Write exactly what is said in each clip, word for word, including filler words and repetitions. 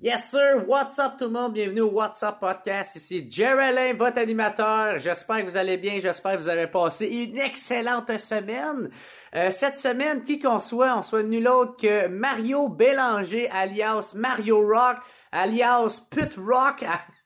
Yes sir, what's up tout le monde, bienvenue au What's Up Podcast, ici Jerry, votre animateur, j'espère que vous allez bien, j'espère que vous avez passé une excellente semaine. Euh, cette semaine, qui qu'on soit, on soit nul autre que Mario Bélanger, alias Mario Rock, alias Put Rock,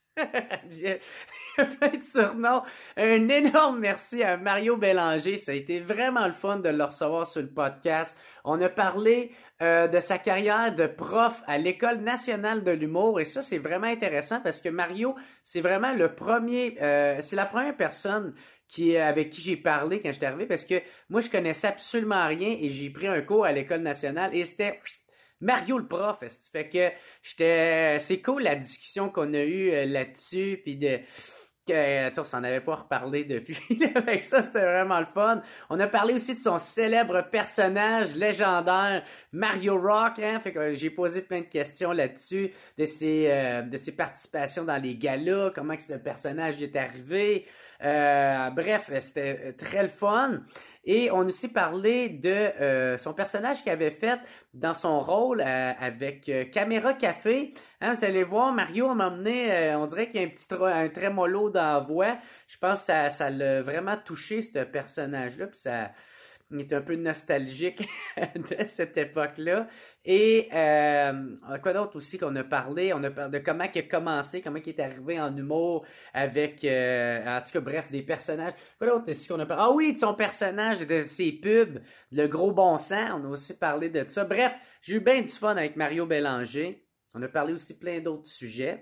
plein de surnoms. Un énorme merci à Mario Bélanger. Ça a été vraiment le fun de le recevoir sur le podcast. On a parlé euh, de sa carrière de prof à l'École nationale de l'humour et ça, c'est vraiment intéressant parce que Mario, c'est vraiment le premier, euh, c'est la première personne qui avec qui j'ai parlé quand j'étais arrivé parce que moi, je connaissais absolument rien et j'ai pris un cours à l'École nationale et c'était Mario le prof. Fait que j'étais, c'est cool la discussion qu'on a eue euh, là-dessus puis de que, on s'en avait pas reparlé depuis. Avec ça, c'était vraiment le fun. On a parlé aussi de son célèbre personnage légendaire, Mario Rock. Hein? Fait que j'ai posé plein de questions là-dessus, de ses, euh, de ses participations dans les galas, comment que ce personnage est arrivé. Euh, bref, c'était très le fun. Et on a aussi parlé de euh, son personnage qu'il avait fait dans son rôle euh, avec euh, Caméra Café. Hein, vous allez voir, Mario m'a emmené, euh, on dirait qu'il y a un petit tra- un trémolo dans la voix. Je pense que ça, ça l'a vraiment touché, ce personnage-là. Puis ça, il est un peu nostalgique de cette époque-là. Et euh, quoi d'autre aussi qu'on a parlé? On a parlé de comment il a commencé, comment il est arrivé en humour avec, euh, en tout cas, bref, des personnages. Quoi d'autre aussi qu'on a parlé? Ah oui, de son personnage, de ses pubs, le gros bon sang. On a aussi parlé de ça. Bref, j'ai eu bien du fun avec Mario Bélanger. On a parlé aussi plein d'autres sujets.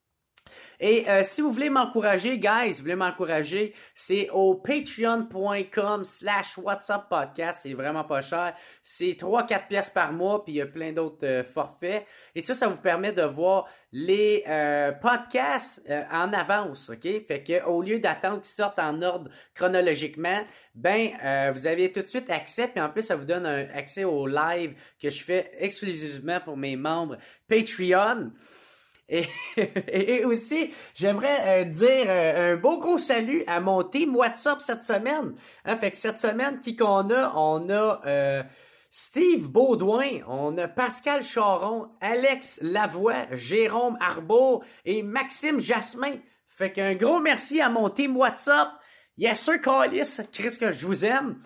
Et euh, si vous voulez m'encourager, guys, vous voulez m'encourager, c'est au patreon.com slash whatsapp podcast. C'est vraiment pas cher. C'est trois quatre pièces par mois, puis il y a plein d'autres euh, forfaits. Et ça, ça vous permet de voir les euh, podcasts euh, en avance, OK? Fait que au lieu d'attendre qu'ils sortent en ordre chronologiquement, ben euh, vous avez tout de suite accès, puis en plus, ça vous donne un accès au live que je fais exclusivement pour mes membres Patreon. Et, et aussi, j'aimerais euh, dire euh, un beau gros salut à mon team WhatsApp cette semaine. Hein, fait que cette semaine, qui qu'on a? On a euh, Steve Baudouin, on a Pascal Charon, Alex Lavoie, Jérôme Arbault et Maxime Jasmin. Fait qu'un gros merci à mon team WhatsApp. Yes sir, Callis, Chris, que je vous aime.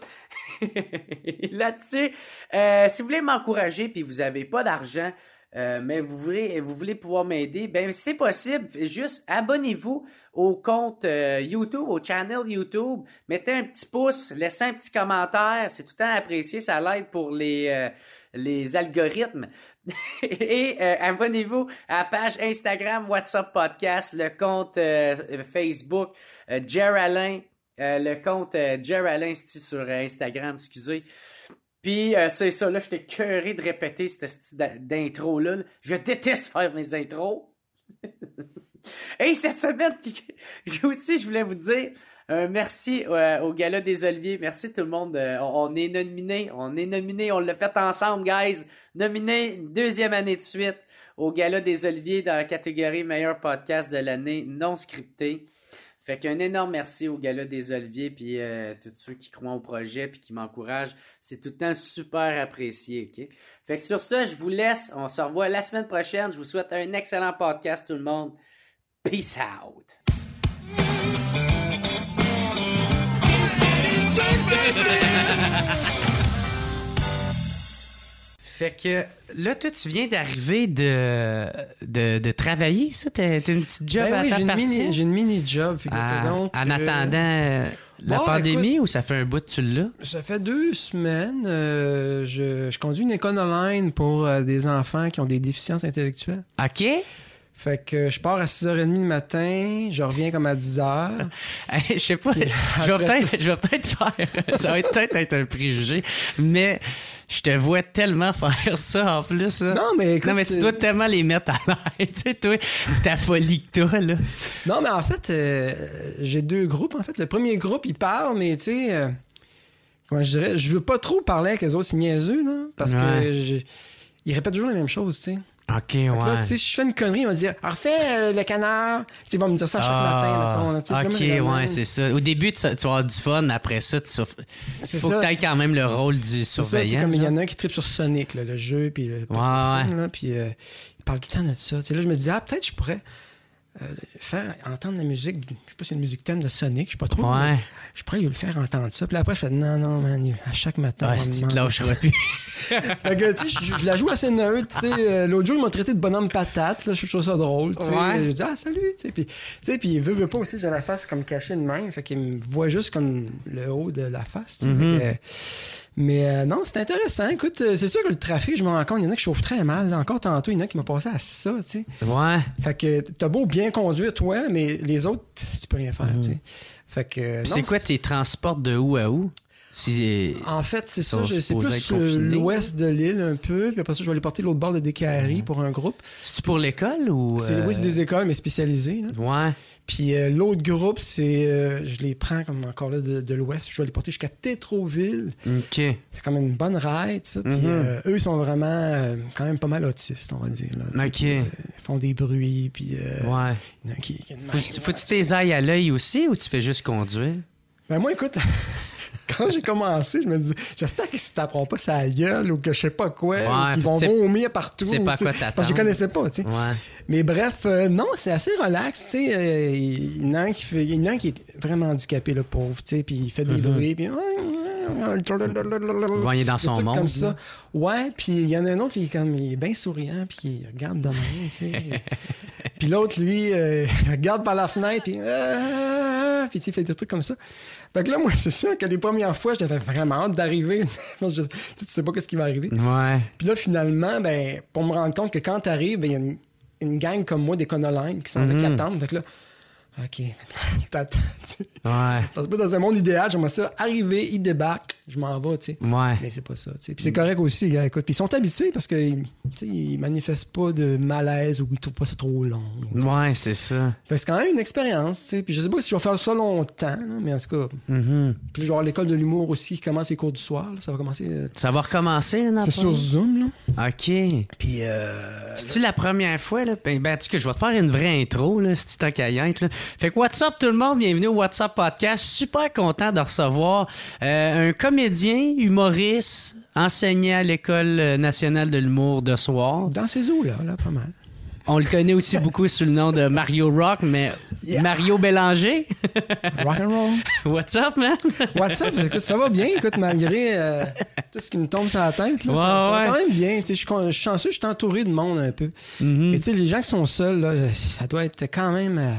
Là-dessus, euh, si vous voulez m'encourager puis vous avez pas d'argent, Euh, mais vous voulez, vous voulez pouvoir m'aider, ben c'est possible. Juste abonnez-vous au compte euh, YouTube, au channel YouTube. Mettez un petit pouce, laissez un petit commentaire. C'est tout le temps apprécié, ça l'aide pour les euh, les algorithmes. Et euh, abonnez-vous à la page Instagram WhatsApp Podcast, le compte euh, Facebook euh, Jer Alain, euh, le compte euh, Jer Alain sur euh, Instagram, excusez. Puis euh, c'est ça, là, j'étais écœuré de répéter cette style d'intro-là. Là. Je déteste faire mes intros. Hey, cette semaine, j'ai aussi, je voulais vous dire un merci euh, au Gala des Oliviers. Merci tout le monde. Euh, on, on est nominé, on est nominé, on l'a fait ensemble, guys. Nominé une deuxième année de suite au Gala des Oliviers dans la catégorie meilleur podcast de l'année non scripté. Fait qu'un énorme merci au Gala des Oliviers puis euh, tous ceux qui croient au projet puis qui m'encouragent. C'est tout le temps super apprécié, OK? Fait que sur ça, je vous laisse. On se revoit la semaine prochaine. Je vous souhaite un excellent podcast, tout le monde. Peace out! Fait que là, toi, tu viens d'arriver de, de, de travailler, ça? T'as, t'as une petite job ben à oui, temps j'ai une partiel? mini, j'ai une mini-job, figure-toi Ah, donc. en euh, attendant euh, la bon, pandémie, écoute, ou ça fait un bout que tu l'as? Ça fait deux semaines. Euh, je, je conduis une école online pour euh, des enfants qui ont des déficiences intellectuelles. OK. Fait que je pars à six heures trente le matin, je reviens comme à dix heures. Hey, je sais pas, Puis je vais après peut-être, je vais peut-être faire, ça va peut-être être un préjugé, mais je te vois tellement faire ça en plus. Là. Non, mais écoute... Non, mais tu dois tellement les mettre à l'air, tu sais, toi, ta folie que t'as, là. Non, mais en fait, euh, j'ai deux groupes, en fait. Le premier groupe, il parle, mais tu sais... Euh, comment je dirais? Je veux pas trop parler avec les autres, c'est niaiseux, là, parce ouais. que... Je, ils répètent toujours la même chose, tu sais. OK, Fait que ouais. là, tu sais, si je fais une connerie, il va me dire, refais euh, le canard. Tu sais, il va me dire ça chaque Ah, matin, mettons. Là, tu sais. OK, Puis là, moi, ouais, c'est ça. Au début, tu, tu vas avoir du fun, mais après ça, tu C'est faut ça, que tu aies quand même le rôle du C'est ça, tu surveillant. sais, comme il y là. en a un qui tripe sur Sonic, là, le jeu, puis le, Ouais, le film, ouais. là, puis euh, il parle tout le temps de ça. Tu sais, là, je me dis, ah, peut-être je pourrais euh, faire entendre la musique, je sais pas si c'est une musique thème de Sonic, je sais pas trop, Ouais. mais je pourrais lui le faire entendre ça. Puis après, je fais, non, non, man, à chaque matin, Ouais, on me si tu demande te lâcheras plus. Fait que, tu sais, je, je la joue assez neutre, tu sais. Euh, L'autre jour, il m'a traité de bonhomme patate, là, je trouve ça drôle, tu sais. Ouais. Je dis, ah, salut, tu sais. Puis, tu sais, puis il veut, veut pas aussi, j'ai la face comme cachée de même. Fait qu'il me voit juste comme le haut de la face, tu sais. Mm-hmm. Fait que, mais euh, non, c'est intéressant. Écoute, euh, c'est sûr que le trafic, je me rends compte, il y en a qui chauffent très mal. Là. Encore tantôt, il y en a qui m'ont passé à ça, tu sais. Ouais. Fait que t'as beau bien conduire, toi, mais les autres, tu peux rien faire, tu sais. Fait que. Puis non, c'est quoi tes transports de où à où? Si... En fait, c'est ça. sont je- C'est supposés plus être euh, confinés. l'ouest de l'île un peu. Puis après ça, je vais aller porter l'autre bord de Décarie pour un groupe. C'est-tu pour l'école ou... C'est, euh, Oui, c'est des écoles, mais spécialisées. Là. Ouais. Puis euh, l'autre groupe, c'est... euh, je les prends comme encore là de, de l'ouest. Puis je vais les porter jusqu'à Tétroville. OK. C'est comme une bonne ride, ça. Puis Mhm. euh, eux, ils sont vraiment euh, quand même pas mal autistes, on va dire. Là, tu sais. OK. Puis, euh, ils font des bruits, puis... euh, Ouais. il y en a un qui, qui a une Faut, main, faut que tu tes ailles à l'œil aussi ou tu fais juste conduire? Ben moi, écoute, quand j'ai commencé, je me disais, j'espère qu'ils ne taperont pas sa gueule ou que je sais pas quoi, Ouais, ou qu'ils vont tu sais- vomir partout. tu sais pas à tu sais. quoi t'attendre. Parce que je connaissais pas, tu sais. Ouais. Mais bref, euh, non, c'est assez relax, tu sais. euh, Il y en a un qui fait, il y en a un qui est vraiment handicapé, le pauvre, tu sais, puis il fait des Mhm. bruits, puis... Va, il est dans Des son trucs monde, comme là. ça. Ouais, puis il y en a un autre, qui est comme, il est bien souriant, puis il regarde de même, tu sais. Puis l'autre, lui, euh, il regarde par la fenêtre, puis... ah, puis tu sais, il fait des trucs comme ça. Fait que là, moi, c'est sûr que les premières fois, j'avais vraiment hâte d'arriver. Parce que je- tu sais, tu sais pas ce qui va arriver. Ouais. Puis là, finalement, ben, pour me rendre compte que quand t'arrives, ben, il y a une, une gang comme moi d'éconolingues qui sont là, qui Mhm. attendent. Fait que là, OK, t'attends, tu sais. Ouais. Parce que dans un monde idéal, j'aimerais ça arriver, ils débarquent, je m'en vais, tu sais. Ouais. Mais c'est pas ça, tu sais. Puis c'est correct aussi, gars, écoute. Puis ils sont habitués parce que, tu sais, ils manifestent pas de malaise ou ils trouvent pas ça trop long. tu sais. Ouais, c'est ça. Fait que c'est quand même une expérience, tu sais. Puis je sais pas si je vais faire ça longtemps, là, mais en tout cas. Mhm. Puis là, je vais avoir l'école de l'humour aussi qui commence les cours du soir, là. Ça va commencer. euh, Ça va recommencer, non? C'est sur Zoom, là. OK. Puis, euh. C'est-tu la première fois, là? Ben, ben, en tout cas, je vais te faire une vraie intro, là, si tu t'en qu'à y être, là. Fait que what's up tout le monde? Bienvenue au What's Up Podcast. Super content de recevoir euh, un comédien, humoriste, enseignant à l'École nationale de l'humour de soir. Dans ces eaux-là, là, pas mal. On le connaît aussi beaucoup sous le nom de Mario Rock, mais Yeah. Mario Bélanger. Rock and roll. What's up, man? What's up? Écoute, ça va bien, écoute, malgré euh, tout ce qui me tombe sur la tête, là, Ouais, ça, ça va ouais. quand même bien. Tu sais, Je suis con- je suis chanceux, je suis entouré de monde un peu. Mhm. Mais tu sais, les gens qui sont seuls, là, ça doit être quand même. euh,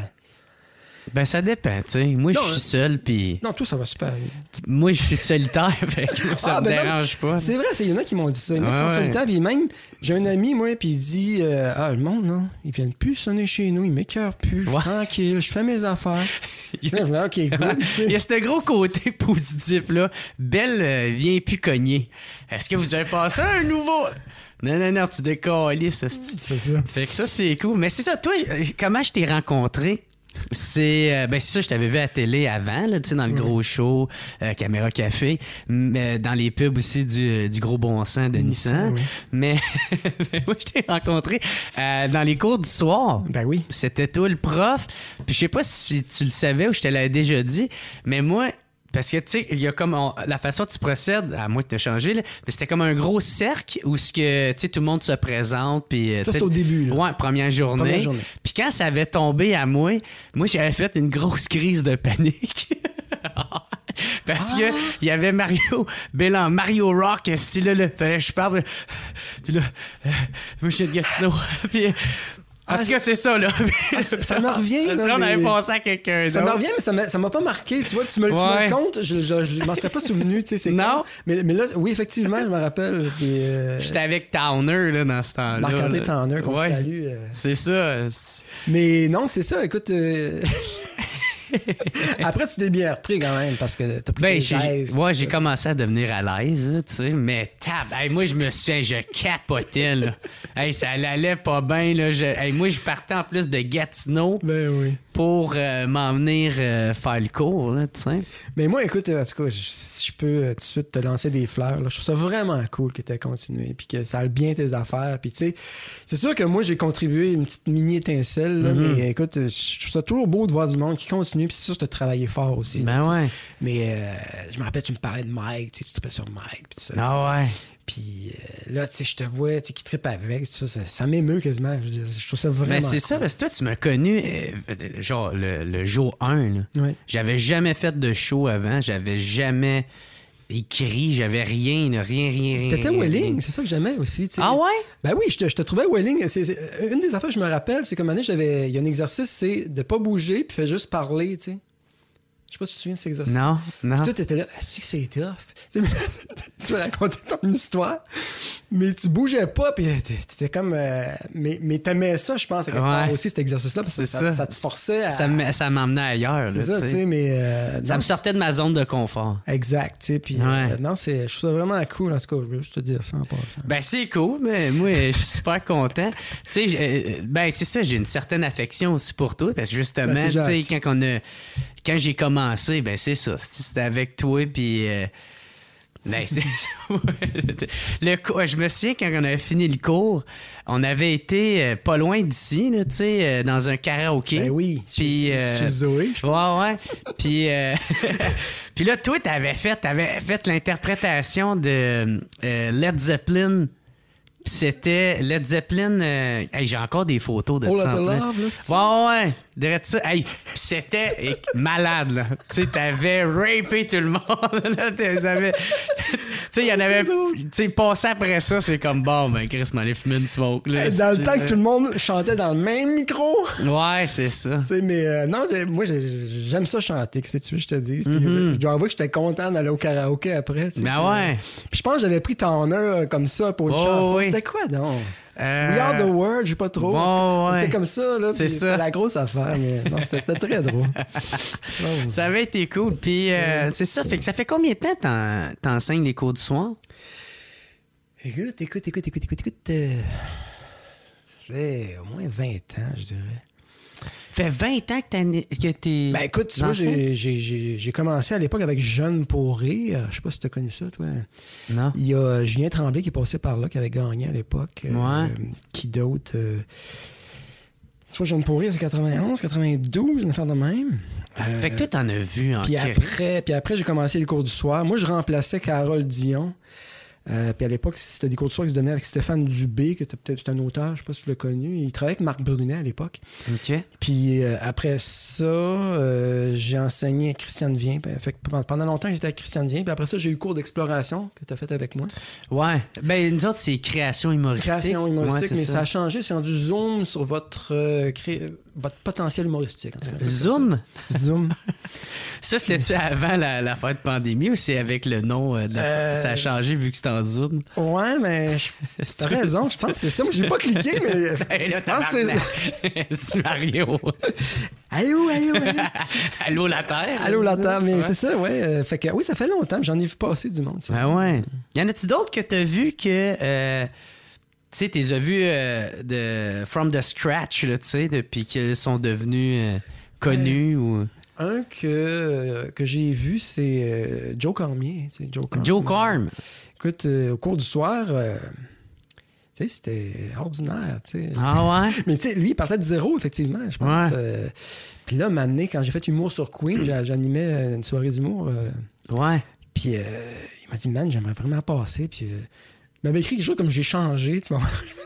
Ben, ça dépend, tu sais. Moi, je Non, suis hein. seul, puis Non, tout ça va super bien. moi, je suis solitaire, fait que ça Ah, me ben non, dérange pas. C'est vrai, il y en a qui m'ont dit ça. Il y en a qui Ouais, sont ouais. solitaires, puis même, j'ai un ami, moi, puis il dit euh, ah, le monde, là, ils viennent plus sonner chez nous, ils m'écœurent plus, je suis Ouais. tranquille, je fais mes affaires. Il y a- Là, je dis, OK, good. Il y a ce gros côté positif-là. Belle euh, vient plus cogner. Est-ce que vous avez passé un nouveau... Non, non, non, tu décolles, ça. C'est ça. Fait que ça, c'est cool. Mais c'est ça, toi, euh, comment je t'ai rencontré? C'est euh, ben c'est ça, je t'avais vu à la télé avant, là, tu sais, dans le gros show, euh, Caméra Café, mais dans les pubs aussi du, du gros bon sens de Nissan. Nissan, oui. Mais, mais moi, je t'ai rencontré euh, dans les cours du soir. Ben oui. C'était toi le prof. Puis je sais pas si tu le savais ou je te l'avais déjà dit, mais moi, parce que tu sais, il y a comme on- la façon dont tu procèdes, à moins de te changer, là, mais c'était comme un gros cercle où ce que tu sais tout le monde se présente puis euh, Ça, tu sais, c'est au début, là. Ouais, première journée. Première journée. Puis quand ça avait tombé à moi, moi j'avais fait une grosse crise de panique. Parce Ah. que il y avait Mario Bélan, Mario Rock, style là, là, fallait que je parle. Puis là, euh, moi je suis de Gatineau. Puis, en Ah, tout cas, c'est ça, là. ça- ça me revient, là, on avait mais- pensé à quelqu'un Ça me d'autre. revient, mais ça m'a, ça m'a pas marqué. Tu vois, tu me, tu me Ouais. le comptes, je, je, je m'en serais pas souvenu, tu sais, c'est Non. con. Mais, mais là, oui, effectivement, je me rappelle. Puis, euh, J'étais avec Towner, là, dans ce temps-là. Marc-André là. Towner, qu'on Ouais. salue. euh. C'est ça. Mais non, c'est ça, écoute. euh, Après, tu t'es bien repris quand même parce que t'as pris Ben, tes j'ai, aises. ouais, j'ai commencé à devenir à l'aise, là, tu sais, mais tab, hey, moi, je me suis, hey, je capotais, là. Hey, ça allait pas bien, là. Je, hey, moi, je partais en plus de Gatineau Ben oui. pour euh, m'en venir euh, faire le cours, là, tu sais. Mais moi, écoute, en tout cas, je- si je peux euh, tout de suite te lancer des fleurs, là, je trouve ça vraiment cool que tu aies continué, puis que ça aille bien tes affaires. Puis, tu sais, c'est sûr que moi, j'ai contribué une petite mini étincelle, là, Mm-hmm. mais écoute, je trouve ça toujours beau de voir du monde qui continue, puis c'est sûr que tu as travaillé fort aussi. là, Ben tu sais. ouais. Mais euh, je me rappelle, tu me parlais de Mike, tu sais, tu te sur Mike, puis tout ça. Ah ouais. Puis euh, là, tu sais, je te vois, tu sais, qui trippe avec, tout ça, ça, ça m'émeut quasiment. Je, je trouve ça vraiment Ben, c'est cool. ça, parce que toi, tu m'as connu, euh, genre, le, le jour un, là. Ouais. J'avais jamais fait de show avant, j'avais jamais écrit, j'avais rien, là, rien, rien, rien. T'étais rien, Welling, rien. c'est ça que j'aimais aussi. tu sais. Ah ouais? Ben oui, je te, je te trouvais Welling. C'est, c'est- une des affaires que je me rappelle, c'est comme année, j'avais. Il y a un exercice, c'est de pas bouger puis faire juste parler, tu sais. Je sais pas si tu te souviens de cet exercice. Non, non. Puis toi, t'étais là, ah, c'est que c'est tough. Tu sais, tu me racontais ton histoire, mais tu bougeais pas, puis t'étais comme. euh, mais, mais t'aimais ça, je pense, à quelque part Ouais. aussi, cet exercice-là, parce que C'est ça, ça. ça te forçait à. Ça me- ça m'emmenait ailleurs, c'est là, ça, tu tu sais. sais, mais. euh, Ça non, me sortait de ma zone de confort. Exact, tu sais, puis. Ouais. euh, non, c'est, je trouve ça vraiment cool, en tout cas, je veux juste te dire ça en passant. Ben, c'est cool, mais moi, je suis super content. Tu sais, euh, ben, c'est ça, j'ai une certaine affection aussi pour toi, parce que justement, Ben, c'est tu sais, gentil. quand on a, quand j'ai commencé, ben, c'est ça. C'était avec toi, puis. euh, ben, c'est le cours, je me souviens quand on avait fini le cours, on avait été euh, pas loin d'ici, là, tu sais, euh, dans un karaoké. Ben oui, Puis, chez, euh, chez Zoé, je Ouais, ouais. Puis, euh, puis là, toi, t'avais fait, t'avais fait l'interprétation de euh, Led Zeppelin. Puis c'était Led Zeppelin. euh, hey, j'ai encore des photos de Oh, ça. Let the là. Love, là, c'est Ouais, ouais. Direct ça. Hey, puis c'était eh, malade, là. Tu sais, t'avais rapé tout le monde, là. T'avais. Tu sais, il y en avait. Tu sais, passé après ça, c'est comme bon, ben, Chris m'en allait fumer une smoke, là. Dans le temps que tout le monde chantait dans le même micro. Ouais, c'est ça. Tu sais, mais euh, non, j'ai- moi, j'ai- j'aime ça chanter, que tu veux que je te dise. Puis, euh, je dois avouer que j'étais content d'aller au karaoké après. tu sais, Ben puis, ouais. euh, Puis je pense que j'avais pris ton heure comme ça pour une Oh, chanson. oui. C'était quoi, donc? Euh, We Are the World, j'ai pas trop. bon, En tout cas, ouais. C'était comme ça, là. C'est puis ça. C'était la grosse affaire, mais non, c'était c'était très drôle. Oh, Ça avait été cool. Puis, euh, c'est ça. Fait que ça fait combien de temps t'en- t'enseignes les cours du soir? Écoute, écoute, écoute, écoute, écoute, écoute. Euh, j'ai au moins vingt ans, je dirais. Fait vingt ans que t'as- que t'es. Ben écoute, tu vois, enseigne? j'ai- j'ai j'ai- j'ai commencé à l'époque avec Jeune pour rire. Je sais pas si tu as connu ça, toi. Non. Il y a Julien Tremblay qui est passé par là, qui avait gagné à l'époque. Euh, Ouais. qui d'autre? Euh... Tu vois, Jeune pour rire, c'est quatre-vingt-onze, quatre-vingt-douze, une affaire de même. Euh, Fait que toi, t'en as vu en Puis Québec. après, puis après, j'ai commencé les cours du soir. Moi, je remplaçais Carole Dion. Euh, puis à l'époque, c'était des cours du soir qui se donnaient avec Stéphane Dubé, qui était peut-être un auteur, je sais pas si tu l'as connu. Il travaillait avec Marc Brunet à l'époque. OK. Puis euh, après ça, euh, j'ai enseigné à Christiane Vien. Fait que pendant longtemps, j'étais à Christiane Vien. Puis après ça, j'ai eu le cours d'exploration que tu as fait avec moi. Ouais. Ben, nous autres, c'est création humoristique. Création humoristique, Ouais, c'est mais ça. a changé. C'est rendu zoom sur votre, euh, cré- votre potentiel humoristique. En tout cas. Zoom? Zoom. Ça, c'était-tu avant la, la fête pandémie ou c'est avec le nom euh, de la... Euh, Ça a changé vu que c'était en Zoom? Ouais, mais je- t'as raison, je pense que c'est ça. Moi, j'ai pas cliqué, mais. Ben là, je pense que tabarnak. C'est Mario. Allô, allô, allô. Allô, la Terre? Allô, la table. Mais Ouais. c'est ça, ouais. Euh, fait que oui, ça fait longtemps, mais j'en ai vu passer du monde. ça. Ben ouais. Y en a-tu d'autres que t'as vu que... euh, tu sais, t'es as vu euh, de From the Scratch, là, tu sais, depuis qu'ils sont devenus euh, connus ou... Un que, euh, que j'ai vu, c'est euh, Joe Cormier. tu sais, Joe Cormier. Joe Carm. Écoute, euh, au cours du soir, euh, tu sais, c'était ordinaire, tu sais. Ah ouais? Mais tu sais, lui, il partait de zéro, effectivement, je pense. Ouais. Euh, Puis là, un moment donné, quand j'ai fait Humour sur Queen, j'a- j'animais une soirée d'humour. euh, Ouais. Puis euh, il m'a dit, man, j'aimerais vraiment passer. Puis euh, il m'avait écrit quelque chose comme j'ai changé, tu vois.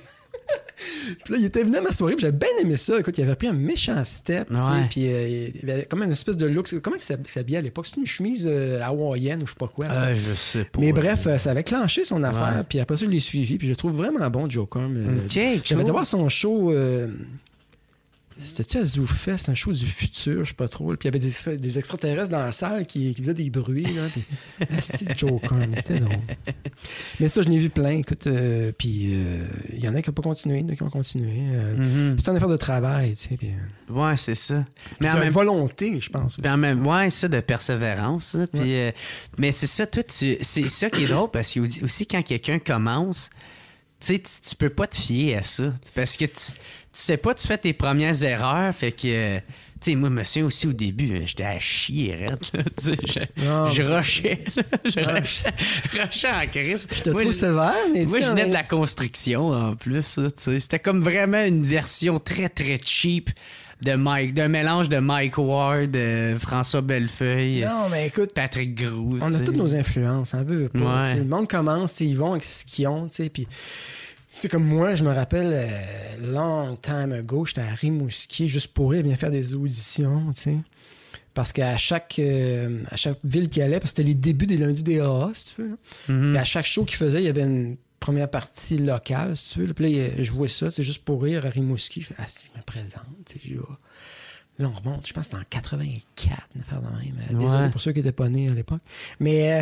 Puis là, il était venu à ma soirée, puis j'avais bien aimé ça. Écoute, il avait pris un méchant step, tu sais, Ouais. puis euh, il avait comme une espèce de look. Comment il s'hab- s'habillait à l'époque? C'est une chemise euh, hawaïenne ou je sais pas quoi. en tout cas. Euh, je sais pas. Mais bref, euh, ça avait clenché son affaire, Ouais. puis après ça, je l'ai suivi, puis je le trouve vraiment bon, Joe Corm. Euh, OK, J'avais cool. été voir son show... euh, C'était-tu à ZooFest, un show du futur, je sais pas trop. Puis il y avait des, des extraterrestres dans la salle qui, qui faisaient des bruits. Là, puis, c'était Joker, c'était drôle. Mais ça, je n'ai vu plein, écoute. Euh, puis il euh, y en a qui n'ont pas continué, d'autres qui ont continué. Euh, mm-hmm. Puis c'est une affaire de travail, tu sais. Puis, euh, ouais, c'est ça. Mais en même volonté, je pense. Puis en même, ouais, ça, de persévérance. Là, puis, ouais. euh, mais c'est ça, toi, tu, c'est ça qui est drôle, parce que aussi, quand quelqu'un commence, tu sais, tu peux pas te fier à ça. Parce que tu, tu sais pas, tu fais tes premières erreurs, fait que... Tu sais, moi, je me souviens aussi au début, j'étais à chier, raide, là, tu sais, je, non, je rushais, je rushais, rushais en crise. J'étais trop sévère, mais moi, je venais mais... de la construction, en plus, là, tu sais. C'était comme vraiment une version très, très cheap de Mike, d'un mélange de Mike Ward, de François Bellefeuille, non, mais écoute, Patrick Groux. On a toutes nos influences, on veut pas. Ouais. Le monde commence, ils vont avec ce qu'ils ont, tu sais, puis... Tu sais, comme moi, je me rappelle, euh, long time ago, j'étais à Rimouski, juste pour rire, venir faire des auditions, tu sais. Parce qu'à chaque, euh, à chaque ville qu'il allait, parce que c'était les débuts des lundis des A A, si tu veux. Mm-hmm. Puis à chaque show qu'il faisait, il y avait une première partie locale, si tu veux. Puis là, je jouais ça, c'est juste pour rire à Rimouski. Je fais, ah, je me présente, tu sais, je vois. Là, on remonte, je pense que c'était en quatre-vingt-quatre, une affaire de même. Désolé ouais. pour ceux qui n'étaient pas nés à l'époque. Mais... Euh...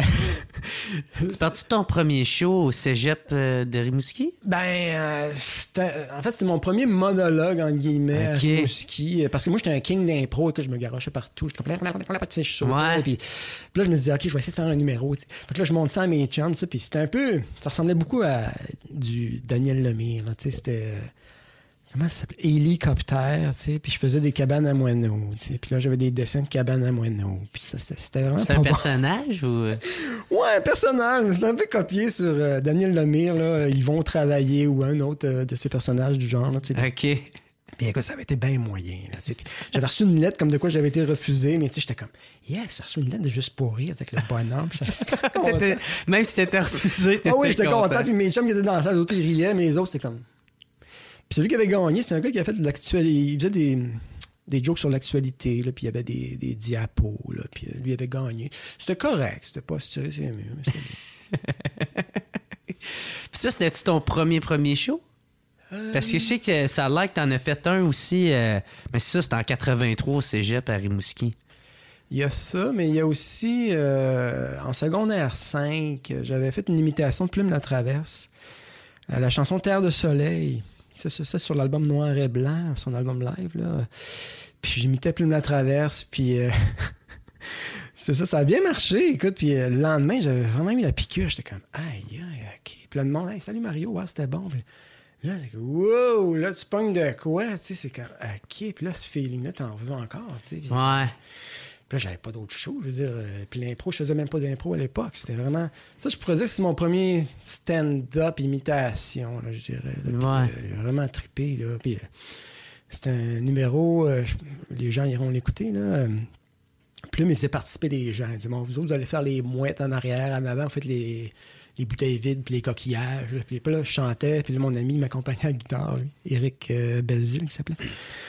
tu parles-tu de ton premier show au cégep euh, de Rimouski? Ben, euh, en fait, c'était mon premier monologue, en guillemets, okay. à Rimouski. Parce que moi, j'étais un king d'impro et que je me garochais partout. J'étais comme... Je sautais, ouais. puis, puis là, je me disais, OK, je vais essayer de faire un numéro. T'sais. Fait que là, je monte ça à mes chums, puis c'était un peu... Ça ressemblait beaucoup à du Daniel Lemire, là, tu sais, c'était... Comment ça s'appelait? Hélicoptère, tu sais, puis je faisais des cabanes à moineaux, tu sais, puis là, j'avais des dessins de cabanes à moineaux, puis ça, c'était, c'était vraiment c'est un bon. personnage ou... Ouais, un personnage, c'était un peu copié sur euh, Daniel Lemire, là, Ils vont travailler ou un autre euh, de ces personnages du genre, là, tu sais. OK. Puis écoute, ça avait été bien moyen, là, tu sais. J'avais reçu une lettre comme de quoi j'avais été refusé, mais tu sais, j'étais comme, yes, j'ai reçu une lettre de juste pour rire, avec le bonhomme, puis j'étais même si t'étais refusé, t'étais Ah oui, j'étais content, content, puis mes chums qui étaient dans la salle, les autres, ils riaient, mais les autres, c'était comme... Puis celui qui avait gagné, c'est un gars qui a fait de l'actualité. Il faisait des, des jokes sur l'actualité, là, puis il y avait des, des diapos, là, puis lui avait gagné. C'était correct, c'était pas si tiré, c'est mieux, mais c'était bien. Puis ça, c'était-tu ton premier premier show? Euh... Parce que je sais que ça a l'air que t'en as fait un aussi, euh... mais c'est ça, c'était en quatre-vingt-trois au cégep à Rimouski. Il y a ça, mais il y a aussi, euh, en secondaire cinq, j'avais fait une imitation de Plume la Traverse, à la chanson Terre de Soleil. C'est ça, c'est sur l'album Noir et Blanc, son album live, là. Puis j'imitais Plume la Traverse, puis... Euh... c'est ça, ça a bien marché, écoute. Puis euh, le lendemain, j'avais vraiment eu la piqûre. J'étais comme, aïe, aïe, OK. Puis là, le monde, hey, salut Mario, ouais, c'était bon. Puis là, c'est comme, wow, là, tu pognes de quoi? Tu sais, c'est comme, OK. Puis là, ce feeling-là, t'en veux encore, tu sais. Puis, ouais. Puis là, j'avais pas d'autre show, je veux dire. Euh, puis l'impro, je faisais même pas d'impro à l'époque. C'était vraiment... Ça, je pourrais dire que c'est mon premier stand-up imitation, là, je dirais. Là. Puis, ouais. euh, j'ai vraiment trippé, là. Puis euh, c'était un numéro... Euh, les gens iront l'écouter, là. Euh, Plume, il faisait participer des gens. Il disait, bon, vous autres, vous allez faire les mouettes en arrière, en avant, vous faites les, les bouteilles vides, puis les coquillages. Là. Puis là, je chantais, puis là, mon ami m'accompagnait à la guitare, lui. Éric euh, Belzile, qui s'appelait.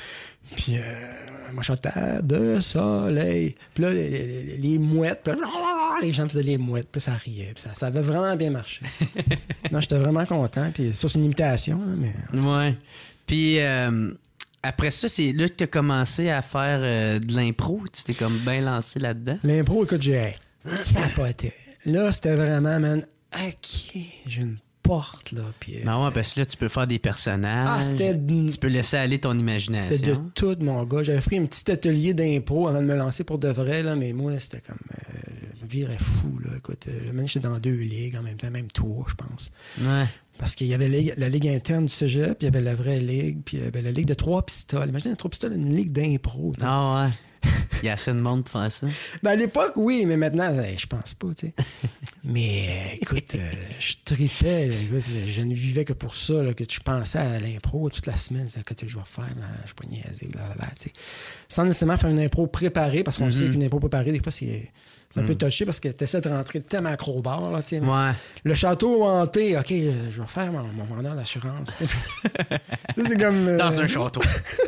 Puis, euh, moi, je chantais de soleil. Puis là, les, les, les mouettes, puis là, les gens faisaient les mouettes, puis ça riait. Puis ça, ça avait vraiment bien marché. Non, j'étais vraiment content. Puis ça, c'est une imitation, hein, mais... Ouais. Puis euh, après ça, c'est là que tu as commencé à faire euh, de l'impro. Tu t'es comme bien lancé là-dedans. L'impro, écoute, j'ai capoté. Là, c'était vraiment, man, OK, j'ai une porte, là. Puis, euh, ben ouais, parce que là, tu peux faire des personnages. Ah, c'était... Tu peux laisser aller ton imagination. C'était de tout, mon gars. J'avais pris un petit atelier d'impro avant de me lancer pour de vrai, là, mais moi, c'était comme... Euh, je me virais fou, là. Écoute, euh, même j'étais dans deux ligues en même temps, même trois, je pense. Ouais. Parce qu'il y avait la, la ligue interne du cégep, puis il y avait la vraie ligue, puis il y avait la ligue de trois pistoles. Imaginez, trois pistoles, une ligue d'impro. Ah ouais. Il y a assez de monde pour faire ça. Ben à l'époque, oui, mais maintenant, je pense pas, tu sais. Mais euh, écoute, euh, je tripais, là, écoute, je ne vivais que pour ça, là, que je pensais à l'impro toute la semaine. C'est que je vais faire, là, je suis pas niaisé, là, là, tu sais. Sans nécessairement faire une impro préparée, parce qu'on mm-hmm. sait qu'une impro préparée, des fois, c'est... C'est un mm. peu touché parce que tu essaies de rentrer tellement acrobat, là, tu sais. Ouais. Le château hanté, OK, je vais faire mon, mon vendeur d'assurance. Tu sais, c'est comme... Euh... Dans un château.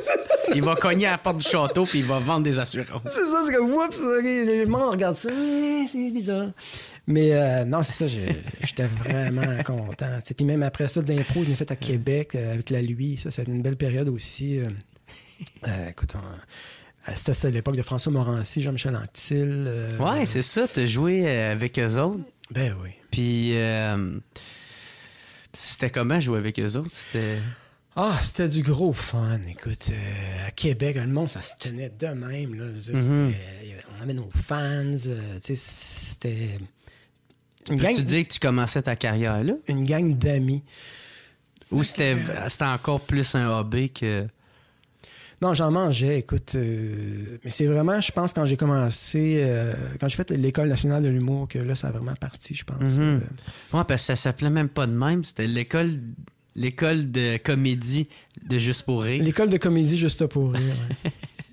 Il va cogner à la porte du château puis il va vendre des assurances. C'est ça, c'est comme, oups, okay, le monde regarde ça, c'est bizarre. Mais euh, non, c'est ça, j'étais vraiment content. Puis même après ça, de l'impro, je l'ai fait à Québec euh, avec la Lui. Ça, c'était une belle période aussi. Euh... Euh, écoute, on, c'était ça à l'époque de François Morancy, Jean-Michel Anctil. Euh, ouais, c'est ça, t'as joué avec eux autres. Ben oui. Puis, euh, c'était comment jouer avec eux autres? C'était... Ah, c'était du gros fun. Écoute, euh, à Québec, le monde, ça se tenait de même. Là. Je veux dire, Mm-hmm. on avait nos fans. Euh, tu sais, c'était... Une Peux-tu gang, dire que tu commençais ta carrière là? une gang d'amis. Ou c'était, c'était encore plus un hobby que... Non, j'en mangeais, écoute. Euh, mais c'est vraiment, je pense, quand j'ai commencé, euh, quand j'ai fait l'École nationale de l'humour, que là, ça a vraiment parti, je pense. Mm-hmm. Euh, Ouais, parce que ça s'appelait même pas de même. C'était l'école... L'école de comédie de Juste pour rire. L'école de comédie Juste pour rire. Ouais.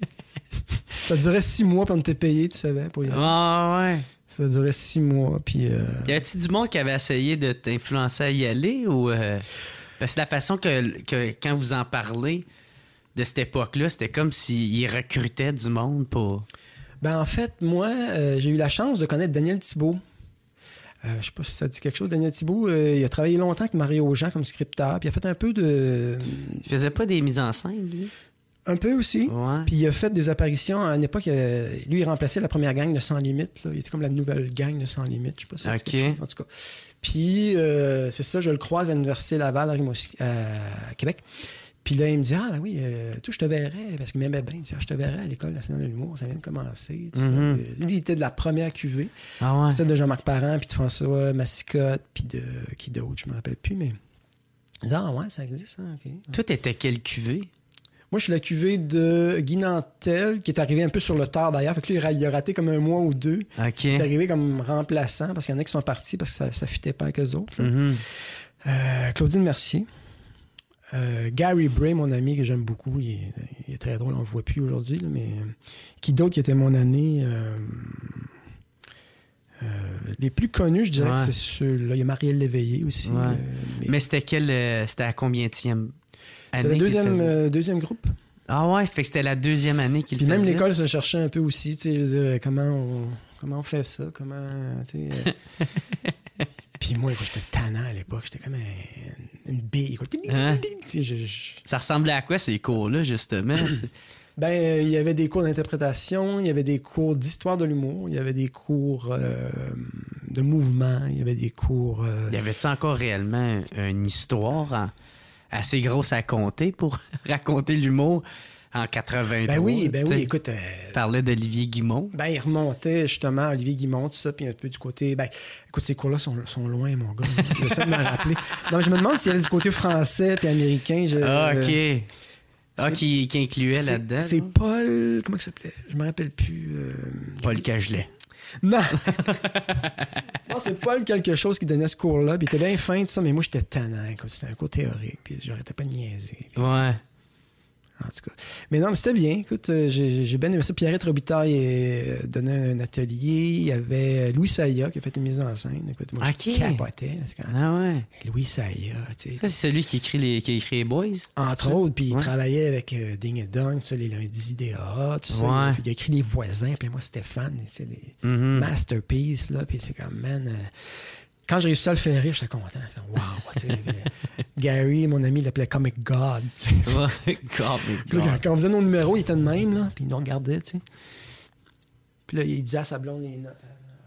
Ça durait six mois, puis on était payé, tu savais, pour y aller. Ah ouais. Ça durait six mois, puis... Euh... Y a-t-il du monde qui avait essayé de t'influencer à y aller ou... Euh... Parce que la façon que, que quand vous en parlez de cette époque-là, c'était comme s'ils recrutaient du monde pour... Ben en fait, moi, euh, j'ai eu la chance de connaître Daniel Thibault. Euh, je sais pas si ça dit quelque chose. Daniel Thibault, euh, il a travaillé longtemps avec Mario Jean comme scripteur, puis il a fait un peu de... Il faisait pas des mises en scène, lui? Un peu aussi. Ouais. Puis il a fait des apparitions à une époque. Euh, lui, il remplaçait la première gang de Sans Limites. Là. Il était comme la nouvelle gang de Sans Limites. Je sais pas si ça dit Ok. quelque chose, en tout cas. Puis euh, c'est ça, je le croise à l'Université Laval à, Rimouski, à Québec. Puis là, il me dit, ah ben oui, euh, toi, je te verrais, parce qu'il m'aimait bien. Il dit, ah, je te verrais à l'École nationale de l'humour, ça vient de commencer. Tout Mm-hmm. ça. Lui, il était de la première cuvée. Ah ouais. Celle de Jean-Marc Parent, puis de François Massicotte, puis de qui d'autre, je me rappelle plus, mais... Il dit, ah ouais, ça existe, hein, OK. Toi, t'étais quelle cuvée? Moi, je suis la cuvée de Guy Nantel, qui est arrivé un peu sur le tard d'ailleurs. Fait que lui, il a raté comme un mois ou deux. OK. Il est arrivé comme remplaçant, parce qu'il y en a qui sont partis parce que ça ne fitait pas avec eux autres. là. Mm-hmm. Euh, Claudine Mercier. Euh, Gary Bray, mon ami, que j'aime beaucoup. Il est, il est très drôle, on ne le voit plus aujourd'hui. Là, mais euh, qui d'autre qui était mon année? Euh, euh, les plus connus, je dirais Ouais. que c'est ceux-là. Il y a Marielle Léveillé aussi. Ouais. euh, mais Mais c'était quel... euh, c'était à combienième année? c'est le qu'il deuxième, faisait? euh, deuxième groupe. Ah ouais, fait que c'était la deuxième année qu'il Puis faisait. même l'école se cherchait un peu aussi, tu sais, je veux dire, comment on, comment on fait ça, comment, tu sais. euh. Puis moi, écoute, j'étais tannant à l'époque, j'étais comme un- une bille, écoute. Hein? Tu sais, je- je- Ça ressemblait à quoi, ces cours-là, justement? C'est- Ben, euh, il y avait des cours d'interprétation, il y avait des cours d'histoire de l'humour, il y avait des cours euh, de mouvement, il y avait des cours... euh, Y avait-tu encore réellement une histoire en- assez grosse à compter pour raconter l'humour en quatre-vingt-trois? Ben oui, ben T'sais, oui, écoute... euh, Tu parlais d'Olivier Guimond. Ben, il remontait justement à Olivier Guimond, tout ça, puis un peu du côté... Ben, écoute, ces cours-là sont, sont loin, mon gars. J'essaie de me rappeler. Non, mais je me demande s'il y avait du côté français puis américain. Je, Ah, OK. euh, Ah, qui, qui incluait c'est- là-dedans. C'est là? Paul... Comment il s'appelait? Je me rappelle plus. euh, Paul Cagelet. Non! Non, c'est Paul quelque chose qui donnait ce cours-là, puis il était bien fin, tout ça, mais moi, j'étais tannant. Écoute, c'était un cours théorique, puis j'arrêtais pas de niaiser. Puis, Ouais. en tout cas. Mais non, mais c'était bien. Écoute, euh, j'ai, j'ai bien aimé ça. Pierrette Robitaille euh, donnait un atelier. Il y avait Louis Saya qui a fait une mise en scène. Écoute, moi, Ok. je capotais. C'est quand même- Ah ouais. Louis Saya, tu sais. Ça, c'est celui qui écrit les, qui a écrit les Boys? Entre autres, puis il Ouais. travaillait avec euh, Ding et Dong, tu sais, les lundis I D A, tout ça. Ouais. Il, a, il a écrit Les Voisins, puis moi, Stéphane, tu sais, des Mhm. masterpieces, là, puis c'est comme, man... euh, quand j'ai réussi à le faire rire, j'étais content. Wow, tu sais. Puis, euh, Gary, mon ami, il l'appelait Comic God, tu sais. Ouais. God, mais Puis là, God. quand, quand on faisait nos numéros, il était de même, là, puis il nous regardait, tu sais. Puis là, il disait à sa blonde les notes.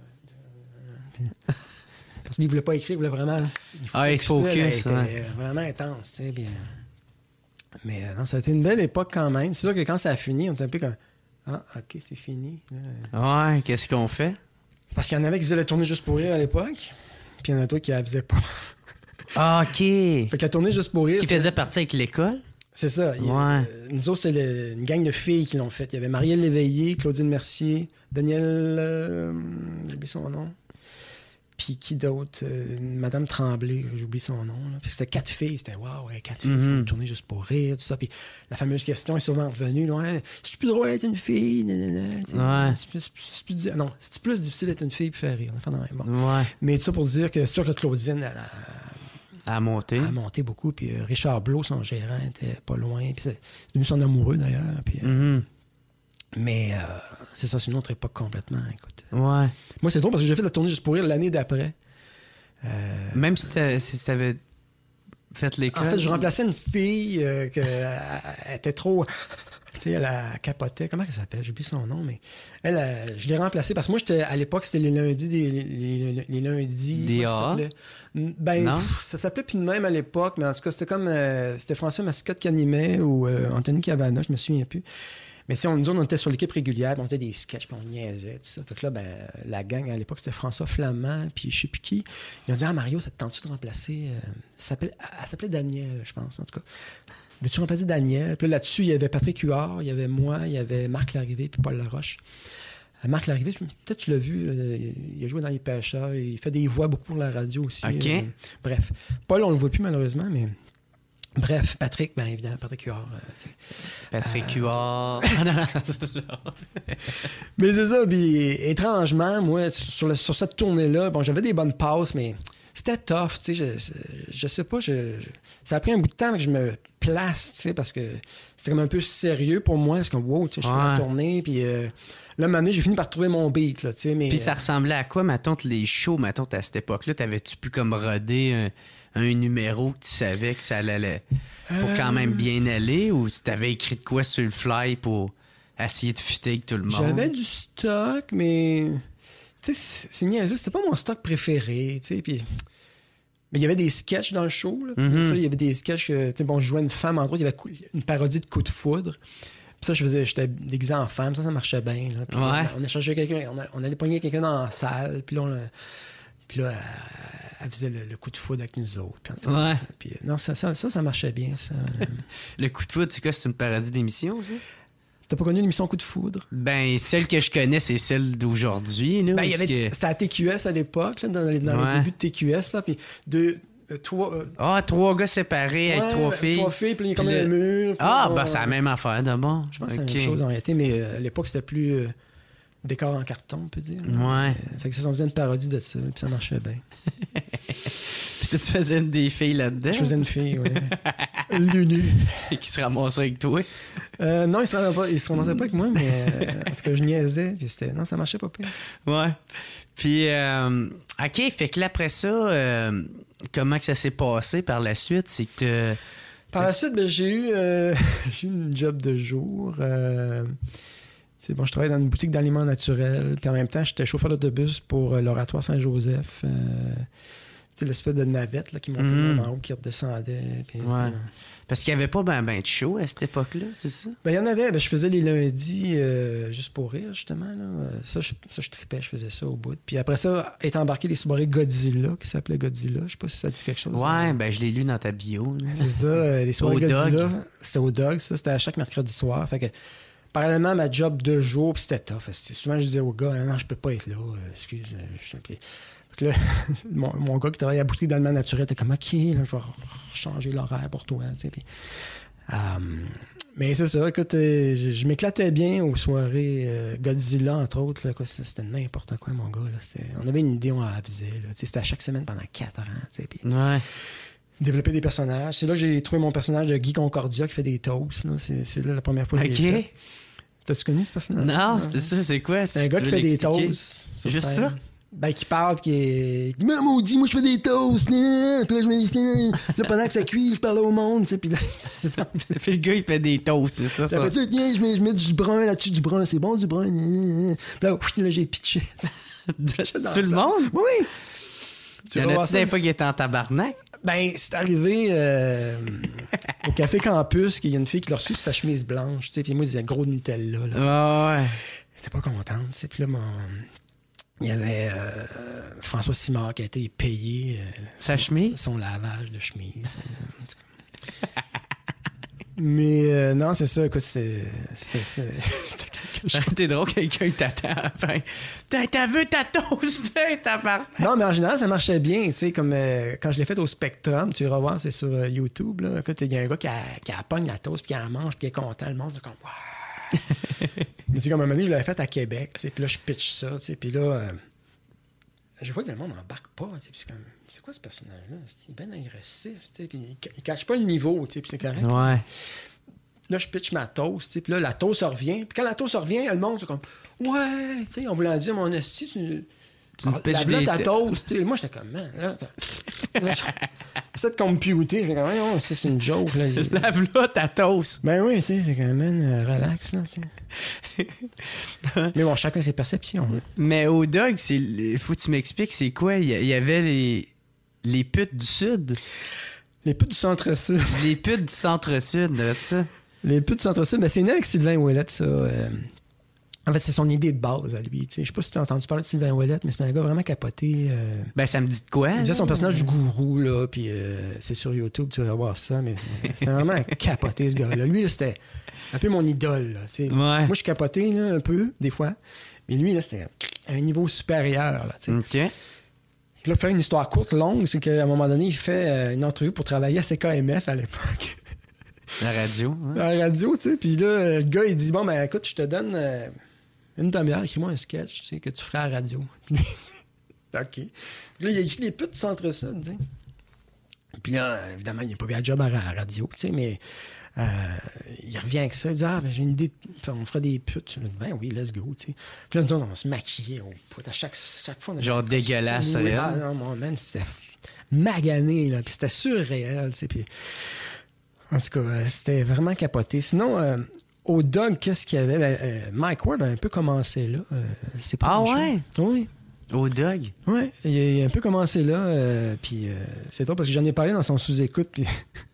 Puis- Parce qu'il voulait pas écrire, il voulait vraiment... là, Ah, il focusait, là, focus, il était ouais. vraiment intense, tu sais. Puis, euh, mais euh, non, ça a été une belle époque quand même. C'est sûr que quand ça a fini, on était un peu comme... Ah, OK, c'est fini. là. Ouais, qu'est-ce qu'on fait? Parce qu'il y en avait qui faisaient la tournée juste pour rire à l'époque, puis il y en a d'autres qui la faisaient pas. Ah, OK. Qui Fait que la tournée juste pour rire... c'est- faisait partie avec l'école? C'est ça. Il y a- Ouais. euh, nous autres, c'est le- une gang de filles qui l'ont fait. Il y avait Marielle Léveillé, Claudine Mercier, Daniel... Euh, j'oublie son nom. Puis qui d'autre? Euh, Madame Tremblay, j'oublie son nom. Là. Puis c'était quatre filles. C'était wow, ouais, quatre filles qui Mhm. font une tournée juste pour rire, tout ça. Puis la fameuse question est souvent revenue. Là, ouais, c'est plus drôle d'être une fille? Nanana, tu sais. Ouais. C'est plus, c'est plus- c'est plus di- non, c'est plus difficile d'être une fille et faire rire. Enfin, non, bon. Ouais. Mais tout ça pour dire que c'est sûr que Claudine, elle a, À monter. a monté beaucoup. Puis euh, Richard Blot, son gérant, était pas loin. Puis c'est c'est devenu son amoureux, d'ailleurs. Puis, euh, Mhm. Mais euh, c'est ça, c'est une autre époque complètement. Écoute. Ouais. Moi, c'est drôle parce que j'ai fait la tournée juste pour rire l'année d'après. Euh, Même si t'as- si t'avais fait l'école. en fait, je remplaçais une fille euh, que, elle, elle était trop sais, elle a capoté. Comment elle s'appelle? J'ai oublié son nom, mais elle, elle je l'ai remplacée parce que moi, j'étais à l'époque, c'était les lundis des les, les, les lundis. D A? Ça s'appelait. Ben, pff, ça s'appelait plus de même à l'époque, mais en tout cas, c'était comme euh, c'était François Mascotte qui animait ou euh, Anthony Cavana, je me souviens plus. Mais tu sais, nous autres, on était sur l'équipe régulière, puis on faisait des sketchs, puis on niaisait, tout ça. Fait que là, ben, la gang, à l'époque, c'était François Flamand, puis je sais plus qui. Ils ont dit, ah, Mario, ça te tente-tu de remplacer? Euh, ça s'appelait, elle s'appelait Daniel, je pense, en tout cas. Veux-tu remplacer Daniel? Puis là, là-dessus, il y avait Patrick Huard, il y avait moi, il y avait Marc Larrivée, puis Paul Laroche. Euh, Marc Larrivée, peut-être tu l'as vu, euh, il a joué dans Les Pêcheurs, il fait des voix beaucoup pour la radio aussi. OK. Euh, bref. Paul, on le voit plus, malheureusement, mais... Bref, Patrick, bien évidemment, Patrick Huard. Euh, Patrick euh... Huard. Mais c'est ça, puis étrangement, moi, sur, le, sur cette tournée-là, bon, j'avais des bonnes passes, mais c'était tough, tu sais, je, je sais pas, je, je, ça a pris un bout de temps que je me place, tu sais, parce que c'était comme un peu sérieux pour moi, parce que, wow, tu sais, je fais ouais. la tournée, puis euh, là, un moment donné, j'ai fini par trouver mon beat, là, tu sais, mais... Puis ça ressemblait à quoi, mettons, les shows, mettons, à cette époque-là? T'avais-tu pu comme roder un... un numéro que tu savais que ça allait pour quand même bien aller, ou tu t'avais écrit de quoi sur le fly pour essayer de fitter avec tout le monde? J'avais du stock, mais tu sais, c'est niaiseux, c'était pas mon stock préféré, tu sais, puis... Mais il y avait des sketchs dans le show, là, mm-hmm. ça, il y avait des sketchs, tu sais, bon, je jouais une femme, entre autres, il y avait une parodie de Coup de foudre, puis ça, je faisais, j'étais déguisé en femme, ça, ça marchait bien, là, puis ouais. on, on a cherché quelqu'un, on, a, on allait pogner quelqu'un dans la salle, puis là, on a, Puis là, elle faisait le, le coup de foudre avec nous autres. Puis, ouais. puis, non, ça, ça, ça, ça marchait bien, ça. Le coup de foudre, c'est quoi? C'est une parodie d'émission, ça? T'as pas connu l'émission Coup de foudre? Ben, celle que je connais, c'est celle d'aujourd'hui. Là, ben, il y avait, que... C'était à T Q S à l'époque, là, dans, les, dans ouais. les débuts de T Q S. Là, puis deux, euh, trois, euh, ah, trois gars séparés ouais, avec trois filles. Trois filles, puis il y a comme un mur. Ah, on, ben, c'est la même affaire d'abord. Je pense okay. que c'est la même chose en réalité, mais euh, à l'époque, c'était plus... Euh, décor en carton, on peut dire. Ouais. Euh, fait que ça, on faisait une parodie de ça, puis ça marchait bien. Puis tu faisais une des filles là-dedans? Je faisais une fille, oui. Lulu. Et qui se ramassait avec toi? Euh, non, il se ramassait pas, il se ramassait pas avec moi, mais euh, en tout cas, je niaisais, puis c'était... Non, ça marchait pas pire. Ouais. Puis, euh, OK, fait que là, après ça, euh, comment que ça s'est passé par la suite? C'est que... Par la suite, ben, j'ai eu, euh, j'ai eu une job de jour... Euh... C'est bon, je travaillais dans une boutique d'aliments naturels, puis en même temps, j'étais chauffeur d'autobus pour euh, l'Oratoire Saint-Joseph. Euh, tu sais, l'espèce de navette là, qui montait mm. en haut, qui redescendait. Puis, ouais. Parce qu'il n'y avait pas ben, ben de show à cette époque-là, c'est ça? Ben, il y en avait. Ben, je faisais les lundis euh, juste pour rire, justement. Là. Ça, je, ça, je tripais, je faisais ça au bout. Puis après ça, est embarqué les soirées Godzilla, qui s'appelait Godzilla. Je sais pas si ça dit quelque chose. Ouais, hein. ben je l'ai lu dans ta bio. Là. C'est ça, euh, les soirées au Godzilla. Dog. C'était au Dog, ça. C'était à chaque mercredi soir. Fait que parallèlement à ma job de jour, puis c'était tough. C'était, souvent, je disais au gars, non, je peux pas être là. Euh, excuse, euh, je suis un peu... Là, mon, mon gars qui travaillait à la boutique d'aliments naturels était comme, OK, là, je vais changer l'horaire pour toi. Tu sais, puis, um, mais c'est ça, écoute, euh, je, je m'éclatais bien aux soirées euh, Godzilla, entre autres. Là, quoi, c'était n'importe quoi, mon gars. Là, on avait une idée, on la faisait. Là, c'était à chaque semaine pendant quatre ans. Tu sais, puis, ouais. Développer des personnages. C'est là que j'ai trouvé mon personnage de Guy Concordia qui fait des toasts. Là. C'est, c'est là la première fois que okay. je l'ai fait. T'as-tu connu ce personnage? Non, non, c'est ça, c'est quoi? C'est un gars qui fait des toasts. C'est juste ça? Ben, qui parle, qui est. Maman, maudit, moi, je fais des toasts. Puis là, je me là, pendant que ça cuit, je parle au monde, tu sais. Puis là. Puis le gars, il fait des toasts, c'est ça, ça. Après ça, tiens, je mets, je mets du brun là-dessus, du brun. C'est bon, du brun. Puis là, là, j'ai pitché. Tout le monde? Oui. Tu y en a-tu des fois qui étaient en tabarnak? Ben, c'est arrivé euh, au Café Campus qu'il y a une fille qui l'a reçu sur sa chemise blanche, tu sais, puis moi, il disait gros Nutella. Là. Ah ouais. Elle était pas contente, tu sais. Puis là, mon... il y avait euh, François Simard qui a été payé euh, sa son, chemise? Son lavage de chemise. euh, Mais euh, non, c'est ça, écoute, c'était, c'était, c'était, c'était quelque chose. T'es drôle, quelqu'un t'attend à la fin. T'as, t'as vu ta toast, t'as parlé. Non, mais en général, ça marchait bien, tu sais, comme euh, quand je l'ai fait au Spectrum, tu vas voir, c'est sur euh, YouTube, là. Écoute, il y a un gars qui a, qui a pogne la toast, puis qui la mange, puis qui est content, le monde, c'est comme, waouh! Mais tu sais, comme à un moment donné, je l'avais fait à Québec, tu sais, puis là, je pitch ça, tu sais, puis là, euh, je vois que le monde n'embarque pas, tu sais, puis c'est comme, c'est quoi ce personnage-là? Il est bien agressif, tu sais, puis il, il cache pas le niveau, tu sais, puis c'est correct. Ouais. Là, je pitch ma toast, tu sais, puis là, la toast revient. Puis quand la toast revient, le monde, c'est comme, ouais, tu sais, on voulait dire, mon esti, tu, Tu me pitches Lave-la des ta toast, tu sais. Moi, j'étais comme, man, là. là c'est de computer. J'étais comme, oh, c'est une joke, là. Lave-la ta toast. Ben oui, tu sais, c'est comme, man, euh, relax, là, tu sais. Mais bon, chacun ses perceptions. Là. Mais au Dog, c'est... faut que tu m'expliques, c'est quoi? Il y avait les, les putes du Sud. Les putes du centre-sud. Les putes du centre-sud, là, ça. Les putes du centre-sud, ben c'est né avec Sylvain Ouellette, ça. Euh... En fait, c'est son idée de base à lui. Je sais pas si tu as entendu parler de Sylvain Ouellette, mais c'est un gars vraiment capoté. Euh... Ben, ça me dit de quoi? Il faisait son personnage du gourou, là, puis euh, c'est sur YouTube, tu vas voir ça, mais c'était vraiment un capoté, ce gars-là. Lui, là, c'était un peu mon idole. Là, ouais. Moi, je suis capoté, là, un peu, des fois, mais lui, là, c'était à un niveau supérieur. Là, OK. Puis là, pour faire une histoire courte, longue, c'est qu'à un moment donné, il fait euh, une entrevue pour travailler à C K M F à l'époque. La radio. Hein? La radio, tu sais. Puis là, le gars, il dit, bon, ben écoute, je te donne... Euh, une demi-heure, écris-moi un sketch, tu sais, que tu ferais à la radio. OK. Puis là, il a écrit les putes du centre-sud, tu sais. Puis là, évidemment, il n'a pas eu un job à la radio, tu sais, mais euh, il revient avec ça, il dit, ah, ben, j'ai une idée, de... on fera des putes. Je dis, ben oui, let's go, tu sais. Puis là, nous autres, on se maquillait, on à chaque, chaque fois. On genre dégueulasse, ça. Ah non, mon man, c'était magané, là, puis c'était surréel, tu sais. Puis, en tout cas, c'était vraiment capoté. Sinon, euh, au Dog, qu'est-ce qu'il y avait? Ben, euh, Mike Ward a un peu commencé là. Euh, c'est pas ah ouais? Oui. Au Dog? Oui, il, il a un peu commencé là. Euh, puis euh, c'est drôle parce que j'en ai parlé dans son sous-écoute. Puis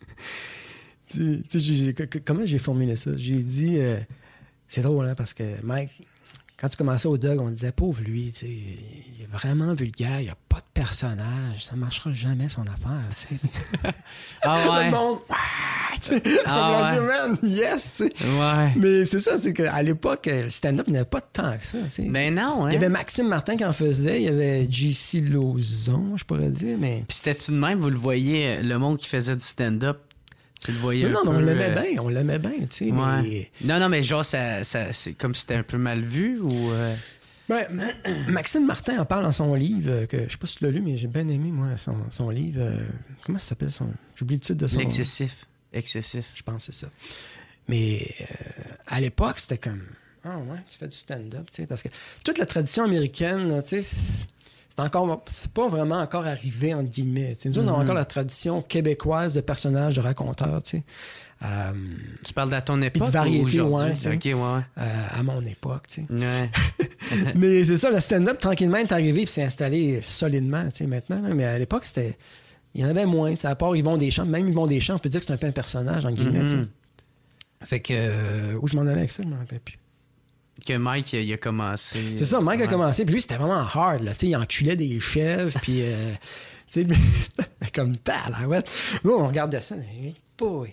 tu sais, j'ai, comment j'ai formulé ça? J'ai dit, euh, c'est drôle, hein, parce que Mike, quand tu commençais au Dog, on disait, pauvre lui, tu sais, il est vraiment vulgaire, il n'y a pas de personnage, ça ne marchera jamais son affaire, tu sais. Ah ouais? Le monde, ouais, tu sais, ah on va dire, man, yes, tu sais. Ouais. Mais c'est ça, c'est qu'à l'époque, le stand-up n'avait pas de temps que ça, tu sais. Ben non, hein? Il y avait Maxime Martin qui en faisait, il y avait J C Lauzon, je pourrais dire, mais... Puis c'était-tu de même, vous le voyez, le monde qui faisait du stand-up? Tu le voyais non, un non, peu, mais on l'aimait euh... bien, on l'aimait bien, tu sais, ouais. mais... Non, non, mais genre, ça, ça, c'est comme si c'était un peu mal vu, ou... Euh... Ben, Maxime Martin en parle dans son livre, que je sais pas si tu l'as lu, mais j'ai bien aimé, moi, son, son livre. Euh, comment ça s'appelle? Son... J'oublie le titre de son... L'excessif. Excessif. Je pense que c'est ça. Mais euh, à l'époque, c'était comme... Ah ouais, tu fais du stand-up, tu sais, parce que toute la tradition américaine, tu sais... C'est encore, c'est pas vraiment encore arrivé, entre guillemets. T'sais, nous, mm-hmm. on a encore la tradition québécoise de personnages, de raconteurs, tu sais. Euh, tu parles de ton époque? Puis de variété, ouais, okay, ouais, ouais. Euh, à mon époque, tu sais. Ouais. Mais c'est ça, le stand-up, tranquillement, est arrivé et s'est installé solidement, tu sais, maintenant. Là. Mais à l'époque, c'était... Il y en avait moins, tu sais, à part Yvon Deschamps. Même Yvon Deschamps, on peut dire que c'est un peu un personnage, entre guillemets, mm-hmm. tu sais. Fait que... Euh, où je m'en allais avec ça, je m'en rappelle plus. Que Mike, il a commencé... C'est ça, Mike ouais. a commencé, puis lui, c'était vraiment hard, là, tu sais, il enculait des chèvres, puis, euh, tu sais, comme tal, ouais. Nous, on regardait ça, boy.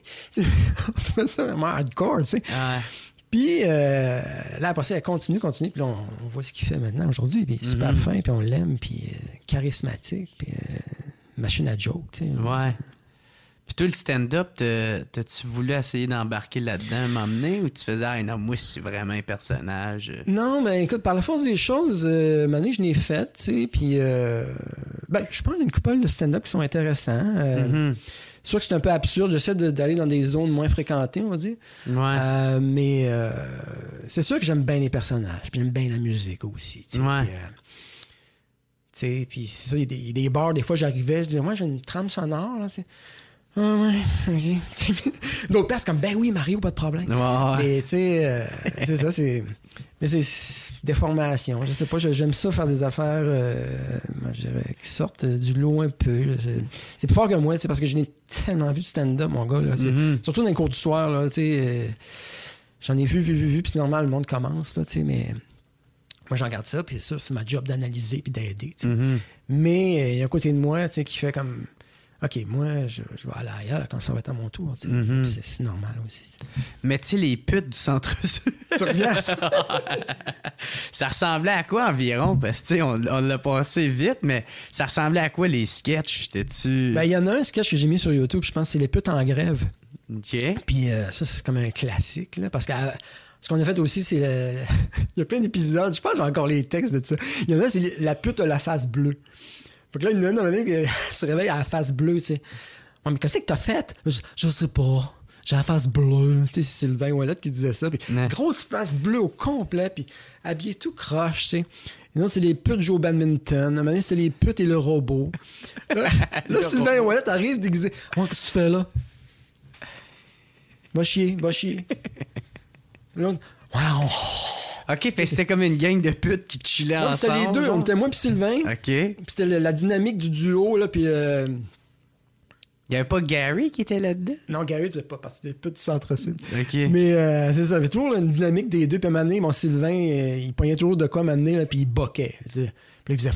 On trouvait ça vraiment hardcore, tu sais. Ouais. Puis, euh, là, après ça, elle continue, continue, puis là, on, on voit ce qu'il fait maintenant, aujourd'hui, puis super mm-hmm. fin, puis on l'aime, puis euh, charismatique, puis euh, machine à joke, tu sais. Ouais. Puis toi, le stand-up, t'as-tu voulu essayer d'embarquer là-dedans, m'emmener, ou tu faisais « Ah non, moi, c'est vraiment un personnage? » Non, ben écoute, par la force des choses, euh, Mané, je l'ai faite, tu sais, puis euh, ben, je pense qu'il y a une couple de stand-up qui sont intéressants. Euh, mm-hmm. C'est sûr que c'est un peu absurde, j'essaie de, d'aller dans des zones moins fréquentées, on va dire. Ouais. Euh, mais euh, c'est sûr que j'aime bien les personnages, puis j'aime bien la musique aussi, tu sais. Ouais. Puis, euh, tu sais, puis c'est ça, il y a des, il y a des bars, des fois, j'arrivais, je disais « Moi, j'ai une trame sonore, là, tu sais. » Ah ouais, ok. D'autres places comme, ben oui, Mario, pas de problème. Ouais. Mais tu sais, euh, c'est ça, c'est. Mais c'est des formations. Je sais pas, j'aime ça faire des affaires, euh, je dirais, qui sortent du lot un peu. Là. C'est, c'est plus fort que moi, parce que je n'ai tellement vu de stand-up, mon gars. Là, mm-hmm. Surtout dans les cours du soir, là, tu sais. Euh, j'en ai vu, vu, vu, vu, puis c'est normal, le monde commence, là, tu sais, mais. Moi, j'en regarde ça, puis ça, c'est ma job d'analyser puis d'aider, tu sais. Mm-hmm. Mais il y a un côté de moi, tu sais, qui fait comme. OK, moi, je, je vais aller ailleurs quand ça va être à mon tour. Tu sais. Mm-hmm. c'est, c'est normal aussi. T'sais. Mais tu sais, les putes du centre-sud... Tu reviens à ça? Ça ressemblait à quoi environ? Parce que tu sais, on, on l'a passé vite, mais ça ressemblait à quoi les sketchs? T'es-tu... Ben, il y en a un sketch que j'ai mis sur YouTube, je pense que c'est Les putes en grève. OK. Puis euh, ça, c'est comme un classique, là, parce que... Euh, ce qu'on a fait aussi, c'est le... il y a plein d'épisodes, je pense que j'ai encore les textes de ça. Il y en a, c'est La pute a la face bleue. Fait que là, il y en a un qui se réveille à la face bleue, tu sais. Ouais, mais qu'est-ce que t'as fait? Je, je sais pas. j'ai la face bleue. Tu sais, c'est Sylvain Ouellet qui disait ça. Puis Ouais. grosse face bleue au complet, puis habillé tout croche, tu sais. Et non, c'est les putes jouent au badminton. À un moment donné, c'est les putes et le robot. Là, Le là Sylvain robot. Ouellet arrive déguisé. Oh, qu'est-ce que tu fais là? Va chier, va chier. Là, on- wow. OK, fait que c'était comme une gang de putes qui chillaient Non, ensemble. c'était les deux. genre. On était moi puis Sylvain. OK. Il Puis c'était le- la dynamique du duo, là, puis... euh, y avait pas Gary qui était là-dedans? Non, Gary faisait pas partie des putes du Centre-Sud. OK. Mais euh, c'est ça, il y avait toujours une dynamique des deux. Puis à un moment donné, mon Sylvain, euh, il pognait toujours de quoi m'amener, là, puis il boquait. Il disait- Puis là, il faisait...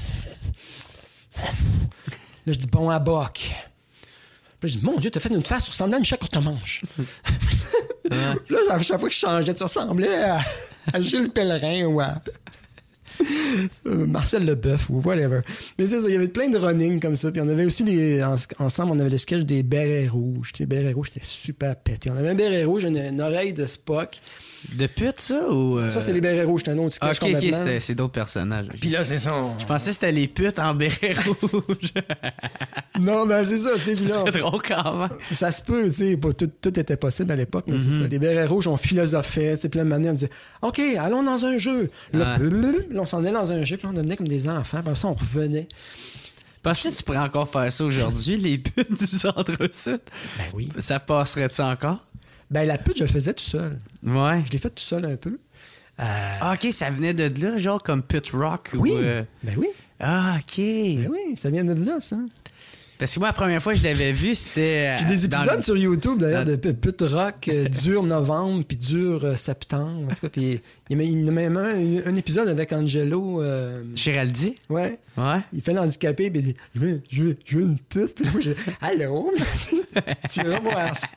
Là, je dis, bon, à boc. Puis là, je dis, mon Dieu, t'as fait une face, tu ressemblais à Michel Courtemanche. Ouais. Puis là, à chaque fois que je changeais, tu ressemblais à, à Gilles Pellerin ou à euh, Marcel Leboeuf ou whatever. Mais c'est ça, il y avait plein de running comme ça. Puis on avait aussi, les, en- ensemble, on avait le sketch des bérets rouges. Tu sais, bérets rouges, c'était super pété. On avait un béret rouge, une, une oreille de Spock. De putes, ça? Ou, euh... Ça, c'est les bérets rouges, c'était un autre Ah, sketch OK, OK, complètement. c'était- c'est d'autres personnages. OK. Puis là, c'est ça. on- Je pensais que c'était les putes en béret rouge. Non, ben c'est ça, tu sais. Puis là, C'est drôle quand même. ça se peut, tu sais, pas tout, tout était possible à l'époque, mais c'est ça. Les bérets rouges, on philosophait, tu sais, plein de manières, on disait, OK, allons dans un jeu. Là, Ouais. blablabla, là, on s'en allait dans un jeu, puis on devenait comme des enfants, puis après ça, on revenait. Penses-tu que tu pourrais encore faire ça aujourd'hui, les putes du Centre-Sud? Ben oui. Ça passerait-tu encore? Ben la pute, je le faisais tout seul. Ouais. Je l'ai fait tout seul un peu. Euh, Ah, OK, ça venait de là, genre comme put rock? oui. Ou, euh, Ben oui. Ah, OK. Ben oui, ça vient de là, ça. Parce que moi, la première fois que je l'avais vu, c'était... J'ai des euh, dans épisodes le- sur YouTube, d'ailleurs, dans- de p- pute rock, euh, dur novembre, puis dur euh, septembre. En tout cas, puis il y a même- il y a même un, un épisode avec Angelo. euh, Chiraldi? ouais. Ouais. Il fait l'handicapé, puis il dit Je veux, je veux, je veux une pute. Puis moi, je dis Allô Tu vas voir ça.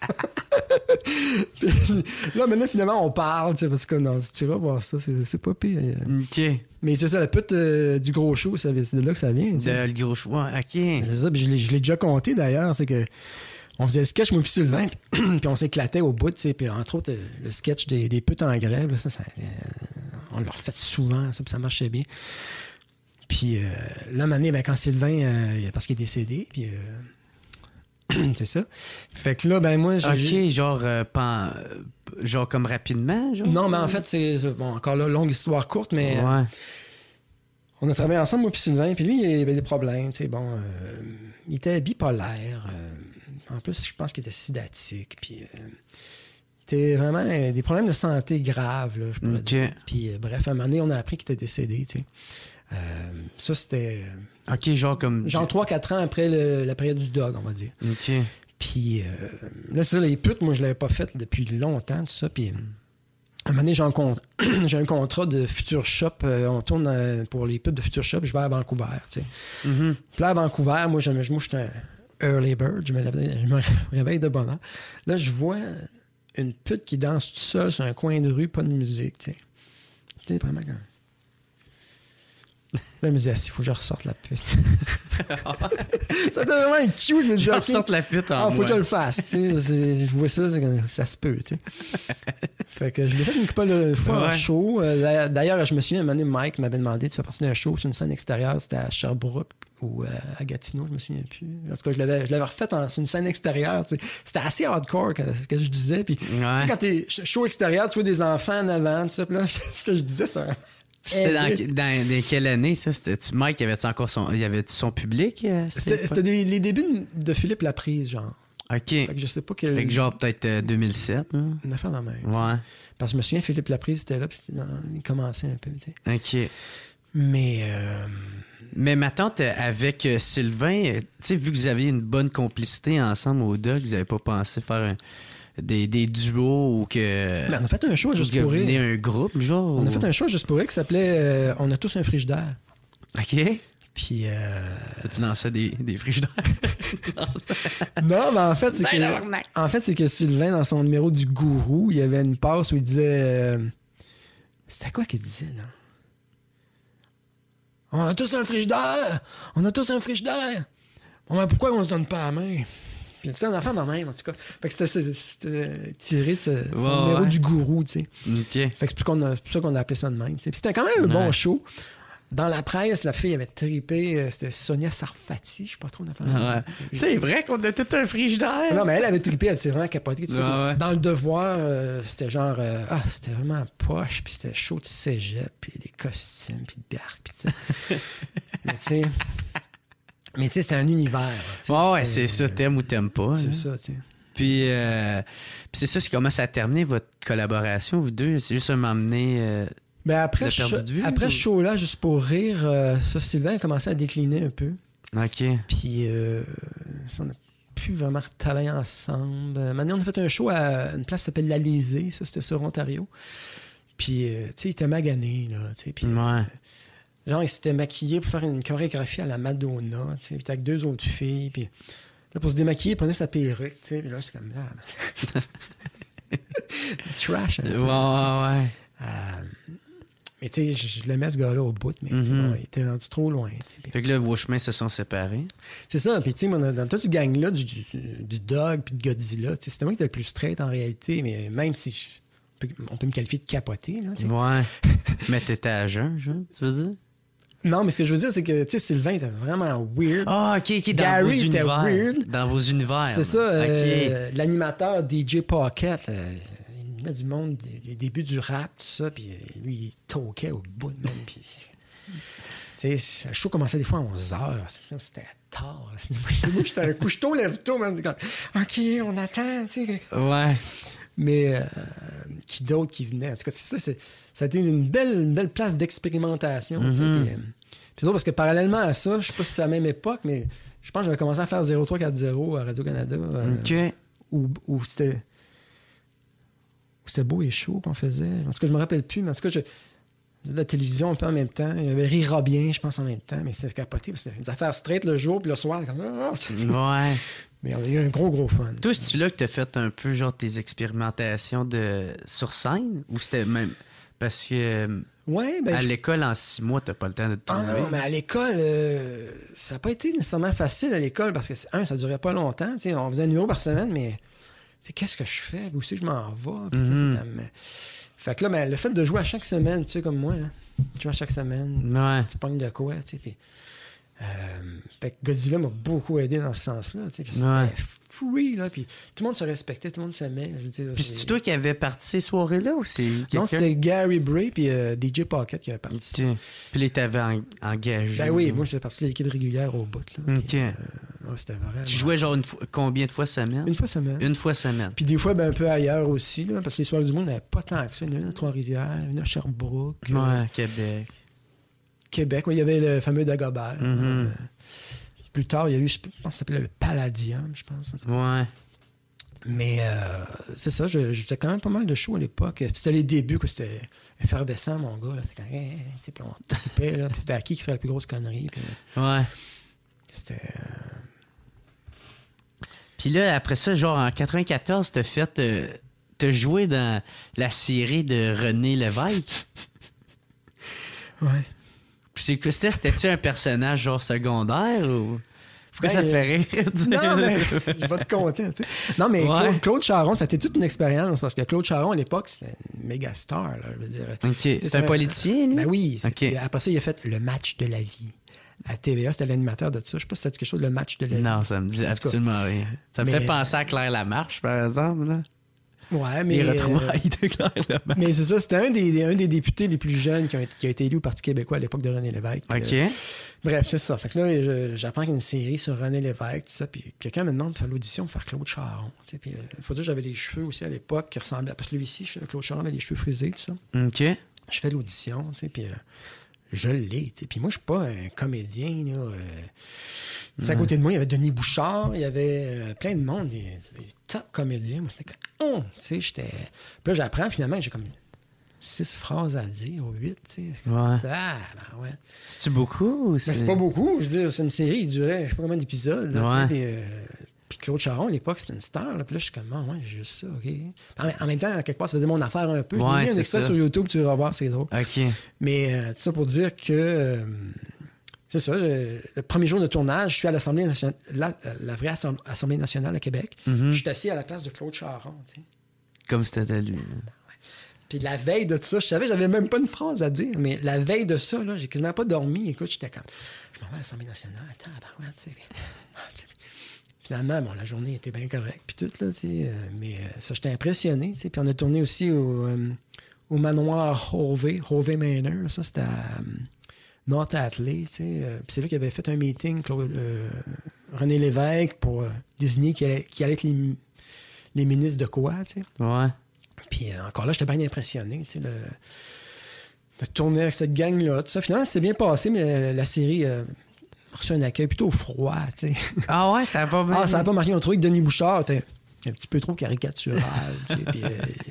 Puis là, maintenant, finalement, on parle, tu sais, parce que non, tu vas voir ça, c'est, c'est pas pire. OK. Mais c'est ça, la pute euh, du gros show, ça- c'est de là que ça vient. tu sais. De le gros choix. OK. C'est ça, puis je l'ai, je l'ai déjà compté d'ailleurs, c'est que. On faisait le sketch, moi puis Sylvain, puis on s'éclatait au bout, tu sais, puis entre autres, euh, le sketch des, des putes en grève, là, ça, ça, euh, on l'a refait souvent, ça, puis ça marchait bien. Puis euh, là, une année, ben, quand Sylvain, euh, parce qu'il est décédé, puis euh, c'est ça. Fait que là, ben moi, j'ai... j'ai- OK, genre, euh, pan- euh, genre comme rapidement, genre? Non, mais en fait, c'est... c'est- Bon, encore là, longue histoire courte, mais... euh, Ouais. on a travaillé ensemble, moi puis Sylvain, puis lui, il avait des problèmes, tu sais, bon... euh, il était bipolaire. euh, en plus, je pense qu'il était sidatique, puis... euh, il était vraiment euh, des problèmes de santé graves, là, je pourrais OK. dire. Puis euh, bref, à un moment donné, on a appris qu'il était décédé, tu sais. Euh, ça, c'était... euh, OK, genre comme... genre trois quatre ans après le- la période du dog, on va dire. OK. Puis euh, là, c'est ça, les putes, moi, je l'avais pas fait depuis longtemps, tout ça. Puis euh, à un moment donné, j'ai un, con- j'ai un contrat de Future Shop. euh, on tourne euh, pour les putes de Future Shop. Je vais à Vancouver, tu sais. Mhm. Puis là, à Vancouver, moi, je, moi, je suis un early bird. Je me, réveille, je me réveille de bonne heure. Là, je vois une pute qui danse toute seule sur un coin de rue, pas de musique, tu sais. Tu sais, vraiment quand... Là, je me dis, ah, il faut que je ressorte la pute. C'était vraiment un cue. Je me dis, Je OK, ressorte la pute en ah, faut moi. que je le fasse. Tu sais, c'est- je vois ça, c'est que ça se peut. Tu sais. Fait que je l'ai fait une couple de fois en Ouais. show. Euh, D'ailleurs, je me souviens, un moment donné, Mike m'avait demandé de faire partie d'un show sur une scène extérieure. C'était à Sherbrooke ou euh, à Gatineau, je me souviens plus. En tout cas, je l'avais, je l'avais refait en, sur une scène extérieure. Tu sais. C'était assez hardcore, que- ce que je disais. Puis, tu sais, Ouais. quand t'es show extérieur, tu vois des enfants en avant, tout ça. Puis là, ce que je disais, c'est un- C'était dans, Eh, dans, dans quelle année, ça? C'était, tu- Mike, y avait-tu encore son, y avait son public? euh, cette C'était, époque? c'était des- les débuts de Philippe Laprise, genre. OK. Fait que je sais pas quel. Fait que genre peut-être euh, deux mille sept, là. Une affaire dans la même. Ouais. Parce que je me souviens, Philippe Laprise était là, puis c'était dans- il commençait un peu, tu sais. OK. Mais, euh, Mais ma tante, euh, avec euh, Sylvain, euh, tu sais, vu que vous aviez une bonne complicité ensemble au Dog, vous avez pas pensé faire un- des, des duos ou que... mais on a fait un show ou juste que pour vous venez rire. un groupe, genre? On a ou- fait un show juste pour rire qui s'appelait euh, On a tous un frigidaire. OK. Puis, euh, Tu lançais des, des frigidaires? non, mais en fait, c'est Ben, que, tabarnak. en fait, c'est que Sylvain, dans son numéro du Gourou, il y avait une passe où il disait. euh, C'était quoi qu'il disait, là? On a tous un frigidaire! On a tous un frigidaire! Bon, mais pourquoi on se donne pas la main? Puis c'est un enfant dans la même, en tout cas. Fait que c'était, c'était tiré de ce, son Ouais, numéro ouais. du Gourou, tu sais. OK. Fait que c'est pour, qu'on a- c'est pour ça qu'on a appelé ça de même, tu sais. Puis c'était quand même un bon Ouais. show. dans la presse, la fille avait trippé, euh, c'était Sonia Sarfati, je sais pas trop. Ah ouais. C'est vrai qu'on a tout un frigidaire. Non, mais elle avait trippé, elle s'est vraiment capotée. Tout Ah ça. ouais. Dans le devoir, euh, c'était genre, euh, ah, c'était vraiment poche, puis c'était chaud de cégep, puis les costumes, puis barque, puis ça. Mais tu sais, mais tu sais, c'était un univers. Là, ouais, c'est ça, t'aimes ou t'aimes pas. C'est là. ça, tu sais. Puis, euh, puis c'est ça, c'est comment ça a terminé votre collaboration, vous deux? C'est juste un m'emmener. Euh, Ben après, Vous avez perdu de vue, après ou? ce show-là, juste pour rire, euh, ça, Sylvain a commencé à décliner un peu. OK. Puis, euh, ça, on n'a plus vraiment travaillé ensemble. Euh, Maintenant, on a fait un show à une place qui s'appelle l'Alizé, ça, c'était sur Ontario. Puis, euh, tu sais, il était magané, là, tu sais. Puis, Ouais. euh, genre, il s'était maquillé pour faire une chorégraphie à la Madonna, tu sais. Puis, il était avec deux autres filles. Puis, là, pour se démaquiller, il prenait sa perruque, tu sais. Puis là, c'est comme, ah, trash, un peu, Ouais, tu sais. ouais. Euh, mais tu sais, je, je l'aimais ce gars-là au bout, mais tu sais, Mhm. bon, il était rendu trop loin. tu sais. Puis- Fait que là, vos chemins se sont séparés. C'est ça, puis tu sais, moi, dans, dans tout ce gang-là, du, du, du Dog puis de Godzilla, tu sais, c'était moi qui étais le plus straight en réalité, mais même si je- on peut, on peut me qualifier de capoté, là, tu sais. Ouais. Mais t'étais à jeun, genre, tu veux dire? Non, mais ce que je veux dire, c'est que, tu sais, Sylvain était vraiment weird. Ah, OK, OK, dans Gary vos était univers. weird. Dans vos univers. C'est ça, OK. euh, l'animateur D J Pocket, euh, il venait du monde, du début du rap, tout ça, puis euh, lui, il toquait au bout de même, puis... Tu sais, le show commençait des fois à onze heures. C'était tard. Moi, j'étais un couche-tôt, lève-tôt, même. OK, on attend, tu sais. Ouais. Mais euh, qui d'autre qui venait? En tout cas, c'est ça, c'est, ça a été une belle, une belle place d'expérimentation. tu sais, Mhm. puis, euh, puis c'est drôle parce que parallèlement à ça, je sais pas si c'est à la même époque, mais je pense que j'avais commencé à faire zéro trois quatre zéro à Radio-Canada. euh, OK. où, où c'était. Où c'était beau et chaud qu'on faisait. En tout cas, je me rappelle plus, mais en tout cas, je. De la télévision un peu en même temps. Il y avait Rira bien, je pense, en même temps, mais c'était capoté. Parce que c'était des affaires straight le jour, puis le soir, c'était comme... Ouais. Mais on a eu un gros, gros fun. Toi, c'est-tu là que t'as fait un peu, genre, tes expérimentations de... sur scène? Ou c'était même... Parce que euh, Ouais, ben, à je- l'école, en six mois, t'as pas le temps de te Ah trouver. non, mais à l'école, euh, ça n'a pas été nécessairement facile à l'école parce que, un, ça durait pas longtemps. tu sais, On faisait un numéro par semaine, mais tu sais, qu'est-ce que je fais? Où c'est que je m'en vais? Puis, tu sais, Mhm. c'est comme, euh, Fait que là, ben, le fait de jouer à chaque semaine, tu sais, comme moi, hein, tu joues à chaque semaine, Ouais. tu pognes de quoi, tu sais, puis... Euh, fait que Godzilla m'a beaucoup aidé dans ce sens-là, tu sais, puis c'était Ouais. free, là, puis tout le monde se respectait, tout le monde s'aimait, je veux dire, Puis c'est- c'est toi qui avais parti ces soirées-là ou c'est quelqu'un? Non, c'était Gary Bray puis euh, D J Pocket qui avait parti. OK. Puis là, t'avais en- engagé. Ben oui, moi, j'étais parti de l'équipe régulière au bout, là. OK. puis, euh, ouais, c'était vraiment... Tu jouais genre une fois, combien de fois semaine? Une fois semaine. Une fois semaine. Puis des fois, ben, un peu ailleurs aussi, là, parce que les soirées du monde n'avaient pas tant que ça. Il y en avait une à Trois-Rivières, une à Sherbrooke, euh, Ouais, Québec. Québec. Ouais, il y avait le fameux Dagobert. Mhm. Euh, plus tard, il y a eu, je pense que ça s'appelait le Palladium, je pense. en tout cas. Ouais. Mais euh, c'est ça, je, je faisais quand même pas mal de shows à l'époque. Puis c'était les débuts, quoi, c'était effervescent, mon gars. Là. C'était quand hey, tu sais, puis on trippait, là. Puis c'était à qui qui ferait la plus grosse connerie. Puis Ouais. c'était... euh, Puis là, après ça, genre en quatre-vingt-quatorze, t'as fait... euh, t'as joué dans la série de René Lévesque. Ouais. Puis c'est que c'était, c'était-tu un personnage genre secondaire ou... Pourquoi Ben, ça te fait rire? Non, mais je vais te compter un peu. Non, mais Ouais. Claude, Claude Charon, ça a été toute une expérience parce que Claude Charon, à l'époque, c'était une méga star. Là, je veux dire. OK. C'est ça- un politicien, lui? Ben oui. c'est- OK. et Après ça, il a fait le match de la vie. À T V A, c'était l'animateur de ça. Je sais pas si ça dit quelque chose, le match de la vie. Non, ça me dit En tout cas. absolument rien. Ça me Mais- fait penser à Claire Lamarche, par exemple. Là. Ouais, mais. Les euh, retrouvailles de Claire Lamarche. mais c'est ça, c'était un des, un des députés les plus jeunes qui, ont été, qui a été élu au Parti québécois à l'époque de René Lévesque. Puis, OK. euh, bref, c'est ça. Fait que là, je- j'apprends qu'il y a une série sur René Lévesque, tout ça. Puis quelqu'un me demande de faire l'audition pour faire Claude Charon. tu sais. Puis il faut dire que j'avais les cheveux aussi à l'époque qui ressemblaient. Parce que lui ici, je- Claude Charon avait les cheveux frisés, tout ça. OK. Je fais l'audition, tu sais, puis euh, je l'ai, tu sais. Puis moi, je suis pas un comédien, là. euh. Tu sais, à côté de moi, il y avait Denis Bouchard, il y avait euh, plein de monde, des, des top comédiens. Moi, j'étais comme, oh, tu sais, j'étais... Puis là, j'apprends, finalement, que j'ai comme six phrases à dire, ou huit, tu sais. Ouais. Ah, ben ouais. C'est-tu beaucoup? Ou Mais c'est... c'est pas beaucoup, je veux dire, c'est une série, il durait, je sais pas combien d'épisodes, là, Ouais. tu sais, puis, euh, puis Claude Charon, à l'époque, c'était une star, là, puis là, je suis comme, ah, ouais, j'ai juste ça, OK. En, en même temps, quelque part, ça faisait mon affaire un peu. Je Ouais, l'ai mis un c'est extrait ça. sur YouTube, tu vas voir, c'est drôle. OK. Mais euh, tout ça pour dire que euh, c'est ça, je- le premier jour de tournage, je suis à l'Assemblée nationale, la, la vraie Assemblée, Assemblée nationale à Québec. Mhm. Je suis assis à la place de Claude Charon. tu sais. Comme c'était à lui. là. Puis la veille de ça, je savais, j'avais même pas une phrase à dire, mais la veille de ça, là, j'ai quasiment pas dormi. Écoute, j'étais comme, je m'en vais à l'Assemblée nationale, tabarouette, tu sais. Ah, tu sais. Finalement, bon, la journée était bien correcte, puis tout, là, tu sais. Euh, mais euh, ça, j'étais impressionné, tu sais. Puis on a tourné aussi au, euh, au manoir Hovey, Hovey Manor. Ça, c'était à euh, North Atlee, tu sais. Euh, puis c'est là qu'il avait fait un meeting, Claude, euh, René Lévesque, pour euh, désigner qui allait, qui allait être les, les ministres de quoi, tu sais. Ouais. Puis euh, encore là, j'étais bien impressionné, tu sais, le, de tourner avec cette gang-là. Tout ça, finalement, c'est bien passé, mais la, la série... Euh, reçu un accueil plutôt froid, tu sais. Ah ouais, ça a pas bien. Ah, ça n'a pas marché. On trouvait que Denis Bouchard était un petit peu trop caricatural, tu sais. Puis, euh...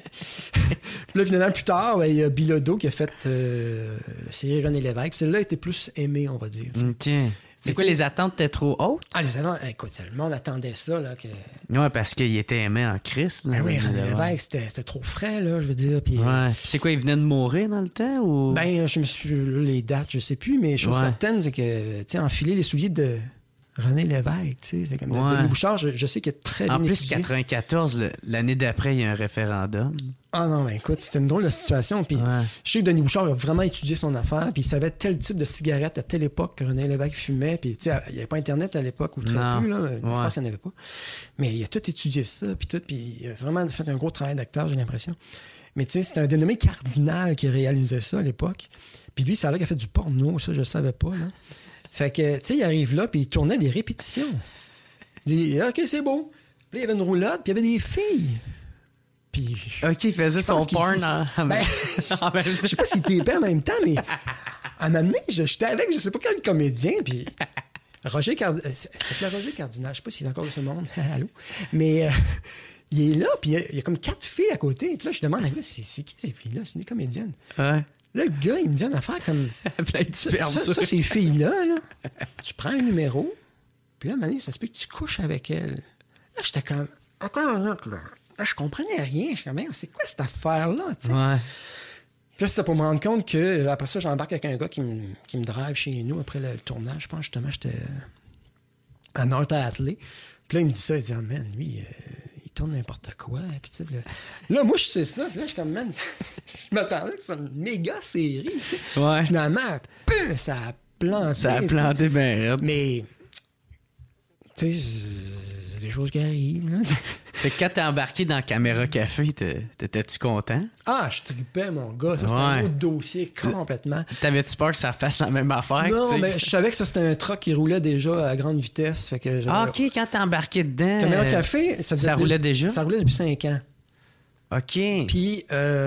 puis là, finalement, plus tard, ben, il y a Bilodeau qui a fait euh, la série René Lévesque. Puis celle-là était plus aimée, on va dire. Okay. C'est quoi, les attentes étaient trop hautes? Ah, les attentes, écoute, le monde attendait ça, là. Que... Ouais, parce qu'il était aimé en Christ. Ben oui, René Lévesque, c'était, c'était trop frais, là, je veux dire. Puis, ouais. C'est quoi, il venait de mourir dans le temps, ou? Ben, je me suis... Les dates, je sais plus, mais chose ouais. certaine, c'est que, tu sais, enfiler les souliers de René Lévesque, tu sais, c'est comme ouais. Denis Bouchard, je, je sais qu'il est très bien en plus, étudié. quatre-vingt-quatorze, le, l'année d'après, il y a un référendum. Ah non, ben écoute, c'était une drôle de situation. Puis ouais. je sais que Denis Bouchard a vraiment étudié son affaire, puis il savait tel type de cigarette à telle époque que René Lévesque fumait. Puis tu sais, il n'y avait pas Internet à l'époque, ou très non. peu, là. Ouais. Je pense qu'il n'y en avait pas. Mais il a tout étudié ça, puis tout, puis il a vraiment fait un gros travail d'acteur, j'ai l'impression. Mais tu sais, c'était un dénommé Cardinal qui réalisait ça à l'époque. Puis lui, ça a l'air qu'il a fait du porno, ça, je ne savais pas, là. Fait que, tu sais, il arrive là, puis il tournait des répétitions. Il dit, OK, c'est beau. Puis là, il y avait une roulotte, puis il y avait des filles. Puis, OK, il faisait son porn en, en, ben, en même temps. Je sais pas s'il tapait en même temps, mais à un moment donné, j'étais avec je sais pas quel comédien, puis Roger Cardinal, c'est s'appelait Roger Cardinal, je sais pas s'il est encore de ce monde, allô, mais euh, il est là, puis il y, y a comme quatre filles à côté, puis là, je demande, c'est, c'est qui ces filles-là? C'est des comédiennes. Ouais. Là, le gars, il me dit une affaire comme... ça, ça, ça, ces filles-là, là, tu prends un numéro, puis là, à un moment donné, ça se peut que tu couches avec elles. Là, j'étais comme, attends une minute, là. Là, je comprenais rien. Je suis comme, c'est quoi cette affaire-là, tu sais? Ouais. Puis là, c'est ça pour me rendre compte que, après ça, j'embarque avec un gars qui me, qui me drive chez nous après le, le tournage. Je pense, justement, j'étais à North Atlee. Puis là, il me dit ça. Il dit, oh, man, lui, euh, il tourne n'importe quoi. Puis, tu sais, là, là, moi, je sais ça. Puis là, je suis comme, man, je m'attendais que c'est une méga série, tu sais. Ouais. Finalement, peu, ça a planté. Ça a planté bien. Mais, tu sais, c'est des choses qui arrivent, là. Fait que quand t'es embarqué dans Caméra Café, t'étais-tu content? Ah, je tripais, mon gars. Ça, c'était ouais. un autre dossier complètement. T'avais-tu peur que ça fasse la même affaire? Non, mais je savais que ça, c'était un truck qui roulait déjà à grande vitesse. Fait que ah, OK, quand t'es embarqué dedans... Caméra Café, ça, ça roulait de... déjà? Ça roulait depuis cinq ans. OK. Puis,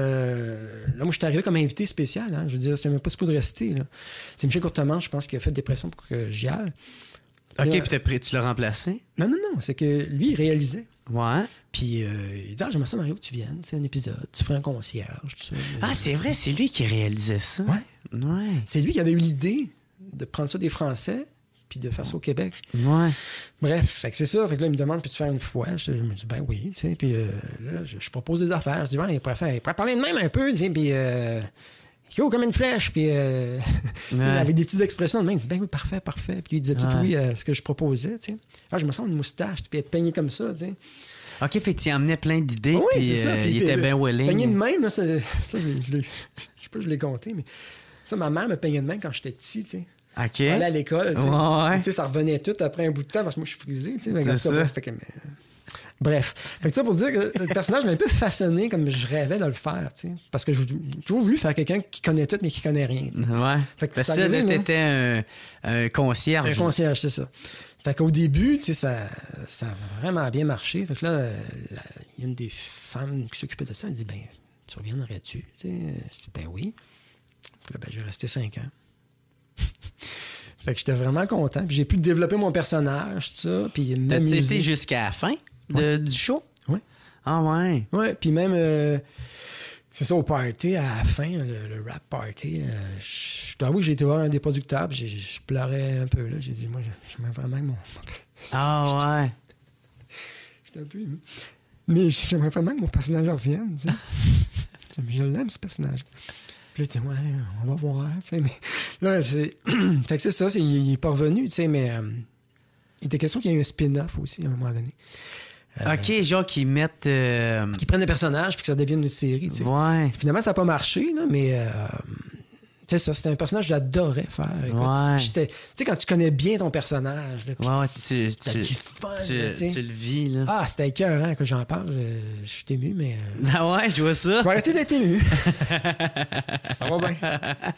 euh, là, moi, je suis arrivé comme invité spécial. Hein. Je veux dire, c'est même pas supposé de rester. Là. C'est Michel Courtemanche, je pense, qui a fait des pressions pour que j'y aille. OK, puis t'as pris, tu l'as remplacé? Non, non, non. C'est que lui, il réalisait. Ouais. Puis euh, il dit, ah, j'aimerais ça, Mario, que tu viennes. C'est un épisode. Tu ferais un concierge. Tout ça. Ah, c'est vrai, c'est lui qui réalisait ça. Ouais. Ouais. C'est lui qui avait eu l'idée de prendre ça des Français puis de faire ça au Québec. Ouais. Bref, fait que c'est ça. Fait que là, il me demande, peux-tu faire une fois? Je, je me dis, ben oui. Tu sais, puis euh, là, je, je propose des affaires. Je dis, ben, il pourrait, faire, il pourrait parler de même un peu. Tu sais, puis, euh, yo, comme une flèche. Puis, euh, ouais. avec des petites expressions de même. Il dit, ben oui, parfait, parfait. Puis, il disait tout ouais. oui à ce que je proposais. Tu sais. Ah, je me sens une moustache, puis être peigné comme ça. Tu sais. OK, fait que tu emmenais plein d'idées. Oui, puis, c'est ça. Euh, puis, il était bien willing. Peigné de même, là, ça, ça je, je, je, je sais pas, je l'ai compté, mais ça, ma mère me peignait de même quand j'étais petit, tu sais. OK. J'allais à l'école, tu sais. Ouais. Tu sais, ça revenait tout après un bout de temps, parce que moi, je suis frisé, tu sais. C'est ça. Bref, fait que, mais... Bref. Fait que ça pour dire que le personnage m'a un peu façonné comme je rêvais de le faire, tu sais. Parce que j'ai toujours voulu faire quelqu'un qui connaît tout, mais qui connaît rien, tu sais. Ouais. Fait que ça, là, t'étais un, un concierge. Un concierge, c'est ça. Fait qu'au début, tu sais, ça, ça a vraiment bien marché. Fait que là, il y a une des femmes qui s'occupait de ça. Elle dit, ben, tu reviendrais-tu? Tu sais, je dis, ben oui. Puis là, ben, j'ai resté cinq ans. Fait que j'étais vraiment content. Puis j'ai pu développer mon personnage, tout ça. Puis t'as-tu été jusqu'à la fin de, ouais. du show? Oui. Ah ouais? Ouais, puis même, euh, c'est ça, au party, à la fin, le, le rap party, euh, je dois avouer que j'ai été voir un des producteurs, puis je pleurais un peu, là. J'ai dit, moi, j'aimerais vraiment que mon... Ah ouais? J'étais un peu ému. Mais j'aimerais vraiment que mon personnage revienne, tu sais. Je l'aime, ce personnage. Puis là, tu sais, ouais, on va voir, tu sais, mais là, c'est... fait que c'est ça, c'est, il est pas revenu, tu sais, mais euh, il était question qu'il y ait un spin-off aussi, à un moment donné. Euh, OK, genre qu'ils mettent... Euh... Qui prennent des personnages puis que ça devienne une série. T'sais. Ouais. Finalement, ça n'a pas marché, là, mais... Euh, tu sais, ça, c'était un personnage que j'adorais faire. Écoute, ouais. Tu sais, quand tu connais bien ton personnage, là, ouais, ouais, tu, tu, tu, du fun, tu, là, tu le vis, là. Ah, c'était écœurant quand j'en parle. Je, je suis ému, mais... Euh... Ah ouais, je vois ça. Je vais arrêter d'être ému. Ça va bien.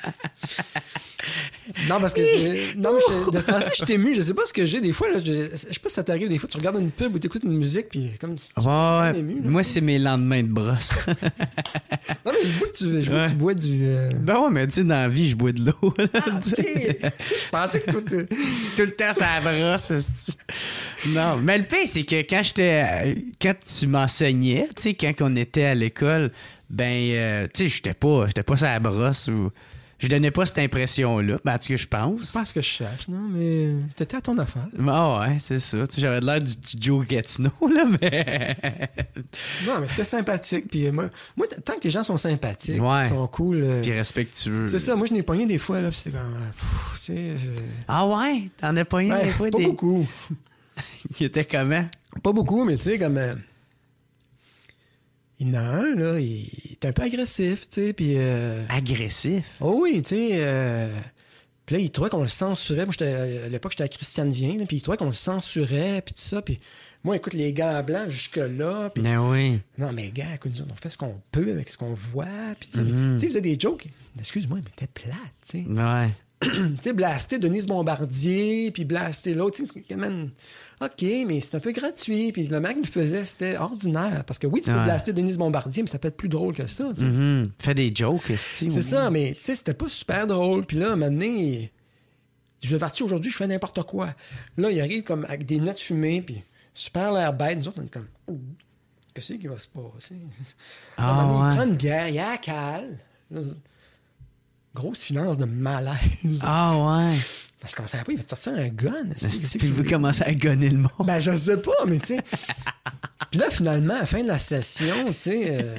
Non, parce que... j'ai... Non, mais je... de ce temps-ci, je suis ému. Je sais pas ce que j'ai. Des fois, là, je... je sais pas si ça t'arrive. Des fois, tu regardes une pub ou tu écoutes une musique, puis comme... Tu... Ouais, ouais. Ému, là, moi, c'est mes lendemains de brosse. Non, mais je vois que tu, je vois ouais. que tu bois du... Euh... Ben ouais, mais tu sais, dans la vie, je bois de l'eau. Ah, okay. Je pensais que tout... tout le temps, ça brosse. Non, mais le pire, c'est que quand j'étais... Quand tu m'enseignais, tu sais, quand on était à l'école, ben, euh, tu sais, j'étais pas, j'étais pas sur la brosse ou... Je donnais pas cette impression-là. Ben, en tout cas, je pense. Pas ce que je cherche, non, mais t'étais à ton affaire. Ah ouais, c'est ça. T'sais, j'avais l'air du petit Joe Gatineau, là, mais... Non, mais t'es sympathique. Puis moi, moi, tant que les gens sont sympathiques, ouais. ils sont cool... Euh... Puis respectueux. C'est ça, moi, je n'ai pogné des fois, là, puis c'était comme... Pff, tu sais... Ah ouais? T'en as pogné ouais, des fois? Pas des... beaucoup. Il était comment? Pas beaucoup, mais tu sais, comme... Euh... Il y en a un, là, il est un peu agressif, tu sais, puis... Euh... Agressif? Oh oui, tu sais... Euh... Puis là, il trouvait qu'on le censurait. Moi, j'étais, à l'époque, j'étais à Christiane Vien, puis il trouvait qu'on le censurait, puis tout ça, puis... Moi, écoute, les gars blancs jusque-là, puis... Ben oui. Non, mais gars, écoute, on fait ce qu'on peut avec ce qu'on voit, puis tu sais, mm-hmm. il faisait des jokes. Excuse-moi, mais t'es plate, tu sais. Ouais. Tu sais, blaster Denise Bombardier, puis blaster l'autre, tu sais, c'est quand même... OK, mais c'est un peu gratuit. Puis le mec qui le faisait, c'était ordinaire. Parce que oui, tu peux ouais. blaster Denise Bombardier, mais ça peut être plus drôle que ça, tu sais. Mm-hmm. Fais des jokes, c'est C'est ça, mais tu sais, c'était pas super drôle. Puis là, maintenant, je vais partir aujourd'hui, je fais n'importe quoi. Là, il arrive comme avec des lunettes fumées, puis super l'air bête. Nous autres, on est comme... Qu'est-ce qui va se passer? Ah, là, maintenant, ouais. il prend une bière, il a cale. Là, gros silence de malaise. Ah ouais. Parce qu'on savait pas, il va te sortir un gun. Est-ce qu'il veut commencer à gonner le monde? Ben, je sais pas, mais tu sais. Puis là, finalement, à la fin de la session, tu sais, euh,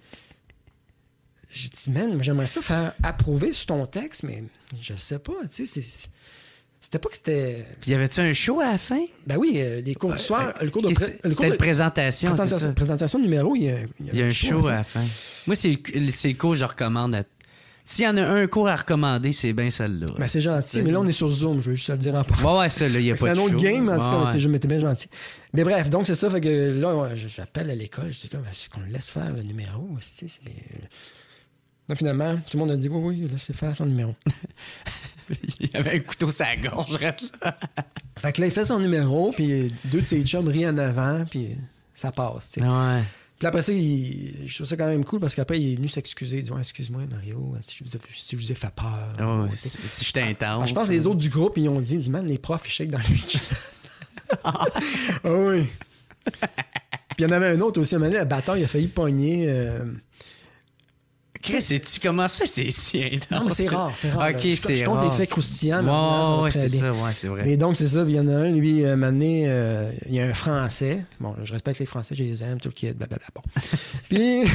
j'ai dit, man, j'aimerais ça faire approuver sur ton texte, mais je sais pas, tu sais, c'est. C'était pas que c'était... Puis y avait-tu un show à la fin? Ben oui, euh, les cours du soir, le cours de... Pré- le cours c'était de... de présentation, présentation, c'est ça? présentation de numéro, il y a, il y a, il y a un show à la fin. Moi, c'est le, c'est le cours que je recommande à... S'il y en a un cours à recommander, c'est bien celle-là. Ben c'est gentil, mais là, on est sur Zoom, je veux juste te le dire en passant. Ouais, ouais, ça, là, il n'y a pas de C'est un autre show. game, en tout cas, ouais. je m'étais bien gentil. Mais bref, donc c'est ça, fait que là, j'appelle à l'école, je dis là, est-ce qu'on le laisse faire le numéro? C'est des... Donc finalement, tout le monde a dit, oui, oui, laissez faire son numéro. Il y avait un couteau sur la gorge. Là. Fait que là, il fait son numéro, puis deux de ses chums rient en avant, puis ça passe, tu sais. Ouais. Puis après ça, il... je trouve ça quand même cool, parce qu'après, il est venu s'excuser. Il dit, ouais, excuse-moi, Mario, si je vous ai, si je vous ai fait peur. Oh, ouais, si, si j'étais intense. Ah, je pense que les autres du groupe, ils ont dit, dis, man, les profs, ils shake dans lui. Ah oui. Puis il y en avait un autre aussi, à un moment donné, le bâtard, il a failli pogner... Euh... Qu'est-ce que tu commences ça? C'est si intense. Non, mais c'est rare, c'est rare. Ok, je, c'est je compte rare. les faits croustillants, mais ouais, ça va ouais, très c'est bien. ça, ouais, c'est vrai. Mais donc, c'est ça, il y en a un, lui, euh, mané, euh, il y a un Français. Bon, je respecte les Français, je les aime, tout le kit, blablabla. Bon. Puis,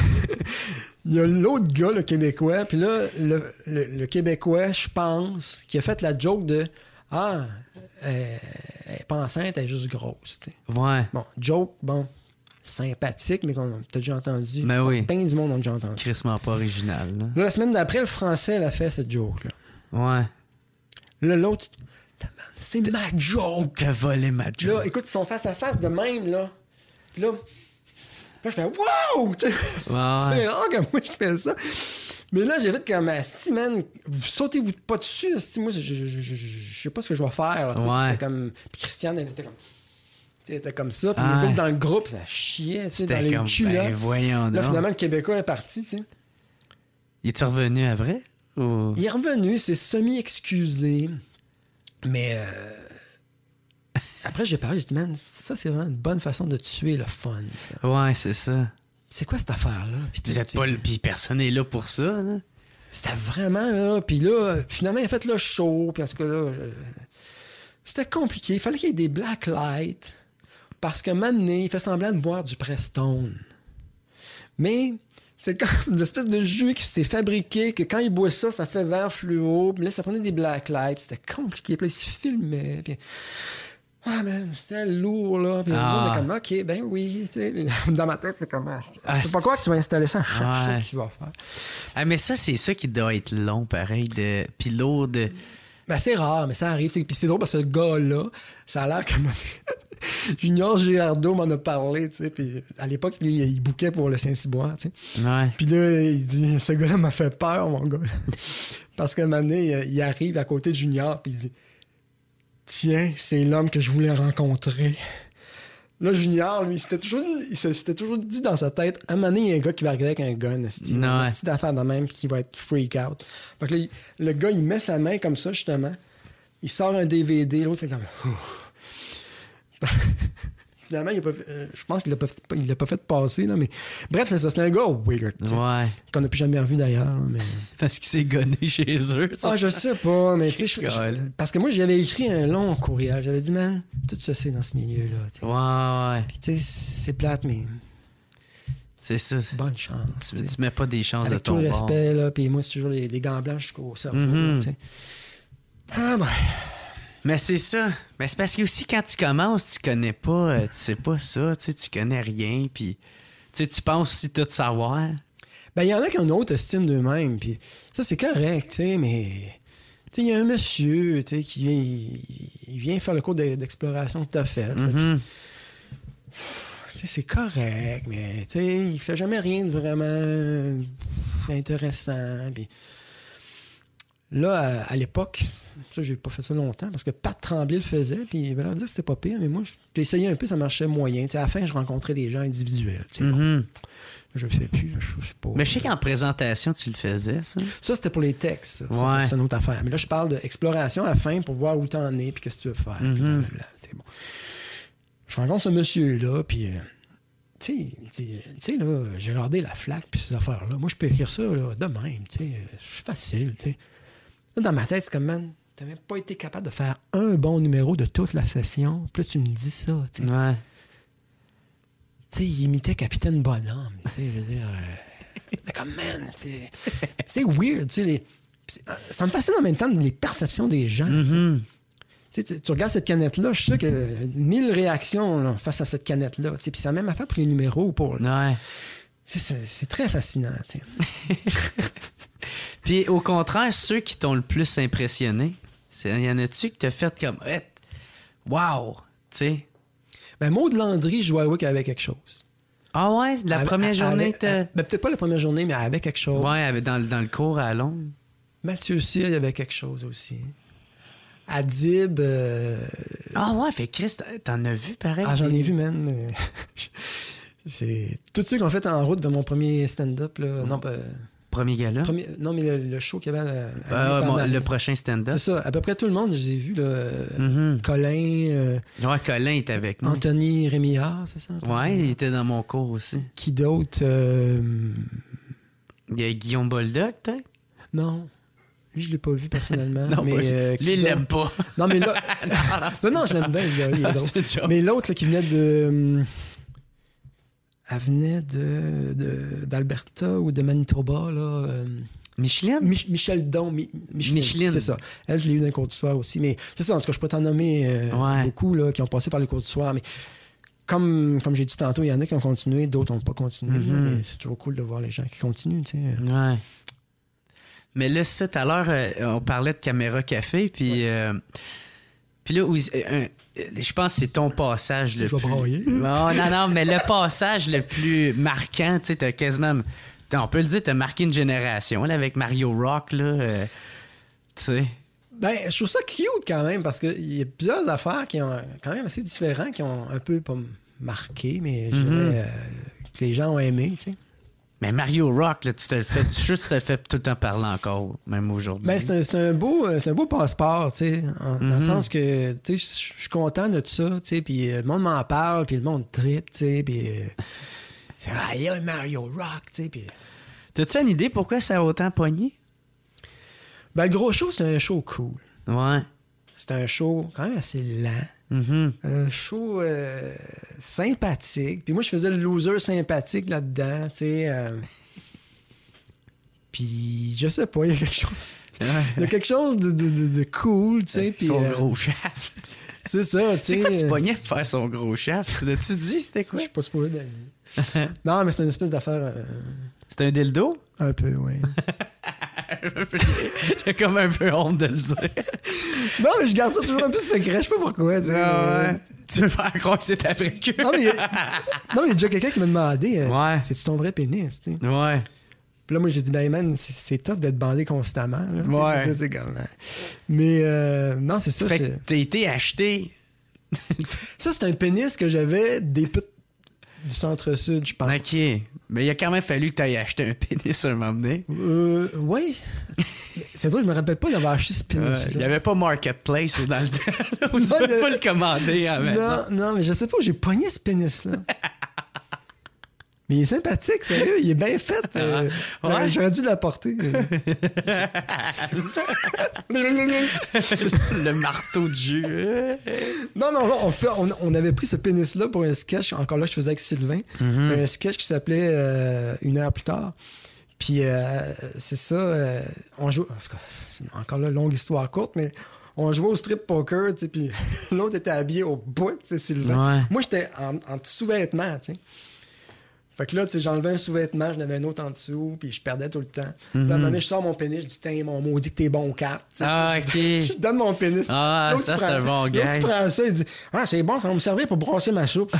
il y a l'autre gars, le Québécois, puis là, le, le, le Québécois, je pense, qui a fait la joke de « Ah, elle n'est pas enceinte, elle est juste grosse. » Ouais. Bon, joke, bon, sympathique, mais qu'on a peut-être déjà entendu. Mais oui. Plein du monde ont déjà entendu. Crissement pas original. Là. Là, la semaine d'après, le Français, elle a fait cette joke-là. Ouais. Là, l'autre, c'est ma joke. T'as volé ma joke. Là, écoute, ils sont face à face de même, là. Puis là, là, je fais wow! Tu sais, Ouais, ouais. c'est rare que moi, je fais ça. Mais là, j'ai fait comme, si, man, vous sautez-vous pas dessus, si, moi, je, je, je, je, je sais pas ce que je vais faire, là, tu sais. Ouais. Puis c'était comme, puis Christiane, elle était comme, tu sais, elle était comme ça. Puis Ouais. les autres dans le groupe, ça chiait, tu sais, dans C'était les comme, culottes. ben, voyons Là, donc. finalement, le Québécois est parti, tu sais. Il est revenu à vrai? Ou... Il est revenu, c'est semi-excusé. Mais euh... après, j'ai parlé, j'ai dit, man, ça, c'est vraiment une bonne façon de tuer le fun, ça. Ouais, c'est ça. C'est quoi cette affaire-là? Puis Vous êtes pas... Puis personne n'est là pour ça, là. C'était vraiment, là... Puis là, finalement, il a fait le show, puis en tout cas, là... Je... C'était compliqué. Il fallait qu'il y ait des black lights, parce que maintenant, il fait semblant de boire du Prestone. Mais... c'est comme une espèce de jus qui s'est fabriqué, que quand il boit ça, ça fait vert fluo. Puis là, ça prenait des black lights. C'était compliqué. Puis là, il se filmait. Puis... Ah, man, c'était lourd, là. Puis Ah. on était comme, OK, ben oui. Tu sais, dans ma tête, c'est comme, ah, tu Ah, peux pas croire que tu vas installer ça à chaque Ouais. chose que tu vas faire. Ah, mais ça, c'est ça qui doit être long, pareil, de... puis lourd de... Ben, c'est rare, mais ça arrive. C'est- Puis c'est drôle parce que ce gars-là, ça a l'air comme... Junior Girardeau m'en a parlé, tu sais. Puis à l'époque, lui, il bouquait pour le Saint-Cyboire, tu sais. Ouais. Puis là, il dit, ce gars-là m'a fait peur, mon gars. Parce qu'à un moment donné, il arrive à côté de Junior, puis il dit, tiens, c'est l'homme que je voulais rencontrer. Là, Junior, lui, il s'était toujours, il s'était toujours dit dans sa tête, à un moment donné, il y a un gars qui va arriver avec un gun, c'est une Ouais. petite affaire de même qui va être freak out. Fait que là, il- le gars, il met sa main comme ça, justement. Il sort un D V D, l'autre fait comme... Finalement, il a pas fait- euh, je pense qu'il l'a pas, fait- il l'a pas fait passer, là, mais... Bref, c'est ça, c'est un gars weird, tu sais, Ouais. qu'on n'a plus jamais revu d'ailleurs, là, mais... Parce qu'il s'est gonné chez eux. ça. Ah, je sais pas, mais tu sais, je- je- Colin. parce que moi, j'avais écrit un long courriel. J'avais dit, man, tout ça, c'est dans ce milieu-là. tu sais. Ouais, ouais. Puis, tu sais, c'est plate, mais C'est ça. bonne chance. Tu, tu sais. tu mets pas des chances Avec de tout ton le bord. respect, là. Puis moi, c'est toujours les, les gants blancs jusqu'au cerveau. Mhm. là, tu sais. Ah, ben. Mais c'est ça. Mais c'est parce que aussi, quand tu commences, tu connais pas, euh, tu sais pas ça, tu sais, tu connais rien, puis tu sais, tu penses aussi tout savoir. Ben, il y en a qui ont une haute estime d'eux-mêmes. Puis ça, c'est correct, tu sais, mais. Tu sais, il y a un monsieur, tu sais, qui vient, il, il vient faire le cours de- d'exploration que tu as fait. là, puis, Mhm. tu sais, c'est correct, mais tu sais, il fait jamais rien de vraiment intéressant. Puis là, à, à l'époque, ça, j'ai pas fait ça longtemps parce que Pat Tremblay le faisait, puis il avait l'air de dire que c'était pas pire, mais moi, j'ai essayé un peu, ça marchait moyen. Tu sais, à la fin, je rencontrais des gens individuels. tu sais. Bon, Mhm. je le fais plus. Je, je sais pas. Mais je sais qu'en présentation, tu le faisais, ça. Ça, c'était pour les textes. ça. Ça, Ouais. c'est une autre affaire. Mais là, je parle d'exploration à la fin pour voir où t'en es, puis qu'est-ce que tu veux faire. puis Mhm. blablabla. C'est bon. Je rencontre ce monsieur-là, puis... euh, tu sais, il dit, tu sais, là, j'ai regardé la flaque, puis ces affaires-là. Moi, je peux écrire ça, là, de même, tu sais. euh, C'est facile, tu sais. Là, dans ma tête, c'est comme, man, t'as même pas été capable de faire un bon numéro de toute la session. Puis là, tu me dis ça, tu sais. Ouais. Tu sais, il imitait Capitaine Bonhomme, tu sais, je veux dire... euh, c'est comme, man, c'est... C'est weird, tu sais, les... c'est- ça me fascine en même temps les perceptions des gens, tu sais. Mhm. Tu, sais, tu- tu regardes cette canette-là, je suis sûr qu'il y a mille réactions là, face à cette canette-là. tu sais. Puis c'est la même affaire pour les numéros. Pour... Ouais. Tu sais, C'est, c'est très fascinant. tu sais. Puis au contraire, ceux qui t'ont le plus impressionné, il y en a-tu qui t'ont fait comme, hey, wow, tu sais. Ben, Maud Landry, je vois qu'il avait quelque chose. Ah ouais, la Avec- première journée, avec- t'as... ben, peut-être pas la première journée, mais avec quelque chose. Ouais, avec- dans, le- dans le cours à Londres. Mathieu Cyr, il y avait quelque chose aussi. Adib, euh, Ah ouais, fait Chris, t'en as vu pareil? ah, j'en ai vu, man. Euh, c'est tous ceux qui ont fait en route vers mon premier stand-up. Là. Non, pas- Premier gala? premier- non, mais le, le show qu'il y avait à, à Ah, Louis bon, Parmal. le prochain stand-up. C'est ça. À peu près tout le monde, je les ai vus. Là. Euh, Mhm. Colin, euh, Ouais, Colin est avec moi. Anthony Rémillard, c'est ça? Anthony? Ouais, il était dans mon cours aussi. Qui d'autre? Euh, Il y a Guillaume Boldoc, peut-être? Non. Lui, je l'ai pas vu personnellement. Non, mais, pas- euh, lui, qui il d'autre? l'aime pas. Non, mais là. non, non, je l'aime bien, ce gars-là, il est drôle. C'est une joke. Mais l'autre, là, qui venait de. hum, Elle venait de, de- d'Alberta ou de Manitoba, là. euh, Micheline? Mich- Michel Don. Mi- Micheline. Micheline. C'est ça. Elle, je l'ai eu dans le cours du soir aussi. Mais c'est ça, en tout cas, je peux t'en nommer euh, Ouais. beaucoup là, qui ont passé par le cours du soir. Mais comme, comme j'ai dit tantôt, il y en a qui ont continué, d'autres n'ont pas continué. là, Mhm. mais c'est toujours cool de voir les gens qui continuent, tu sais. Ouais. Mais là, ça, tout à l'heure, euh, on parlait de Caméra Café, puis... euh, puis là, où- euh, euh, je pense que c'est ton passage le Je vais plus... brailler. Non, non, non, mais le passage le plus marquant, tu sais, t'as quasiment... t'as- On peut le dire, t'as marqué une génération, là, avec Mario Rock, là, euh, tu sais. Ben, je trouve ça cute quand même parce qu'il y a plusieurs affaires qui ont quand même assez différents, qui ont un peu pas marqué, mais je Mhm. dirais euh, que les gens ont aimé, tu sais. Mais Mario Rock, là, tu te le fais... Je suis sûr que tu te le fais tout le temps parler encore, même aujourd'hui. Ben, c'est un, c'est un beau, euh, c'est un beau passeport, tu sais, en- dans le Mhm. sens que, tu sais, je suis content de ça, tu sais, puis euh, le monde m'en parle, puis le monde trippe, tu sais, puis euh, c'est ah, il y a un Mario Rock, tu sais, puis T'as-tu une idée pourquoi ça a autant pogné? ben, le gros show, c'est un show cool. Ouais. C'est un show quand même assez lent. Mhm. Un show euh, sympathique. Puis moi, je faisais le loser sympathique là-dedans, tu sais. euh. Puis, je sais pas, il y a quelque chose... Il y a quelque chose de, de, de, de cool, tu sais. Puis, Son euh, gros chef. C'est ça, tu sais. C'est quoi tu pognais pour faire son gros chef? L'as-tu dit, c'était quoi? Je suis pas supposé d'aller. Non, mais c'est une espèce d'affaire... Euh... C'était un dildo? Un peu, oui. J'ai comme un peu honte de le dire. Non, mais je garde ça toujours un peu secret. Je sais pas pourquoi. Tu sais, ah ouais. mais... Tu veux faire croire que c'est après que... Non, mais il y a, non, mais il y a déjà quelqu'un qui m'a demandé euh, ouais. c'est-tu ton vrai pénis? Tu sais? Ouais. Puis là, moi, j'ai dit, ben, man, c'est, c'est tough d'être bandé constamment. Là, ouais. Tu sais, c'est comme... Mais euh, non, c'est ça. Fait je... que t'as été acheté. Ça, c'est un pénis que j'avais des putes du centre-sud, je pense. OK. Mais il a quand même fallu que tu ailles acheter un pénis un moment donné. Euh, oui. C'est drôle, je me rappelle pas d'avoir acheté ce pénis-là. Il n'y avait pas Marketplace dans le temps. Où tu non, peux mais... pas le commander à la Non, non, mais je sais pas où j'ai pogné ce pénis-là. Mais il est sympathique, sérieux. Il est bien fait. Euh, ouais. j'aurais, j'aurais dû l'apporter. Le marteau de jus. non, non, on, fait, on, on avait pris ce pénis-là pour un sketch, encore là, je faisais avec Sylvain. Mm-hmm. Un sketch qui s'appelait euh, Une heure plus tard. Puis euh, c'est ça, euh, on joue... C'est encore là, longue histoire courte, mais... On jouait au strip poker, tu sais, puis l'autre était habillé au bout, tu sais, Sylvain. Ouais. Moi, j'étais en, en petit sous-vêtement, tu sais. Fait que là, tu sais, j'enlevais un sous-vêtement, j'en avais un autre en dessous, puis je perdais tout le temps. Mm-hmm. Puis là, à un moment donné, je sors mon pénis, je dis, tiens, mon maudit que t'es bon au quatre. Ah, OK. Je te donne mon pénis. Ah, ça, c'est un bon gars. Là, tu prends ça, il dit, ah, c'est bon, ça va me servir pour brasser ma soupe.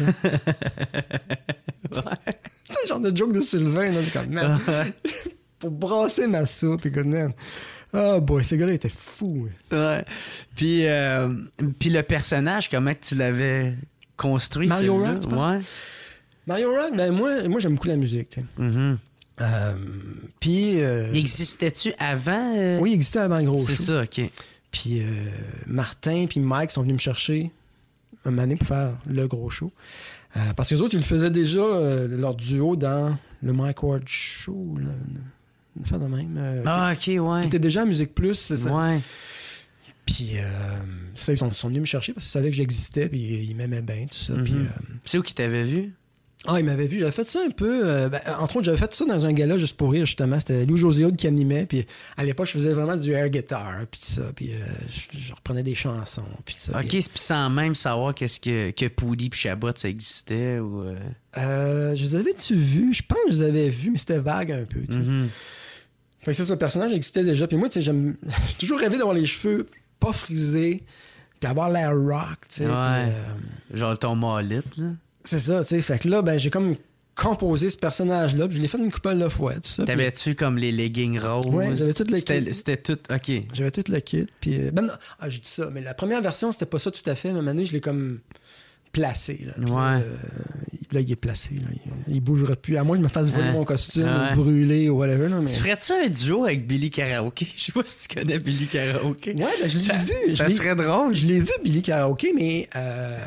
C'est un genre de joke de Sylvain, là, c'est comme, man, pour brasser ma soupe, écoute, man. Oh boy, ce gars-là était fou. Ouais. Puis, euh, puis le personnage, comment tu l'avais construit? Mario Rock, ouais. Mario Rock, ben moi, moi j'aime beaucoup la musique. Tu sais. Mm-hmm. euh, puis... Euh, existais-tu avant? Euh... Oui, il existait avant le gros C'est show. ça, OK. Puis euh, Martin puis Mike sont venus me chercher un moment donné pour faire le gros show. Euh, parce que les autres, ils le faisaient déjà, euh, leur duo, dans le Mike Ward Show, là. Une affaire de même. Euh, ah, qui, OK, ouais. Qui était déjà à Musique Plus, c'est ça. Ouais. Puis, euh, ça, ils sont, sont venus me chercher parce qu'ils savaient que j'existais, puis ils m'aimaient bien, tout ça. Mm-hmm. Puis, euh, c'est où qu'ils t'avaient vu? Ah, ils m'avaient vu. J'avais fait ça un peu. Euh, ben, entre autres, j'avais fait ça dans un gala juste pour rire, justement. C'était Louis-José Hood qui animait. Puis, à l'époque, je faisais vraiment du air guitar, puis ça. Puis, euh, je, je reprenais des chansons, puis ça. OK, puis sans même savoir qu'est-ce que, que Poudy puis Chabot, ça existait, ou... Euh... Euh, je les avais-tu vus? Je pense que je les avais vus, mais c'était vague un peu, tu sais. Mm-hmm. Fait que c'est ça, le personnage existait déjà. Puis moi, tu sais, j'aime... j'ai toujours rêvé d'avoir les cheveux pas frisés, puis avoir l'air rock, tu sais. Ouais. Puis, euh... genre ton malite, là. C'est ça, tu sais. Fait que là, ben, j'ai comme composé ce personnage-là, puis je l'ai fait une couple de fois, tout ça. T'avais-tu puis... comme les leggings roses? Ouais, j'avais tout le c'était, kit. C'était tout, OK. J'avais tout le kit, puis... Ben, non, ah, je dis ça, mais la première version, c'était pas ça tout à fait. Mais à un moment donné, je l'ai comme placé, là. Puis, ouais. Là, euh, là, il est placé, là. Il, il bougera plus. À moins que je me fasse voler hein? mon costume, ouais. ou brûler, ou whatever, là, mais... Tu ferais-tu un duo avec Billy Karaoke? Je sais pas si tu connais Billy Karaoke. Ouais, ben, je l'ai ça, vu. Ça je l'ai... serait drôle. Je l'ai vu, Billy Karaoke, mais... Euh...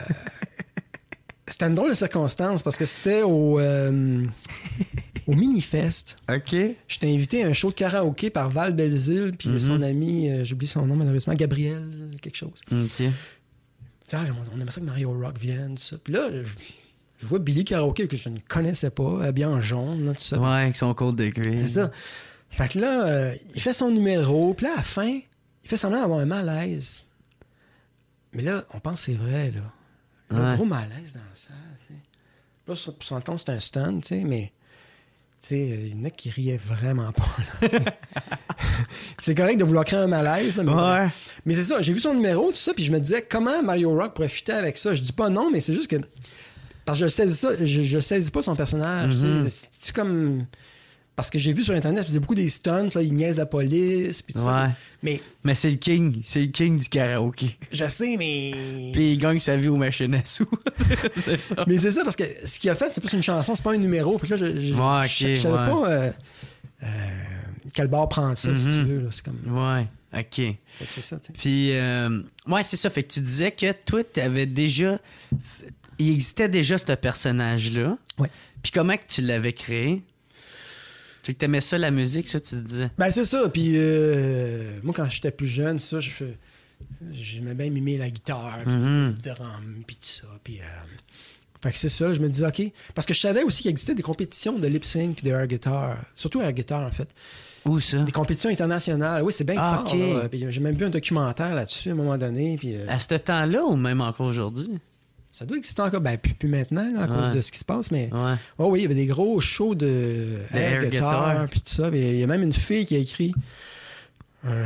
C'était une drôle de circonstance parce que c'était au, euh, au Minifest. OK. J'étais invité à un show de karaoké par Val Belzile, puis mm-hmm. son ami, euh, j'ai oublié son nom malheureusement, Gabriel, quelque chose. OK. Tiens, on aimerait ça que Mario Rock vienne, tout ça. Puis là, je, je vois Billy Karaoke que je ne connaissais pas, habillé en jaune, là, tout ça. Ouais, avec son col de cuir. C'est ça. Fait que là, euh, il fait son numéro, puis là, à la fin, il fait semblant d'avoir un malaise. Mais là, on pense que c'est vrai, là. Un ouais. gros malaise dans la salle, tu sais. Là, pour se rendre compte, c'est un stun, tu sais, mais... Tu sais, il y en a qui riaient vraiment pas, là. C'est correct de vouloir créer un malaise, là, mais... Ouais. Mais c'est ça, j'ai vu son numéro, tout ça, puis je me disais, comment Mario Rock pourrait fitter avec ça? Je dis pas non, mais c'est juste que... Parce que je saisis ça, je, je saisis pas son personnage, mm-hmm. tu sais. C'est, c'est comme... Parce que j'ai vu sur Internet, il faisait beaucoup des stunts, là, il niaise la police, puis tout ouais. ça. Mais, mais c'est le king, c'est le king du karaoké. Je sais, mais... Puis il gagne sa vie aux machines à sous. C'est ça. Mais c'est ça, parce que ce qu'il a fait, c'est plus une chanson, c'est pas un numéro. Puis là, je, je, ouais, okay, je, je savais ouais. pas euh, euh, quel bord prendre ça, mm-hmm. si tu veux. Là. C'est comme... Ouais, OK. Fait que c'est ça, tu sais. Puis, euh, ouais, c'est ça. Fait que tu disais que toi, t'avais déjà... Il existait déjà ce personnage-là. Ouais. Puis comment que tu l'avais créé? Tu sais que t'aimais ça, la musique, ça, tu disais? Ben, c'est ça. Puis, euh, moi, quand j'étais plus jeune, ça, je fais... J'aimais bien mimer la guitare, puis mm-hmm. le drum, puis tout ça. Puis, euh, Fait que c'est ça, je me disais, OK. Parce que je savais aussi qu'il existait des compétitions de lip-sync puis de air guitar. Surtout air guitar, en fait. Où ça? Des compétitions internationales. Oui, c'est bien ah, fort. okay. Là. Puis j'ai même vu un documentaire là-dessus à un moment donné. Puis, euh... À ce temps-là ou même encore aujourd'hui? Ça doit exister encore. Ben, plus, plus maintenant, là, à ouais. cause de ce qui se passe. Mais ouais. oh, oui, il y avait des gros shows de, de air, air guitar, guitar. Puis tout ça. Il y a même une fille qui a écrit euh,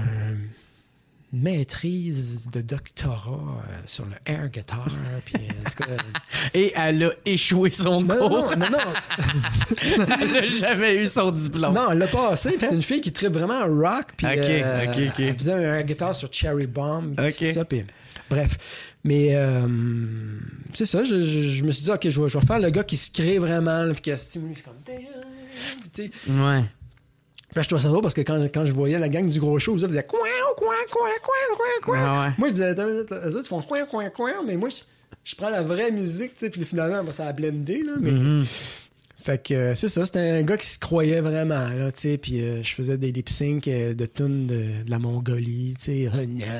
maîtrise de doctorat euh, sur le air guitar. Puis, euh, et elle a échoué son non, cours. Non, non, non. Elle n'a jamais eu son diplôme. Non, elle l'a passé. Puis c'est une fille qui tripe vraiment en rock. Puis okay, euh, okay, okay. elle faisait un air guitar sur Cherry Bomb. Puis okay. ça. Puis, bref. Mais euh, c'est ça. Je, je, je me suis dit, OK, je vais, je vais faire le gars qui se crée vraiment. Là, puis qui a stimulé. C'est comme... Tu sais. Ouais. Puis je trouvais ça drôle parce que quand, quand je voyais la gang du gros show, ils faisaient coin, coin, coin, coin, coin, coin. Ah ouais. Moi, je disais, eux autres font coin, coin, coin, mais moi, je, je prends la vraie musique, tu sais, puis finalement, ça a blendé, là, mais... Mm-hmm. Fait que euh, c'est ça, c'était un gars qui se croyait vraiment, là, tu sais, puis euh, je faisais des lip-sync euh, de tunes de, de la Mongolie, tu sais.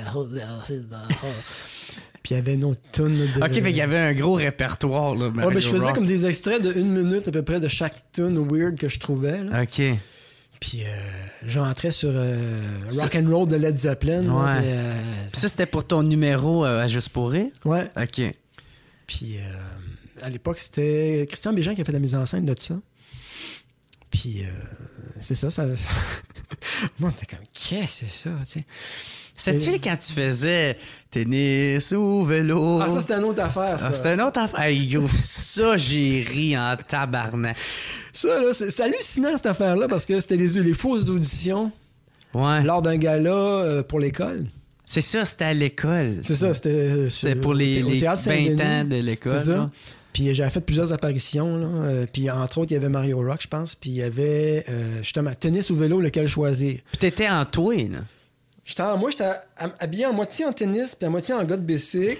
Puis il y avait une autre tune de... OK, fait qu'il y avait un gros répertoire, là, Mario Ouais, ben je faisais Rock. comme des extraits de une minute à peu près de chaque tune weird que je trouvais, là. OK. Puis euh, j'entrais sur euh, Rock and Roll de Led Zeppelin. Ouais. Là, puis, euh, puis ça, c'était pour ton numéro euh, à Juste pour rire? Ouais. OK. Puis euh, à l'époque, c'était Christian Bégin qui a fait la mise en scène de ça. Puis euh, c'est ça, ça... Moi, on était comme, qu'est-ce que c'est ça, tu sais? C'était-tu Et... quand tu faisais tennis ou vélo? Ah, ça, c'était une autre affaire, ça. Ah, c'était une autre affaire. Hey, yo, ça, j'ai ri en tabarnak. Ça, là, c'est, c'est hallucinant, cette affaire-là, parce que c'était les, les fausses auditions ouais. lors d'un gala euh, pour l'école. C'est ça, c'était à l'école. C'est ça, c'était... Euh, c'était sur, pour les, au, les théâtre vingt ans de l'école. C'est ça. Là. Puis j'avais fait plusieurs apparitions, là. Euh, puis entre autres, il y avait Mario Rock, je pense. Puis il y avait, euh, justement, tennis ou vélo, lequel choisir. Puis t'étais en toi, là. J'étais en, moi, j'étais habillé en moitié en tennis, puis à moitié en gars de bicycle.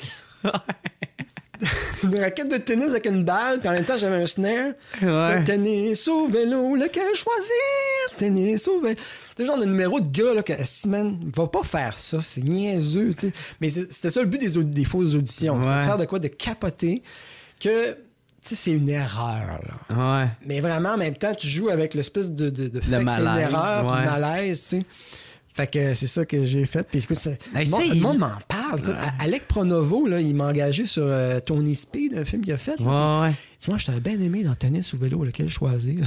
Une raquette de tennis avec une balle, puis en même temps, j'avais un snare. Ouais. Tennis au vélo, lequel choisir? Tennis au vélo. C'est le genre de numéro de gars, là, que, si, man, va pas faire ça, c'est niaiseux, tu sais. Mais c'était ça le but des, des fausses auditions. Ouais. C'est de faire de quoi? De capoter que... Tu sais, c'est une erreur, là. Ouais. Mais vraiment, en même temps, tu joues avec l'espèce de, de, de fait le que c'est une erreur, ouais. puis malaise, tu sais. Fait que c'est ça que j'ai fait. Puis écoute, hey, le monde, il... monde m'en parle. Écoute, ouais. Alec Pronovo, là, il m'a engagé sur euh, Tony Speed, un film qu'il a fait. Ouais, là, ouais. Puis, moi, je t'avais bien aimé dans tennis ou vélo, lequel choisir.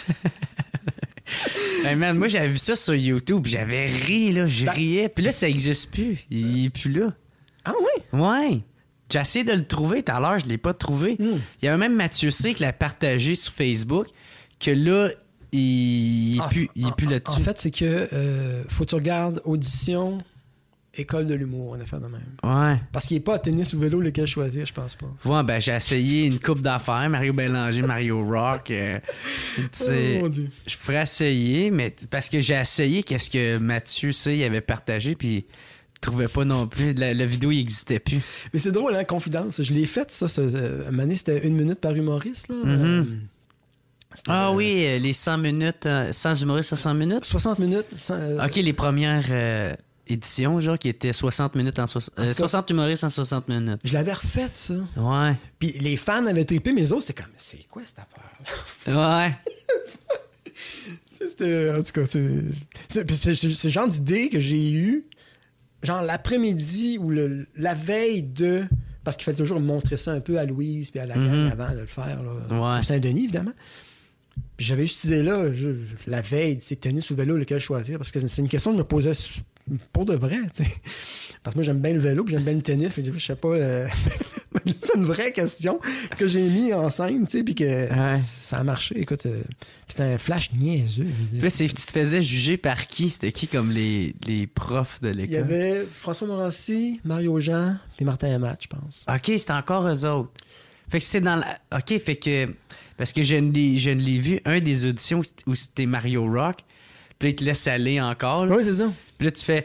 Hey man, moi, j'avais vu ça sur YouTube. J'avais ri, là. Je ben... riais. Puis là, ça n'existe plus. Il est plus là. Ah oui? Ouais. J'ai essayé de le trouver tout à l'heure. Je l'ai pas trouvé. Mm. Il y avait même Mathieu C. qui l'a partagé sur Facebook. Que là... Il n'est plus, en, plus là-dessus. En fait, c'est que euh, faut que tu regardes audition, école de l'humour, on a fait de même. Ouais. Parce qu'il n'est pas à tennis ou vélo lequel choisir, je pense pas. Ouais, ben j'ai essayé une coupe d'affaires, Mario Bélanger, Mario Rock. Euh, oh, je pourrais essayer, mais parce que j'ai essayé qu'est-ce que Mathieu C. il avait partagé, puis il trouvait pas non plus. La, la vidéo, il n'existait plus. Mais c'est drôle, hein, confidence. Je l'ai faite, ça. ça euh, à Mané, c'était une minute par humoriste, là. Mm-hmm. Euh, ah euh, oui, les cent minutes, euh, cent humoristes à cent minutes? soixante minutes. cent, euh... OK, les premières euh, éditions, genre, qui étaient soixante minutes en... So- euh, soixante humoristes en soixante minutes. Je l'avais refaite, ça. Ouais. Puis les fans avaient trippé, mais les autres, c'était comme, c'est quoi cette affaire-là? Ouais. C'était, en tout cas, c'est... C'est, c'est, c'est, c'est le genre d'idée que j'ai eu, genre l'après-midi ou le, la veille de... Parce qu'il fallait toujours montrer ça un peu à Louise puis à la gang mm-hmm. avant de le faire, là, ouais. au Saint-Denis, évidemment. Puis j'avais eu cette idée-là, je, la veille, c'est tennis ou vélo, lequel choisir, parce que c'est une question que je me posais pour de vrai, tu sais. Parce que moi, j'aime bien le vélo, puis j'aime bien le tennis, puis je sais pas, euh... c'est une vraie question que j'ai mis en scène, tu sais, puis que ouais. ça a marché, écoute. Euh... C'était un flash niaiseux. Puis là, c'est, tu te faisais juger par qui? C'était qui comme les, les profs de l'école? Il y avait François Morancy, Mario Jean, puis Martin Amat, je pense. OK, c'était encore eux autres. Fait que c'est dans la... OK, fait que... Parce que je ne l'ai, je ne l'ai vu, un des auditions où c'était Mario Rock, puis là, il te laisse aller encore. Là. Oui, c'est ça. Puis là, tu fais...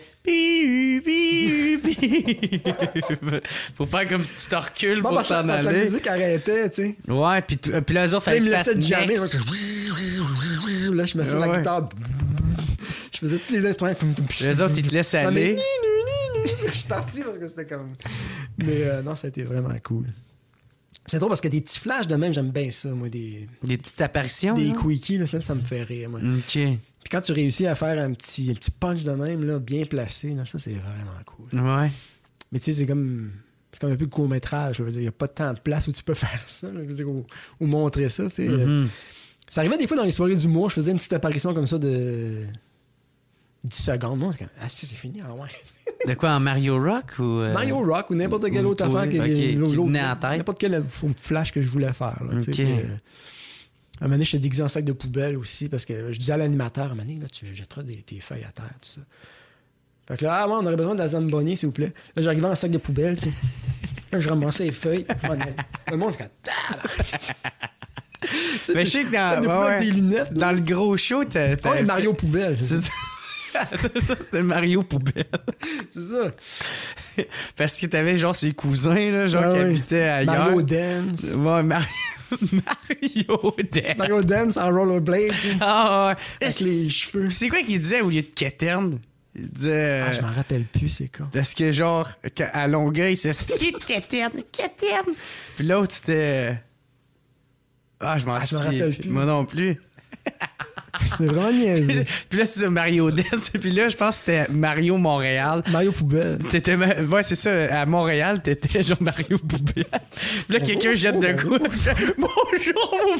Faut faire comme si tu te recules bon, pour parce, t'en parce aller. La musique arrêtait, tu sais. Ouais, puis, t- puis là, eux autres, fallait que tu fasses next. Jammer, là, je me suis sur la guitare. Je faisais tous les instruments. Les autres, ils te laissent aller. Je suis parti parce que c'était comme... Mais euh, non, ça a été vraiment cool. C'est drôle parce que des petits flashs de même, j'aime bien ça, moi. Des, des petites apparitions. Des là? quickies, là, ça, ça me fait rire, moi. OK. Puis quand tu réussis à faire un petit, un petit punch de même, là, bien placé, là, ça, c'est vraiment cool. Ouais. Mais tu sais, c'est comme... C'est comme un peu de court-métrage. Il n'y a pas tant de place où tu peux faire ça, là, je veux dire, ou, ou montrer ça, tu sais. Mm-hmm. Ça arrivait des fois dans les soirées d'humour, je faisais une petite apparition comme ça de dix secondes. Moi, c'est comme, ah, si, c'est fini, ah ouais. De quoi, en Mario Rock ou... Euh... Mario Rock ou n'importe quelle ou autre toi, affaire qui, okay, l'autre, qui venait en tête. N'importe quel flash que je voulais faire. Là, okay. puis, euh, à un moment donné, j'étais déguisé en sac de poubelle aussi parce que je disais à l'animateur, à un moment donné, là, tu jetteras des, tes feuilles à terre, tout ça. Fait que là, ah ouais, on aurait besoin de la Zamboni, s'il vous plaît. Là, j'arrivais en sac de poubelle, tu sais. Là, je ramassais les feuilles. Le monde, c'est comme... Mais je sais que dans, ouais, ouais, des lunettes, dans le gros show, t'as... t'as... Ouais, Mario Poubelle, c'est, c'est ça. C'est ça, c'était Mario Poubelle. C'est ça. Parce que t'avais genre ses cousins, là, genre ah, qui oui. habitaient ailleurs. Mario Dance. Ouais, Mario... Mario Dance. Mario Dance en rollerblade, tu sais. Ah ouais. Avec les cheveux. C'est quoi qu'il disait au lieu de Keterne? Il disait... Ah, je m'en rappelle plus, c'est quoi. Parce que genre, à Longueuil, c'est stické de Keterne, Keterne. Puis l'autre, c'était... Ah, je m'en ah, rappelle plus. Moi non plus. C'est vraiment niaiseux. Puis là, c'est Mario Dance. Puis là, je pense que c'était Mario Montréal. Mario Poubelle. T'étais... Ouais, c'est ça. À Montréal, t'étais genre Mario Poubelle. Puis là, quelqu'un jette de quoi. Bonjour,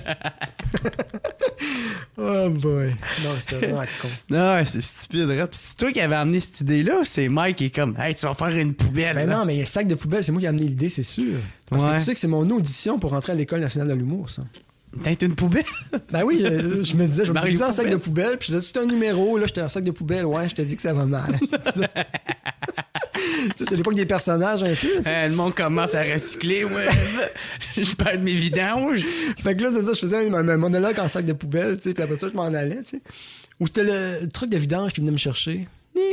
oh boy. Non, c'était vraiment con. Non, c'est stupide. Puis c'est toi qui avais amené cette idée-là ou c'est Mike qui est comme, hey, tu vas faire une poubelle? Ben là? Non, mais le sac de poubelle, c'est moi qui ai amené l'idée, c'est sûr. Parce ouais. que tu sais que c'est mon audition pour rentrer à l'École nationale de l'humour, ça. T'as été une poubelle? Ben oui, je, je me disais, je me disais en sac de poubelle, puis je disais, c'est un numéro, là, j'étais en sac de poubelle, ouais, je te dis que ça va mal. C'était l'époque des personnages un peu. Euh, le monde commence à recycler, ouais. Je perds mes vidanges. Fait que là, c'est ça, je faisais un, un monologue en sac de poubelle, tu sais, puis après ça, je m'en allais, tu sais. Ou c'était le, le truc de vidange qui venait me chercher.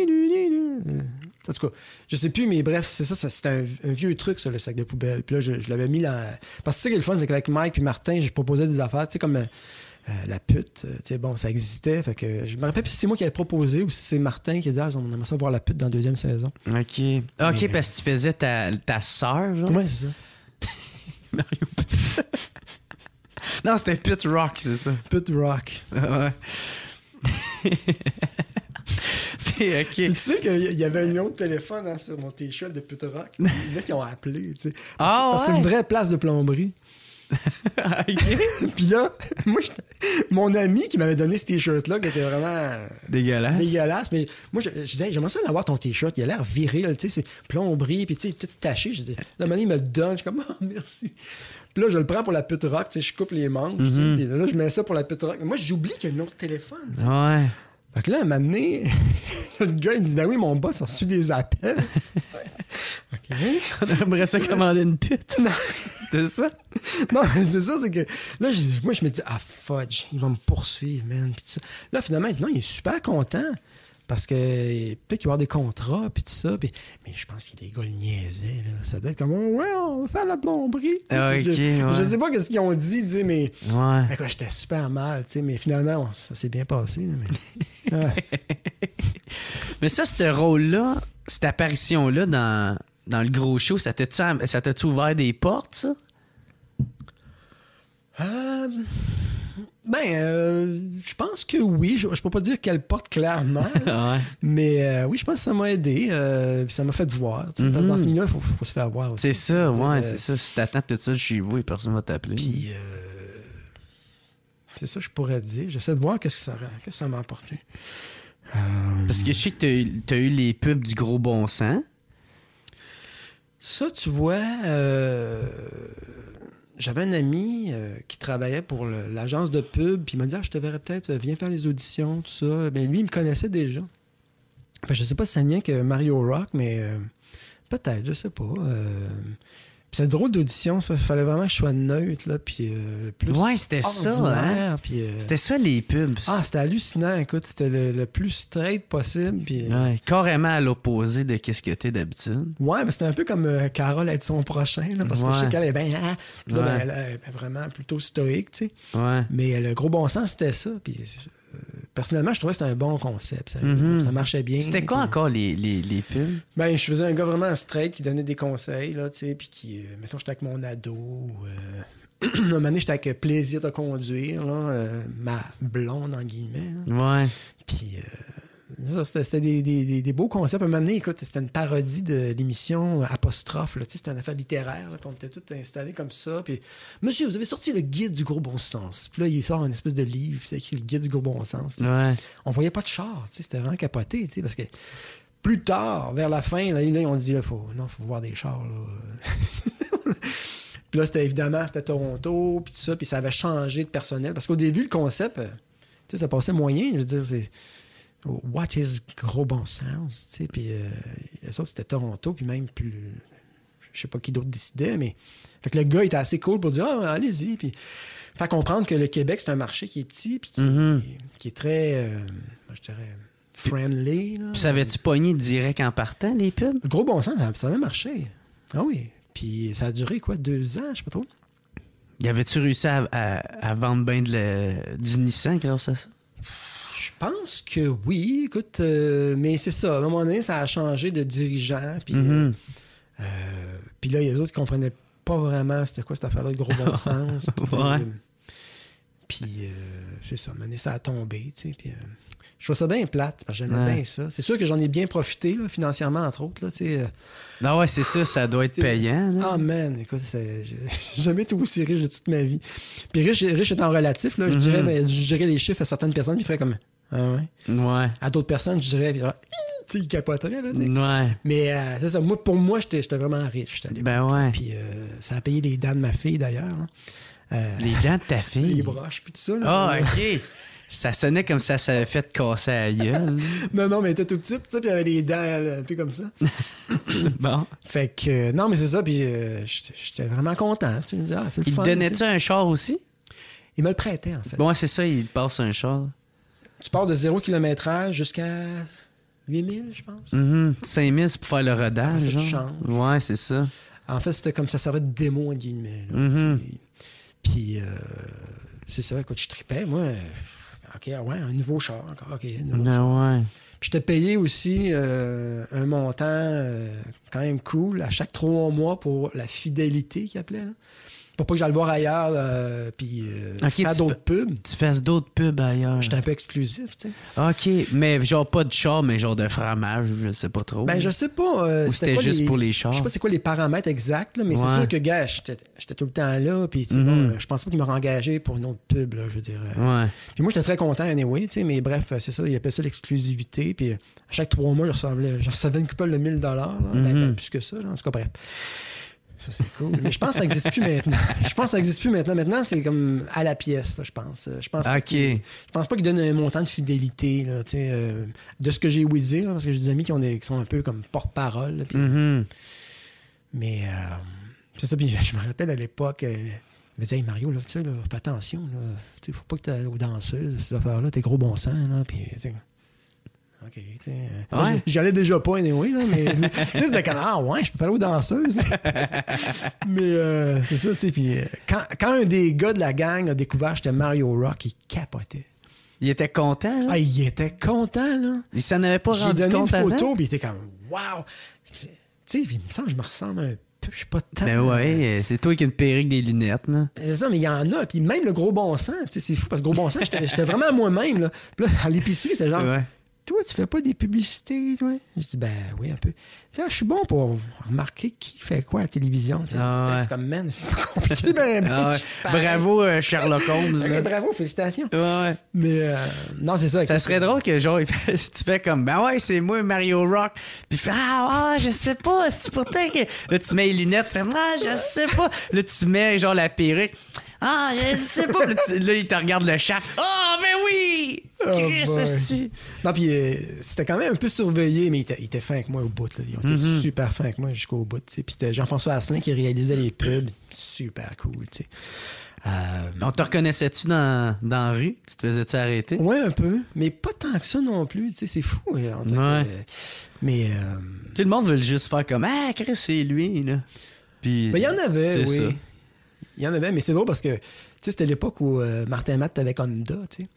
En tout cas, je sais plus, mais bref, c'est ça, ça c'était un, un vieux truc, ça, le sac de poubelle. Puis là, je, je l'avais mis là. Parce que tu sais, le fun, c'est qu'avec Mike et Martin, je proposais des affaires, tu sais, comme euh, la pute. Tu sais, bon, ça existait. Fait que je me rappelle plus si c'est moi qui avais proposé ou si c'est Martin qui a dit, ah, on aimerait ça voir la pute dans la deuxième saison. OK. OK, mais, parce que tu faisais ta, ta sœur, genre. Ouais, c'est ça. Mario Non, c'était Pit Rock, c'est ça. Pit Rock. Ouais. Puis, okay. Puis tu sais qu'il y avait un numéro de téléphone hein, sur mon t-shirt de Pit Rock. Il y en a qui ont appelé, tu sais. Ah, parce que ouais. c'est une vraie place de plomberie. Puis là, moi, mon ami qui m'avait donné ce t-shirt-là, qui était vraiment dégueulasse, dégueulasse mais moi, je, je disais, hey, j'aimerais ça avoir ton t-shirt, il a l'air viril, tu sais, c'est plomberie, puis tu sais, tout taché. Je dis, là, maintenant, il me le donne, je suis comme, oh, merci. Puis là, je le prends pour la Pit Rock, tu sais, je coupe les manches, mm-hmm. puis là, je mets ça pour la Pit Rock. Mais moi, j'oublie qu'il y a un autre téléphone, t'sais. Ouais. Fait que là, à un moment donné, le gars, il me dit, ben oui, mon boss a reçu des appels. OK. On aimerait ça commander une pute. Non. C'est ça? Non, mais c'est ça, c'est que là, je, moi, je me dis, ah, fudge, il va me poursuivre, man. Puis tout ça. Là, finalement, non, il est super content. Parce que peut-être qu'il va y avoir des contrats, puis tout ça. Pis, mais je pense qu'il y a des gars le niaisaient, là. Ça doit être comme, oh, ouais, on va faire la plomberie. Okay, je, ouais. je sais pas ce qu'ils ont dit, mais. Ouais. Écoute, j'étais super mal, tu sais, mais finalement, ça s'est bien passé. Mais, ah. mais ça, ce rôle-là, cette apparition-là dans, dans le gros show, ça t'a-tu, ça t'a-tu ouvert des portes, ça? Euh. Ben, euh, je pense que oui. Je, je peux pas dire qu'elle porte clairement. Ouais. Mais euh, oui, je pense que ça m'a aidé. Euh, puis ça m'a fait voir. Mm-hmm. Parce que dans ce milieu-là, il faut, faut se faire voir aussi. C'est ça, ouais, euh, c'est ça. Si t'attends tout ça chez vous et personne va t'appeler. Puis, euh, c'est ça que je pourrais dire. J'essaie de voir qu'est-ce que ça, qu'est-ce que ça m'a apporté. Euh... Parce que je sais que t'as eu, t'as eu les pubs du Gros Bon Sens. Ça, tu vois... Euh... J'avais un ami euh, qui travaillait pour le, l'agence de pub, puis il m'a dit ah, je te verrais peut-être, viens faire les auditions, tout ça. Ben, lui, il me connaissait déjà. Ben, je sais pas si ça vient que Mario Rock, mais euh, peut-être, je sais pas. Euh... Puis c'est drôle d'audition, ça. Il fallait vraiment que je sois neutre, là, puis euh, plus. Ouais, c'était ça, hein? Puis, euh... c'était ça, les pubs. Ah, c'était hallucinant, écoute. C'était le, le plus straight possible. Puis, euh... ouais, carrément à l'opposé de qu'est-ce que t'es d'habitude. Ouais, mais c'était un peu comme euh, Carole être son prochain, là, parce ouais. que je sais qu'elle est bien. Hein? Puis là, ouais. ben, elle est vraiment plutôt stoïque, tu sais. Ouais. Mais euh, le Gros Bon Sens, c'était ça. Puis, euh, personnellement, je trouvais que c'était un bon concept. Ça, mm-hmm. ça marchait bien. C'était quoi puis, encore les, les, les pubs? Ben, je faisais un gars vraiment straight qui donnait des conseils, là, tu sais, puis qui, euh, mettons, j'étais avec mon ado, euh, un moment donné, j'étais avec plaisir de conduire, là, euh, ma blonde, en guillemets. Là. Ouais. Puis, euh, ça, c'était, c'était des, des, des beaux concepts. Un moment donné, écoute, c'était une parodie de l'émission Apostrophe, là, tu sais, c'était une affaire littéraire, là, puis on était tous installés comme ça. Puis, monsieur, vous avez sorti le guide du gros bon sens. Puis là, il sort une espèce de livre, puis c'est écrit le guide du gros bon sens. Ouais. On voyait pas de char, tu sais, c'était vraiment capoté, tu sais, parce que plus tard, vers la fin, là, là on dit, là, faut, non, faut voir des chars, là. Puis là, c'était évidemment, c'était Toronto, puis tout ça, puis ça avait changé de personnel. Parce qu'au début, le concept, tu sais, ça passait moyen. Je veux dire, c'est what is gros bon sens, tu sais, puis euh, ça, c'était Toronto, puis même plus... Je sais pas qui d'autre décidait, mais... Fait que le gars était assez cool pour dire, ah, allez-y, puis... Faire comprendre que le Québec, c'est un marché qui est petit, puis qui, mm-hmm. qui est très, euh, je dirais, friendly. Là. Puis ça avait-tu pogné direct en partant, les pubs? Le gros bon sens, ça, ça avait marché. Ah oui. Puis ça a duré, quoi, deux ans, je sais pas trop. Y avait-tu réussi à, à, à vendre bien de le, du Nissan grâce à ça? Je pense que oui, écoute, euh, mais c'est ça. À un moment donné, ça a changé de dirigeant. Puis mm-hmm. euh, puis là, il y a d'autres qui comprenaient pas vraiment c'était quoi cette affaire-là de gros bon sens. Puis ouais. euh, puis euh, c'est ça, à un moment donné, ça a tombé, tu sais. Puis euh, je trouve ça bien plate, parce que j'aimais ouais. bien ça. C'est sûr que j'en ai bien profité, là, financièrement, entre autres. Là, euh, non, ouais, c'est ça, ça doit être payant. Ah, oh, man, écoute, c'est, j'ai jamais été aussi riche de toute ma vie. Puis riche, riche étant relatif, là, je mm-hmm. dirais, ben, je dirais les chiffres à certaines personnes, puis ils feraient comme, ah ouais. Ouais. À d'autres personnes, je dirais, puis, tu sais, ils capoteraient, là, tu sais. Ouais. Mais euh, c'est ça, moi, pour moi, j'étais, j'étais vraiment riche. J'étais ben ouais. Puis euh, ça a payé les dents de ma fille, d'ailleurs. Là. Euh, les dents de ta fille? Les broches, puis tout ça. Ah, oh, OK. Ça sonnait comme ça, ça avait fait casser la gueule. non, non, mais elle était tout petite, puis il y avait les dents un peu comme ça. Bon. Fait que, euh, non, mais c'est ça, puis euh, j'étais, j'étais vraiment content. Tu me dis, ah, c'est le il fun. Il te donnait-tu un char aussi? Il me le prêtait, en fait. Bon, c'est ça, il passe un char. Tu pars de zéro kilométrage jusqu'à huit mille, je pense. Mm-hmm. cinq mille, c'est pour faire le rodage. Ça, tu genre. changes. Ouais, c'est ça. En fait, c'était comme ça servait de démo, entre guillemets. Là, mm-hmm. Puis, euh, c'est ça, écoute, je tripais, moi... OK, ouais, un nouveau char encore. OK, un nouveau non, char. Ouais. Puis je t'ai payé aussi euh, un montant euh, quand même cool à chaque trois mois pour la fidélité qu'il appelait. Là. Pour pas que j'aille le voir ailleurs euh, puis euh, okay, faire d'autres fa- pubs. Tu fasses d'autres pubs ailleurs. J'étais un peu exclusif, tu sais. OK, mais genre pas de char, mais genre de fromage, je sais pas trop. Ben, je sais pas. Euh, Ou c'était, c'était juste les, pour les chars? Je sais pas c'est quoi les paramètres exacts, là, mais ouais. c'est sûr que, gars, j'étais, j'étais tout le temps là, puis tu sais, mm-hmm. bon, je pense pas qu'il m'aurait engagé pour une autre pub, là, je veux dire. Ouais. Puis moi, j'étais très content, anyway, tu sais, mais bref, c'est ça, il appelait ça l'exclusivité, puis à chaque trois mois, je recevais, je recevais une coupole de mille dollars, mm-hmm. ben, ben, plus que ça, là, en tout cas, bref. Ça, c'est cool. Mais je pense que ça n'existe plus maintenant. Je pense que ça n'existe plus maintenant. Maintenant, c'est comme à la pièce, là, je pense. Je pense pas okay. je pense pas qu'ils donnent un montant de fidélité, là, tu sais, euh, de ce que j'ai ouï dire, là, parce que j'ai des amis qui, ont des, qui sont un peu comme porte-parole. Là, puis, mm-hmm. Mais euh, c'est ça. Puis je me rappelle à l'époque, euh, il me disait, hey Mario, là, tu sais, là, fais attention. Il ne faut pas que tu ailles aux danseuses, ces affaires-là. T'es gros bon sang. Là, puis, OK, tu sais. Euh, ouais. J'y allais déjà pas, anyway, là, mais c'était comme, ah ouais, je peux pas aller aux danseuses. mais euh, c'est ça, tu sais. Puis quand, quand un des gars de la gang a découvert que j'étais Mario Rock, il capotait. Il était content, là? Ah, il était content, là. Il s'en avait pas J'ai rendu donné compte une photo, avant? puis il était comme, wow! Tu sais, il me semble que je me ressemble un peu, je suis pas tant... Ben ouais, c'est toi qui as une perruque des lunettes, là. C'est ça, mais il y en a, puis même le gros bon sens, tu sais, c'est fou, parce que gros bon sens, j'étais, j'étais vraiment moi-même, là. Puis là, à l'épicerie, c'est genre... Ouais. Toi, tu fais pas des publicités, toi? Je dis, ben oui, un peu. Tu sais, je suis bon pour remarquer qui fait quoi à la télévision. Ah ouais. C'est comme, man, c'est pas compliqué. Ben, ben, ah ouais. Bravo, euh, Sherlock Holmes. okay, bravo, félicitations. Ouais, ouais. Mais, euh, non, c'est ça. Ça serait drôle que, genre, tu fais comme, ben ouais, c'est moi, Mario Rock. Puis, ah, ah, je sais pas. C'est pourtant que. Là, tu mets les lunettes, tu fais, ah, je sais pas. Là, tu mets, genre, la perruque. Ah, je sais pas. Là, tu, là, il te regarde le chat. Ah, oh, ben oui! Oh Chris, non, puis euh, c'était quand même un peu surveillé, mais il était, il était fin avec moi au bout. Là. Il était mm-hmm. super fin avec moi jusqu'au bout. T'sais. Puis c'était Jean-François Asselin qui réalisait les pubs. Super cool. T'sais. Euh, On te reconnaissais-tu dans, dans la rue? Tu te faisais-tu arrêter? Oui, un peu. Mais pas tant que ça non plus. T'sais, c'est fou. On dirait ouais. que, euh, mais. Euh, tu sais, le monde veut juste faire comme, ah, Chris, c'est lui. Là. Puis. Ben, il y en avait, oui. Ça. Il y en avait, mais c'est drôle parce que c'était l'époque où euh, Martin Matt était avec Honda. T'sais.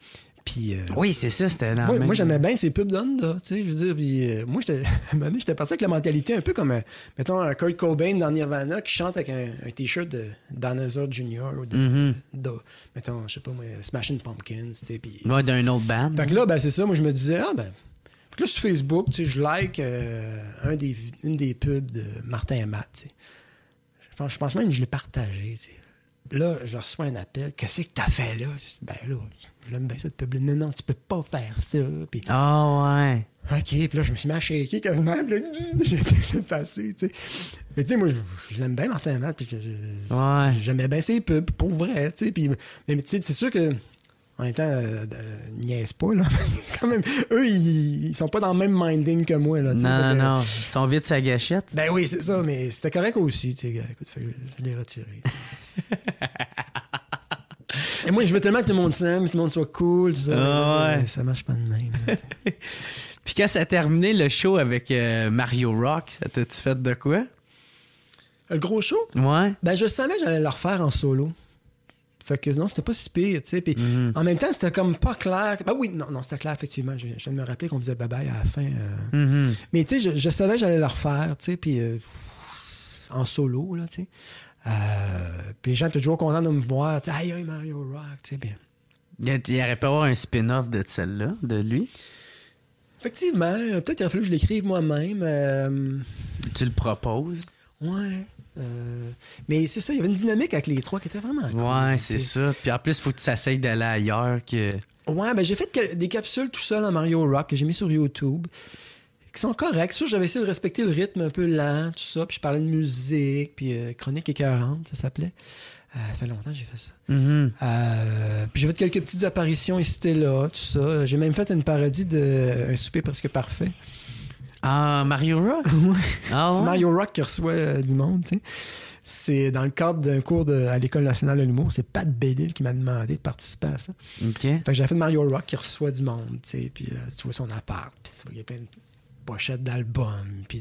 Puis, euh, oui, c'est ça, c'était dans moi, le même... moi, j'aimais bien ces pubs d'Honda, tu sais, je veux dire, puis, euh, moi, j'étais, à un moment donné, j'étais parti avec la mentalité un peu comme, euh, mettons, un Kurt Cobain dans Nirvana qui chante avec un, un T-shirt de Dinosaur Junior ou de, Mm-hmm. de, mettons, je sais pas moi, Smashing Pumpkins, tu sais, puis... Ouais, d'un autre band. Fait que là, ben, c'est ça, moi, je me disais, ah, ben... Fait que là, sur Facebook, tu sais, je like euh, un des, une des pubs de Martin et Matt, tu sais. Je pense, je pense même que je l'ai partagé, tu sais. Là, je reçois un appel. Qu'est-ce que t'as fait là? Ben là, je l'aime bien cette pub. Non, non, tu peux pas faire ça. Puis, Ah oh, ouais. OK, puis là, je me suis mis à shaker quasiment. Puis là, j'ai été passé, tu sais. Mais tu sais, moi, je, je l'aime bien, Martin Matt. Puis que je, Ouais. j'aimais bien ses pubs, pour vrai, tu sais. Puis, mais tu sais, c'est sûr que, en même temps, euh, euh, niaise pas, là. C'est quand même, eux, ils, ils sont pas dans le même minding que moi, là. Tu sais. Non, Fait que, non, ils sont vite sa gâchette. ben oui, c'est ça, mais c'était correct aussi, tu sais. Écoute, fait que je l'ai retiré. Et moi, je veux tellement que tout le monde s'aime, que tout le monde soit cool, tout ça. Ah ouais. ça, ça marche pas de même. là, Puis quand ça a terminé le show avec euh, Mario Rock, ça t'a-tu fait de quoi? Le gros show? Ouais. Ben, je savais que j'allais le refaire en solo. Fait que non, c'était pas si pire, tu sais. Puis Mm-hmm. en même temps, c'était comme pas clair. Ben oui, non, non, c'était clair, effectivement. Je, je viens de me rappeler qu'on disait bye-bye à la fin. euh. Mm-hmm. Mais tu sais, je, je savais que j'allais le refaire, tu sais, puis euh, en solo, là, tu sais. Euh, puis les gens étaient toujours contents de me voir. Tu sais, aïe, aïe, Mario Rock, tu sais, bien. Il y il aurait pu avoir un spin-off de celle-là, de lui. Effectivement, euh, peut-être qu'il a fallu que je l'écrive moi-même. Euh, Tu le proposes. ouais. Euh, mais c'est ça, il y avait une dynamique avec les trois qui était vraiment cool. Ouais, tu c'est sais. ça. Puis en plus, il faut que tu s'essayes d'aller ailleurs. Que... Ouais, ben j'ai fait que- des capsules tout seul en Mario Rock que j'ai mis sur YouTube, qui sont corrects. Ça, j'avais essayé de respecter le rythme un peu lent, tout ça. Puis je parlais de musique, puis euh, Chronique écœurante, ça s'appelait. Euh, ça fait longtemps que j'ai fait ça. Mm-hmm. Euh, puis j'ai fait quelques petites apparitions ici et là, tout ça. J'ai même fait une parodie de euh, Un souper presque parfait. Ah, Mario Rock? Ah, C'est ouais? Mario Rock qui reçoit euh, du monde, tu sais. C'est dans le cadre d'un cours de- à l'École nationale de l'humour. C'est Pat Bellil qui m'a demandé de participer à ça. OK. Fait que j'ai fait Mario Rock qui reçoit du monde, tu sais. Puis là, tu vois son appart, puis tu vois qu'il y a plein de pochettes d'albums, puis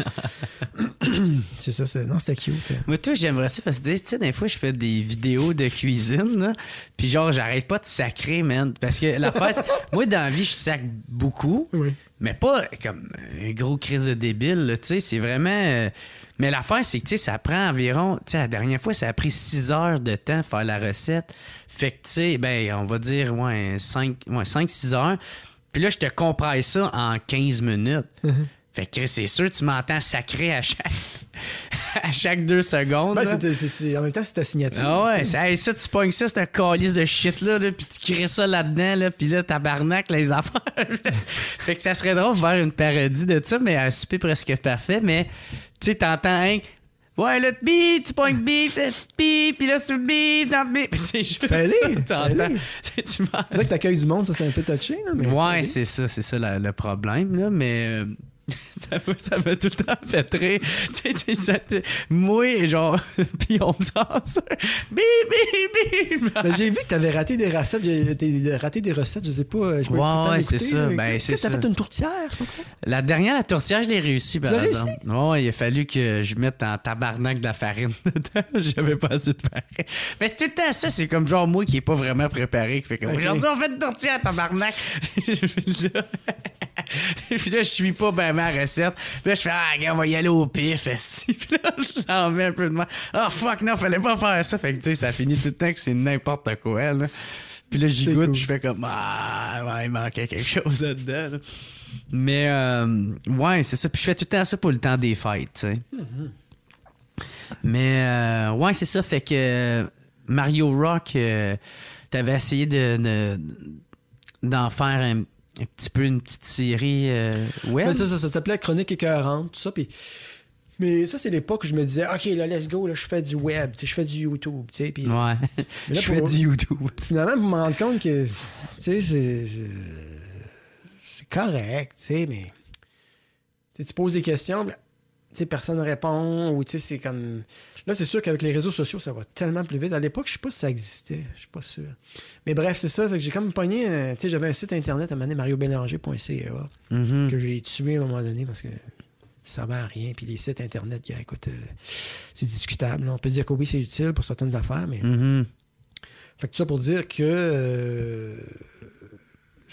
de... c'est ça, c'est... Non, c'était cute. hein. Moi, toi, j'aimerais ça parce que, tu sais, des fois, je fais des vidéos de cuisine, là, puis genre, j'arrête pas de sacrer, man. Parce que l'affaire, c'est- moi, dans la vie, je sacre beaucoup, Oui. mais pas comme un gros crise de débile, là, tu sais, c'est vraiment... euh, Mais l'affaire, c'est que, tu sais, ça prend environ... Tu sais, la dernière fois, ça a pris six heures de temps faire la recette. Fait que, tu sais, ben, on va dire, ouais, cinq, ouais, cinq six heures. Puis là, je te compresse ça en quinze minutes. Fait que c'est sûr, tu m'entends sacrer à chaque, à chaque deux secondes. Ben, là. c'était, c'est, c'est- en même temps, c'est ta signature. Ah ouais, tu sais. ça, hey, ça, tu pognes ça, c'est un calice de shit-là, là, puis tu crées ça là-dedans, là, puis là, tabarnak, les affaires. Fait que ça serait drôle de faire une parodie de ça, mais un souper presque parfait, mais tu sais, t'entends, hein, ouais, là, bip, tu pognes bip, bip, puis là, tu bip, dans bip. C'est juste Fallait, ça, t'entends. fallait. Tu m'entends. C'est vrai que t'accueilles du monde, ça, c'est un peu touché, là, mais... Ouais, c'est ça, c'est ça la- le problème, là, mais euh, ça m'a ça m'a tout le temps fait rire. Tu sais, tu sais, ça te- moi, genre, puis on me sort ça. Bip, bip, bip. Ben, j'ai vu que t'avais raté des recettes, j'ai t'es raté des recettes, je sais pas, je peux Ouais, pas tout le temps ouais, c'est l'écouter, ça, là. ben, Qu'est-ce c'est que t'as ça. fait une tourtière, je sais pas trop. La dernière, la tourtière, je l'ai réussi, par Tu l'as exemple. réussi? Ouais, il a fallu que je mette en tabarnak de la farine dedans. J'avais pas assez de farine. Mais c'est tout le temps ça, c'est comme genre moi qui est pas vraiment préparé, qui fait comme Ok. aujourd'hui on fait une tourtière, tabarnak. Puis là, puis là, je suis pas ben ma recette. Puis là, je fais, ah, gars, on va y aller au pif, esti. Puis là, j'en mets un peu de moi. Ah, fuck, non, fallait pas faire ça. Fait que, tu sais, ça finit tout le temps que c'est n'importe quoi, là. Puis là, j'y C'est goûte, cool. puis je fais comme, ah, ouais, il manquait quelque chose là-dedans, là. Mais, euh, ouais, c'est ça. Puis je fais tout le temps ça pour le temps des fêtes, tu sais. Mais, euh, ouais, c'est ça. Fait que euh, Mario Rock, euh, t'avais essayé de, de- d'en faire un, un petit peu une petite série euh, web. Ben, ça, ça, ça s'appelait Chronique écœurante, tout ça, puis... Mais ça, c'est l'époque où je me disais, OK, là, let's go, là, je fais du web, tu sais, je fais du YouTube, tu sais, puis... Ouais. Mais là, Je fais pour- du YouTube. Finalement, vous me rendre compte que, tu sais, c'est... c'est- C'est correct, tu sais, mais... Tu sais, tu poses des questions, mais, tu sais, personne ne répond, ou tu sais, c'est comme... Là, c'est sûr qu'avec les réseaux sociaux, ça va tellement plus vite. À l'époque, je sais pas si ça existait, je suis pas sûr. Mais bref, c'est ça, fait que j'ai comme pogné... un- Tu sais, j'avais un site internet à un moment donné, mario bélanger point c a, Mhm. que j'ai tué à un moment donné parce que ça servait à rien. Puis les sites internet, gars, écoute, euh, c'est discutable. là. On peut dire que oui, c'est utile pour certaines affaires, mais... Mhm. Fait que tout ça pour dire que... euh,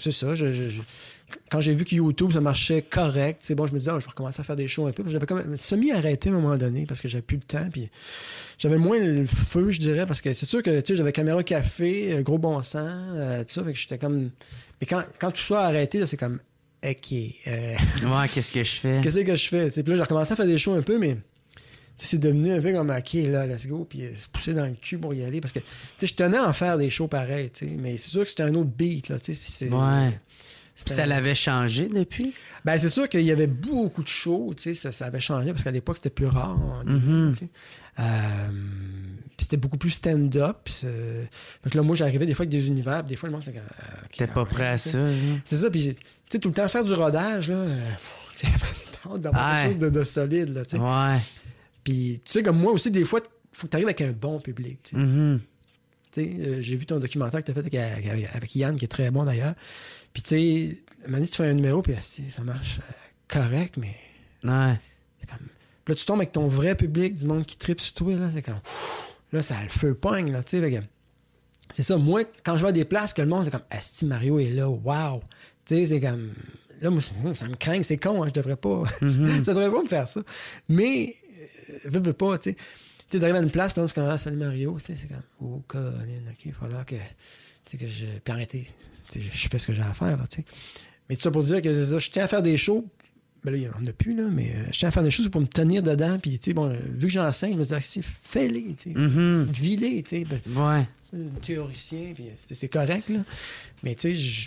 c'est ça. Je, je, je, quand j'ai vu que YouTube, ça marchait correct, c'est bon, je me disais, oh, je vais recommencer à faire des shows un peu. J'avais comme semi-arrêté à un moment donné parce que j'avais plus le temps. Puis j'avais moins le feu, je dirais, parce que c'est sûr que, tu sais, j'avais caméra café, gros bon sens, euh, tout ça. Fait que j'étais comme... Mais quand, quand tout ça a arrêté, là, c'est comme, OK. Euh... Ouais, qu'est-ce que je fais? Qu'est-ce que je fais? T'sais, puis là, j'ai recommencé à faire des shows un peu, mais c'est devenu un peu comme, OK, là, let's go, puis se pousser dans le cul pour y aller. Parce que, tu sais, je tenais à en faire des shows pareils, tu sais, mais c'est sûr que c'était un autre beat, là, tu sais. C'est, ouais. Puis ça l'avait changé depuis? Ben, c'est sûr qu'il y avait beaucoup de shows, tu sais, ça, ça avait changé parce qu'à l'époque, c'était plus rare. Mm-hmm. Tu sais. euh, puis c'était beaucoup plus stand-up. Donc là, moi, j'arrivais des fois avec des univers, des fois, le monde c'était comme... Okay, T'es pas prêt à ça. Hein? C'est ça, puis tu sais, tout le temps faire du rodage, là, tu sais, d'avoir ouais. quelque chose de, de solide, là, tu sais. Ouais. Puis, tu sais, comme moi aussi, des fois, il faut que tu arrives avec un bon public, tu sais. Mm-hmm. Tu sais, euh, j'ai vu ton documentaire que tu as fait avec, avec, avec Yann, qui est très bon d'ailleurs. Puis, tu sais, à un moment donné, tu fais un numéro, puis ça marche euh, correct, mais. Ouais. C'est comme. Puis là, tu tombes avec ton vrai public, du monde qui tripe sur toi, là. C'est comme. Là, ça a le feu pogne, là, tu sais. C'est ça. Moi, quand je vais à des places, que le monde, c'est comme, Asti Mario est là, wow. Tu sais, c'est comme. Là, moi, ça me craint, c'est con, hein, je devrais pas. Mm-hmm. Ça devrait pas me faire ça. Mais, euh, veux, veux pas, tu sais. Tu sais, d'arriver à une place, puis là, c'est comme, ah, salut Mario, tu sais, c'est comme, oh, Colin, OK, il va falloir que. Tu sais, que je. Puis arrêter. Je fais ce que j'ai à faire, là, tu sais. Mais tout ça pour dire que c'est ça, je tiens à faire des shows. Ben là, il n'y en a plus, là, mais euh, je tiens à faire des choses pour me tenir dedans. Puis, tu sais, bon, vu que j'enseigne, je me dis, ah, fais-les, tu sais. Mm-hmm. Vis-les, tu sais. Ben, ouais. Un théoricien, puis c'est, c'est correct, là. Mais, tu sais, je,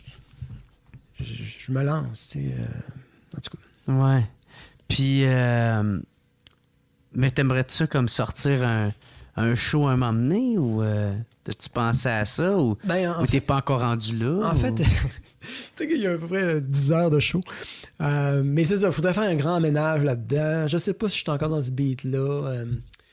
je, je me lance, tu sais. Euh, en tout cas. Ouais. Puis, euh, mais t'aimerais-tu ça comme sortir un, un show un moment donné ou. Euh... T'as-tu pensé à ça ou, ben, ou t'es fait, pas encore rendu là? En ou... fait, tu sais qu'il y a à peu près dix heures de show. Euh, mais c'est ça, il faudrait faire un grand ménage là-dedans. Je sais pas si je suis encore dans ce beat-là. Euh,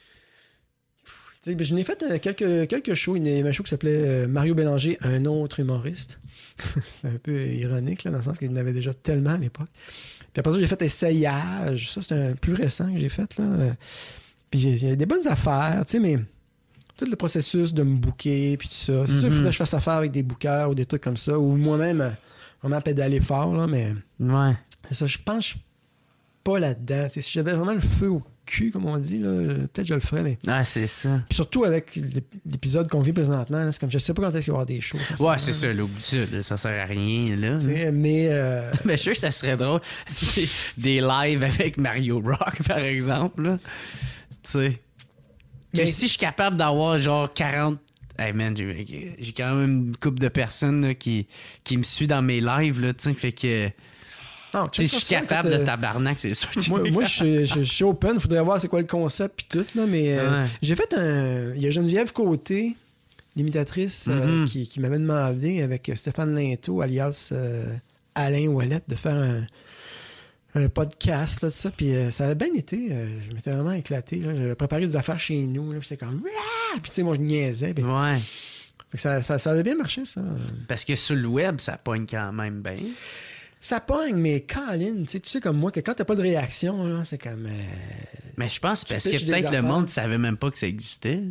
je n'ai fait euh, quelques, quelques shows. Il y avait un show qui s'appelait euh, Mario Bélanger, un autre humoriste. C'était un peu ironique, là, dans le sens qu'il y en avait déjà tellement à l'époque. Puis après ça, j'ai fait Essayage. Ça, c'est un plus récent que j'ai fait, là. Puis il y a des bonnes affaires, tu sais, mais... tout le processus de me booker puis tout ça. C'est mm-hmm. sûr qu'il faudrait que je fasse affaire avec des bookers ou des trucs comme ça, ou moi-même vraiment pédaler fort, là, mais ouais. C'est ça, je pense que je suis pas là-dedans. T'sais, si j'avais vraiment le feu au cul, comme on dit, là, peut-être je le ferais, mais. Ah, c'est ça. Puis surtout avec l'épisode qu'on vit présentement, là, c'est comme je sais pas quand est-ce qu'il va y avoir des shows. Ouais, c'est ça, là, ça, là, ça sert à rien, là. T'sais, mais. Euh... mais je suis sûr que ça serait drôle. des, des lives avec Mario Rock, par exemple, là. Tu sais. Mais si je suis capable d'avoir genre quarante... Hey man, j'ai, j'ai quand même une couple de personnes là, qui, qui me suivent dans mes lives, là, tu sais, fait que... Oh, si je suis capable de tabarnak, c'est sûr. Moi, moi je, je, je suis open, il faudrait voir c'est quoi le concept puis tout, là, mais euh, ouais. J'ai fait un... Il y a Geneviève Côté, l'imitatrice, mm-hmm. euh, qui, qui m'avait demandé avec Stéphane Linteau, alias euh, Alain Ouellette, de faire un... un podcast, là, tout ça, puis euh, ça avait bien été. Euh, je m'étais vraiment éclaté. Là. J'avais préparé des affaires chez nous, là, puis c'était comme... Puis tu sais, moi, je niaisais. Puis... Ouais. Fait que ça, ça, ça avait bien marché, ça. Parce que sur le web, ça pogne quand même bien. Ça pogne, mais Colin, tu sais comme moi, que quand t'as pas de réaction, là, c'est comme... Euh... Mais je pense parce que peut-être le monde ne savait même pas que ça existait.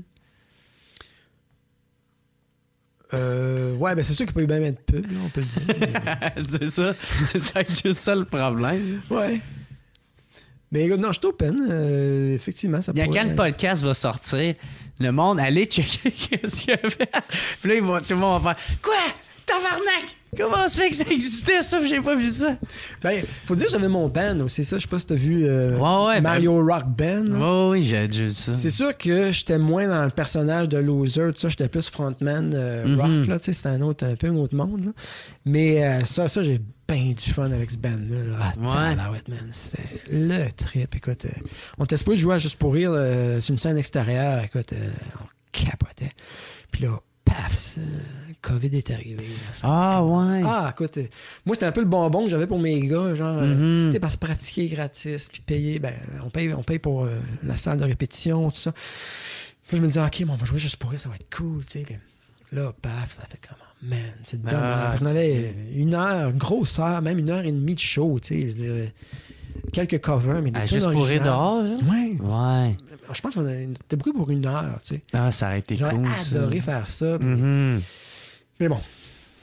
Euh, ouais, ben c'est sûr qu'il peut y bien mettre de pub, là, on peut le dire. Mais... c'est ça. C'est ça, juste ça le problème. Ouais. Mais écoute, non, je suis open. Euh, effectivement, ça pourrait... pourrait... Quand le podcast va sortir, le monde, allez checker qu'est-ce qu'il y a fait. Puis là, ils vont, tout le monde va faire « Quoi? Tabarnak! Comment se fait que ça existait, ça? J'ai pas vu ça. » Ben, faut dire que j'avais mon band aussi, ça. Je sais pas si t'as vu euh, ouais, ouais, Mario ben... Rock Band. Ouais, oui, j'ai déjà vu ça. C'est sûr que j'étais moins dans le personnage de loser, tout ça. J'étais plus frontman euh, mm-hmm. rock, là. Tu sais, c'était un, autre, un peu un autre monde, là. Mais euh, ça, ça, j'ai bien du fun avec ce band-là. Là. Ah, ouais. ouais, man. C'était le trip. Écoute, euh, on était supposé jouer à Juste pour rire euh, sur une scène extérieure. Écoute, euh, on capotait. Puis là, paf, ça, COVID est arrivé. Là, ah, ouais. Ah, écoute, euh, moi, c'était un peu le bonbon que j'avais pour mes gars, genre, mm-hmm. euh, tu sais, parce que pratiquer gratis, puis payer, ben, on paye, on paye pour euh, la salle de répétition, tout ça. Puis je me disais, OK, bon, on va jouer Juste pour rire, ça va être cool, tu sais. Puis là, paf, ça fait comment? Man, c'est dommage. Ah, on avait une heure, grosse heure, même une heure et demie de show, tu sais, je dirais. Quelques covers, mais des ah, Juste pour rire dehors, hein? Ouais. Ouais. Je pense qu'on a été beaucoup pour une heure, tu sais. Ah, ça aurait été J'aurais cool, adoré ça. faire ça. Puis... Mm-hmm. Mais bon.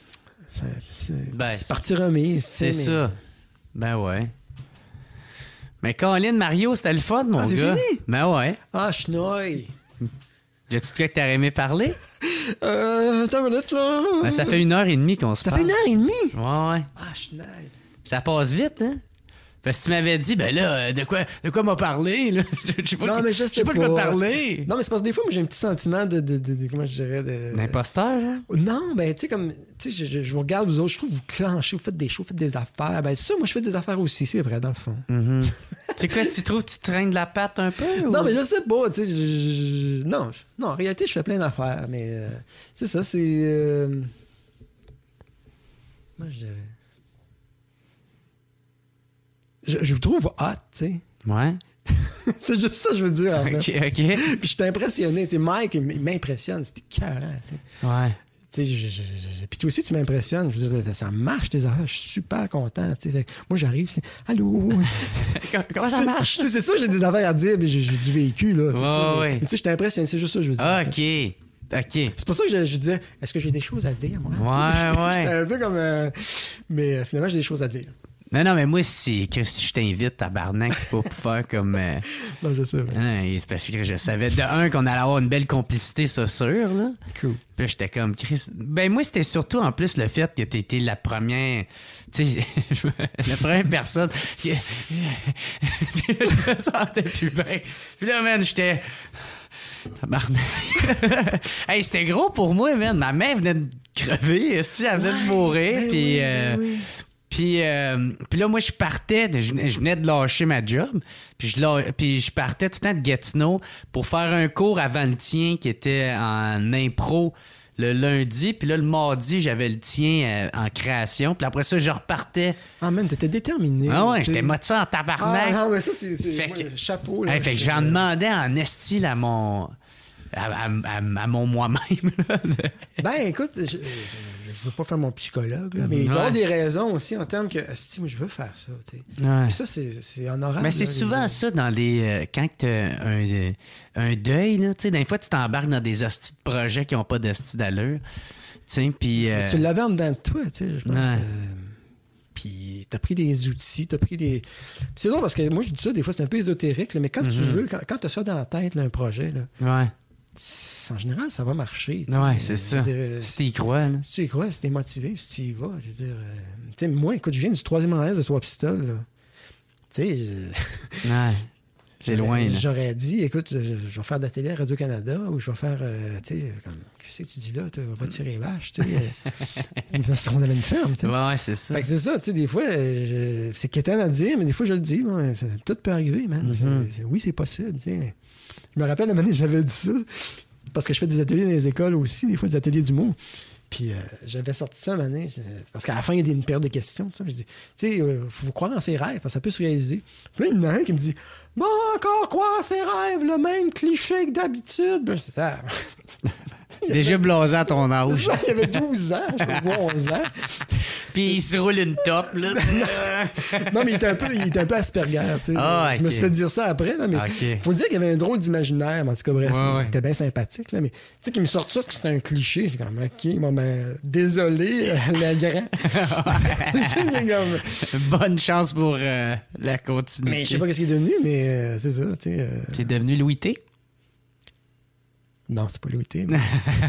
C'est, c'est, Ben, c'est partie remise. C'est mais... ça. Ben ouais. Mais Colin, Mario, c'était le fun, mon ah, c'est gars. Fini? Ben ouais. Ah, chenouille. Y a-tu de quoi que t'aurais aimé parler? Euh, attends une minute, là. Ben, ça fait une heure et demie qu'on se Ça parle. fait une heure et demie? Ouais, ouais. Ah, chenouille. Ça passe vite, hein? Parce que tu m'avais dit, ben là, de quoi, de quoi m'a parlé, là? Je sais pas, Non, mais je sais pas. pas. de quoi parler. Non, mais c'est parce que des fois, moi, j'ai un petit sentiment de, de, de, de comment je dirais, de... D'imposteur, hein? Non, ben, tu sais, comme, tu sais, je, je, je vous regarde, vous autres, je trouve que vous clanchez, vous faites des shows, vous faites des affaires. Ben, ça, moi, je fais des affaires aussi, c'est vrai, dans le fond. Mm-hmm. C'est quoi, tu trouves que tu traînes de la patte un peu? Ou... Non, mais je sais pas, tu sais, je, je, je, non, je, non, en réalité, je fais plein d'affaires, mais euh, c'est ça, c'est... Euh, moi, je dirais... Je, je vous trouve hot, tu sais. Ouais. C'est juste ça que je veux dire, en fait. OK, OK. Puis je suis impressionné, tu sais, Mike, il m'impressionne, c'était écœurant, tu sais. Ouais. Tu sais, je, je, je, puis toi aussi, tu m'impressionnes. Je veux dire, ça marche, tes affaires. Je suis super content. Tu sais, moi, j'arrive, c'est allô. Comment ça marche? Tu sais, c'est ça, j'ai des affaires à dire, mais j'ai, j'ai du vécu, là. Tu sais, Ouais, ça, mais, ouais. mais tu sais, je t'impressionne, c'est juste ça que je veux dire. Ah, OK. OK. C'est pour ça que je, je disais, est-ce que j'ai des choses à dire, moi? Ouais, Tu sais, ouais. J'étais un peu comme. Euh, mais euh, finalement, j'ai des choses à dire. Non, non, mais moi, si, que si je t'invite, tabarnak, c'est pas pour faire comme... Euh... Non, je sais. Non, c'est parce que je savais, de un, qu'on allait avoir une belle complicité, ça, sûr, là. Cool. Puis là, j'étais comme, Chris... Ben, moi, c'était surtout, en plus, le fait que t'étais la première... Tu sais, la première personne qui... Puis là, je me sentais plus bien. Puis là, man, j'étais... Tabarnak. Hey, c'était gros pour moi, man. Ma main venait de crever, est-ce que elle venait de mourir, Ben puis... oui, euh, ben oui. Puis, euh, puis là, moi, je partais, de, je, je venais de lâcher ma job, puis je, la, puis je partais tout le temps de Gatineau pour faire un cours avant le tien qui était en impro le lundi, puis là, le mardi, j'avais le tien euh, en création, puis après ça, je repartais. Ah, man, t'étais déterminé. Ah ouais, tu sais. j'étais motivé en tabarnak. Ah, non, mais ça, c'est. c'est Fait moi, que- chapeau, là. Hey, fait que j'en demandais en esti à mon... À, à, à, à mon moi-même. Là. Ben, écoute, je, je, je veux pas faire mon psychologue, là, mais il doit y Ouais. avoir des raisons aussi en termes que, si moi, je veux faire ça, tu sais. Ouais. Puis ça, c'est, c'est honorable. Mais c'est là, souvent les- ça dans les. Euh, quand t'as un, euh, un deuil, là, tu sais, des fois, tu t'embarques dans des hosties de projets qui n'ont pas d'hosties d'allure. Tu sais, puis. euh, Tu l'avais en dedans de toi, tu sais, je pense. Ouais. euh, Puis t'as pris des outils, t'as pris des... Puis c'est drôle parce que moi, je dis ça, des fois, c'est un peu ésotérique, là, mais quand tu Mhm. veux, quand, quand t'as ça dans la tête, là, un projet, là, Ouais. c'est- en général, ça va marcher. tu sais. Ouais, c'est Je ça. veux dire, euh, Si t'y crois, là. Si tu y crois, si t'es motivé, si tu y vas, je veux dire... euh, tu sais, moi, écoute, je viens du troisième R S de Trois Pistoles, là. Tu sais... euh, Ouais. C'est loin, là. J'aurais dit, écoute, je, je vais faire de la télé à Radio-Canada ou je vais faire, euh, tu sais, comme, qu'est-ce que tu dis là? Tu vas tirer les vaches, tu sais. euh, parce qu'on avait une ferme, tu sais. Ouais, ouais, c'est ça. Fait que c'est ça, tu sais, des fois, euh, je- c'est quétaine à dire, mais des fois, je le dis, bon, ça- tout peut arriver, man. C'est- Mhm. c'est- oui, c'est possible, tu sais. Je me rappelle, la année, j'avais dit ça, parce que je fais des ateliers dans les écoles aussi, des fois, des ateliers d'humour. Puis euh, j'avais sorti ça, une année, je- parce qu'à la fin, il y a une paire de questions, tu sais. Je dis, tu sais, euh, faut croire en ses rêves, parce que ça peut se réaliser. Puis là, il y en a un qui me dit, bon, encore croire en ses rêves, le même cliché que d'habitude. Ben, je dis, ah. Déjà blasé à ton âge. Il y avait douze ans, je onze ans. Puis il se roule une top, là. Non, mais il était un peu, il était un peu Asperger, tu sais. Ah, Je me ok. suis fait dire ça après, là, mais Ok. faut dire qu'il y avait un drôle d'imaginaire, mais en tout cas, bref, Ouais, ouais. il était bien sympathique, là, mais tu sais, qu'il me sorte ça que c'était un cliché, j'ai comme, ok, bon, ben, désolé, euh, le grand. Tu sais, c'est comme... Bonne chance pour euh, la continuité. Mais je sais pas qu'est-ce qu'il est devenu, mais euh, c'est ça, tu sais. euh, C'est devenu Louis T. Non, c'est pas Louis T. mais-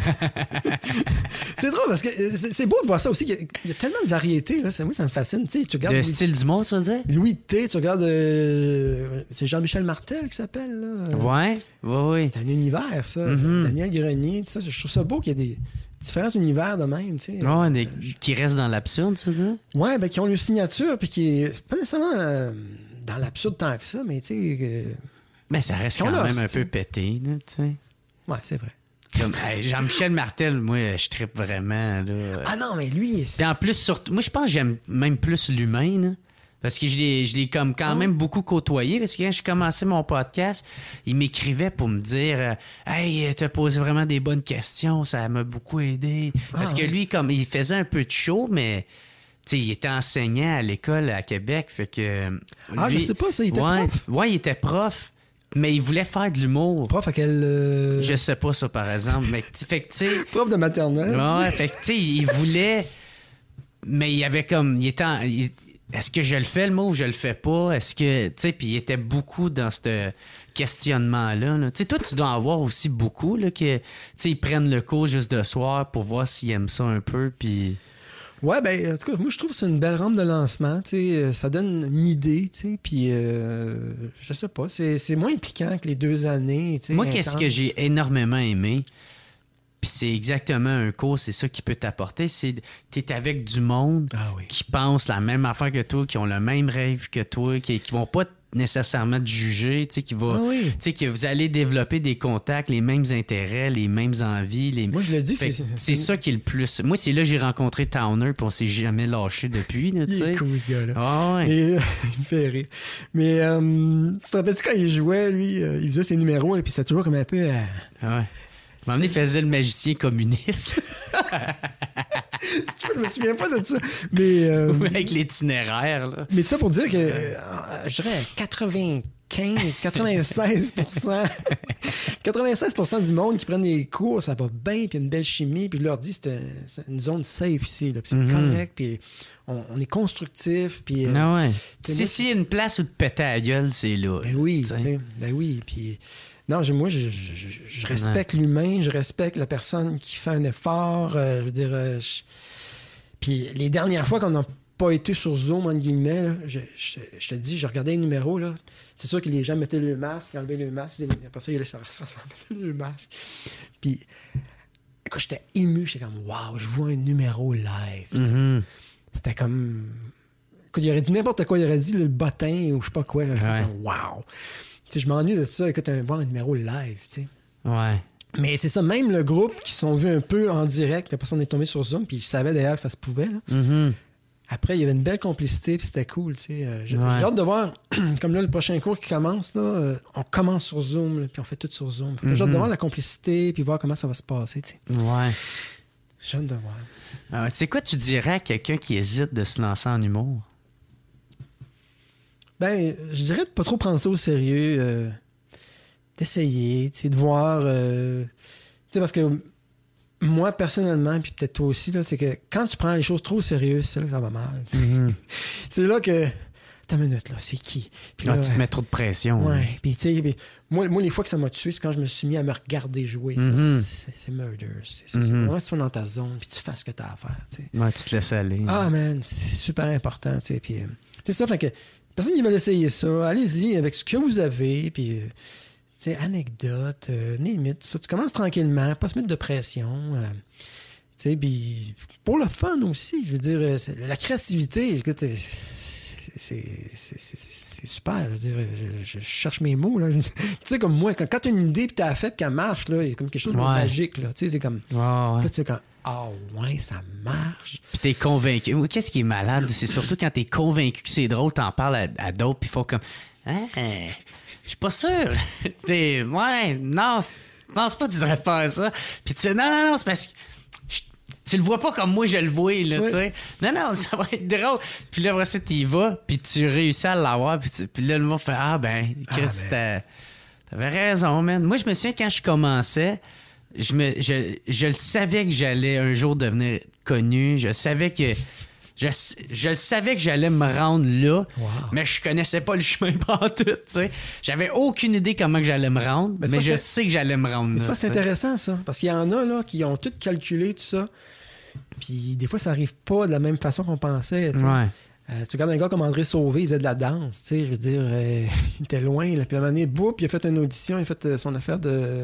c'est drôle parce que euh, c'est c'est beau de voir ça aussi. Il y a, il y a tellement de variétés. Là. Ça, moi, ça me fascine. Tu sais, tu regardes De Louis, style du mot, tu veux dire? Louis T, tu regardes. euh, c'est Jean-Michel Martel qui s'appelle. Là. Ouais, ouais, ouais. C'est un univers, ça. Mhm. Daniel Grenier, tout ça. Je trouve ça beau qu'il y ait des différents univers de même. Tu sais. Ouais, des- qui reste dans l'absurde, tu veux dire? Ouais, ben, qui ont une signature, puis qui est c'est pas nécessairement euh, dans l'absurde tant que ça, mais tu sais. euh, Ben, ça reste Ils ont quand leur même un style. peu pété, là, tu sais. ouais, c'est vrai. Comme, hey, Jean-Michel Martel, moi, je trippe vraiment, là. Ah non, mais lui, c'est- Puis en plus, surtout, moi, je pense que j'aime même plus l'humain, là. Parce que je l'ai, je l'ai comme quand Ah même ouais? beaucoup côtoyé. Parce que quand j'ai commencé mon podcast, il m'écrivait pour me dire euh, Hey, t'as posé vraiment des bonnes questions, ça m'a beaucoup aidé. Parce Ah que ouais? lui, comme il faisait un peu de show, mais tu sais, il était enseignant à l'école à Québec. Fait que. Ah, lui- je sais pas, ça, il était ouais, prof. Ouais, il était prof, mais il voulait faire de l'humour. Prof à quel. euh, Je sais pas ça, par exemple. Mais, t- fait que, tu sais. Prof de maternelle. Ouais, fait que, tu sais, il voulait. mais il y avait comme... Il était en- il- est-ce que je le fais, le move, je le fais pas? Est-ce que... Tu sais, puis il était beaucoup dans ce questionnement-là. là. Tu sais, toi, tu dois en voir aussi beaucoup, là, que... Tu sais, ils prennent le cours juste de soir pour voir s'ils aiment ça un peu, puis... Ouais, ben, en tout cas, moi, je trouve que c'est une belle rampe de lancement. Tu sais, euh, ça donne une idée, tu sais, puis euh, je sais pas, c'est, c'est moins impliquant que les deux années, tu sais. Moi, qu'est-ce intenses. que j'ai énormément aimé, puis c'est exactement un cours, c'est ça qui peut t'apporter, c'est t'es avec du monde Ah oui. qui pensent la même affaire que toi, qui ont le même rêve que toi, qui, qui vont pas nécessairement te juger, tu sais, qui va, Ah oui. tu sais, que vous allez développer des contacts, les mêmes intérêts, les mêmes envies. Les... Moi, je le dis, Fait c'est... que c'est ça qui est le plus. Moi, c'est là que j'ai rencontré Towner, puis on s'est jamais lâché depuis, là, tu Il sais. est cool, ce gars-là. Ah ouais. Et, euh, il me fait rire. Mais euh, tu te rappelles-tu quand il jouait, lui, euh, il faisait ses numéros, et puis c'était toujours comme un peu... euh, Ah ouais. À un moment donné, il faisait le magicien communiste. Tu vois, je me souviens pas de ça. Mais, euh, Avec l'itinéraire, là. mais ça pour dire que, euh, je dirais, quatre-vingt-quinze, quatre-vingt-seize pour cent quatre-vingt-seize pour cent du monde qui prennent des cours, ça va bien, puis il y a une belle chimie, puis je leur dis, c'est, un- c'est une zone safe ici, là, puis c'est Mhm. correct, puis on, on est constructif, puis... euh, Ah ouais. t'sais, Si moi, s'il y a une place où te péter à la gueule, c'est là. Ben oui, T'sais. tu sais, ben oui, puis... Non, je- moi, je, je- je- je respecte l'humain, je respecte la personne qui fait un effort, euh, je veux dire... euh, je- Puis les dernières fois qu'on n'a pas été sur Zoom, entre guillemets, là, je, je- je te dis, je regardais les numéros, là, c'est sûr que les gens mettaient le masque, enlevaient le masque, après ça, ils allaient se mettre le masque. Puis, quand j'étais ému, j'étais comme, waouh, je vois un numéro live. tu sais. Mhm. C'était comme... Écoute, il aurait dit n'importe quoi, il aurait dit le bottin ou je sais pas quoi. Là, Ouais. j'étais comme, waouh. Tu sais, je m'ennuie de ça, écoute, un, voir un numéro live, tu sais. Ouais. Mais c'est ça, même le groupe qui sont vus un peu en direct, puis après ça, on est tombé sur Zoom, puis ils savaient d'ailleurs que ça se pouvait. Là. Mhm. Après, il y avait une belle complicité, puis c'était cool, tu sais. Euh, J'ai Ouais. j'ai hâte de voir, comme là, le prochain cours qui commence, là, euh, on commence sur Zoom, là, puis on fait tout sur Zoom. Fait que J'ai hâte de Mhm. voir la complicité, puis voir comment ça va se passer, tu sais. Ouais. J'ai hâte de voir. Ah ouais. C'est quoi tu dirais à quelqu'un qui hésite de se lancer en humour? Ben, je dirais de pas trop prendre ça au sérieux, euh, d'essayer, tu sais, de voir... euh, tu sais, parce que moi, personnellement, puis peut-être toi aussi, là, c'est que quand tu prends les choses trop au sérieux, c'est là que ça va mal. Mhm. C'est là que... T'as une minute, là, c'est qui? Puis Ah, là, tu te mets trop de pression. là. ouais, puis tu sais, puis moi, moi, les fois que ça m'a tué, c'est quand je me suis mis à me regarder jouer. Ça, Mhm. c'est, c'est murder. C'est, c'est, c'est Mhm. vraiment que tu sois dans ta zone, puis tu fasses ce que t'as à faire, tu sais. Ouais, tu te laisses aller. Ah, man, c'est super important, tu sais. Puis, euh, c'est ça, fait que personne qui veut essayer ça, allez-y avec ce que vous avez, puis, euh, tu sais, anecdote, euh, limite, ça. Tu commences tranquillement, pas se mettre de pression, euh, tu sais, puis pour le fun aussi, je veux dire, euh, c'est- la créativité, écoute, euh, c'est, c'est, c'est, c'est super, je veux dire, je, je cherche mes mots, là. Tu sais, comme moi, quand, quand t'as une idée, puis t'as la fait, puis qu'elle marche, là, il y a comme quelque chose de Ouais. magique, là, tu sais, c'est comme... Ouais, ouais. Là, tu sais, quand, ah ouais, ça marche. Puis t'es convaincu. Oui, qu'est-ce qui est malade? C'est surtout quand t'es convaincu que c'est drôle, t'en parles à, à d'autres, puis ils font comme hein, je suis pas sûr. T'es ouais, non, je pense pas que tu devrais faire ça. Puis tu sais, non, non, non, c'est parce que je- tu le vois pas comme moi je le vois, là, Ouais. tu sais. Non, non, ça va être drôle. Puis là, après ça, t'y vas, puis tu réussis à l'avoir, puis, tu- puis là, le monde fait ah ben, Chris, Ah, ben. t'as- t'avais raison, man. Moi, je me souviens quand je commençais. Je, me, je, je le savais que j'allais un jour devenir connu. Je savais que. Je, je le savais que j'allais me rendre là, Wow. mais je connaissais pas le chemin partout, tu sais. J'avais aucune idée comment que j'allais me rendre, Mais mais, tu vois, je c'est- sais que j'allais me rendre Mais là. tu vois, c'est tu sais. intéressant, ça. Parce qu'il y en a, là, qui ont tout calculé, tout ça. Puis des fois, ça arrive pas de la même façon qu'on pensait, tu sais. Ouais. Euh, tu regardes un gars comme André Sauvé, il faisait de la danse, tu sais, je veux dire, euh, il était loin, là. Puis à un moment donné, boum, puis il a fait une audition, il a fait euh, son affaire de euh,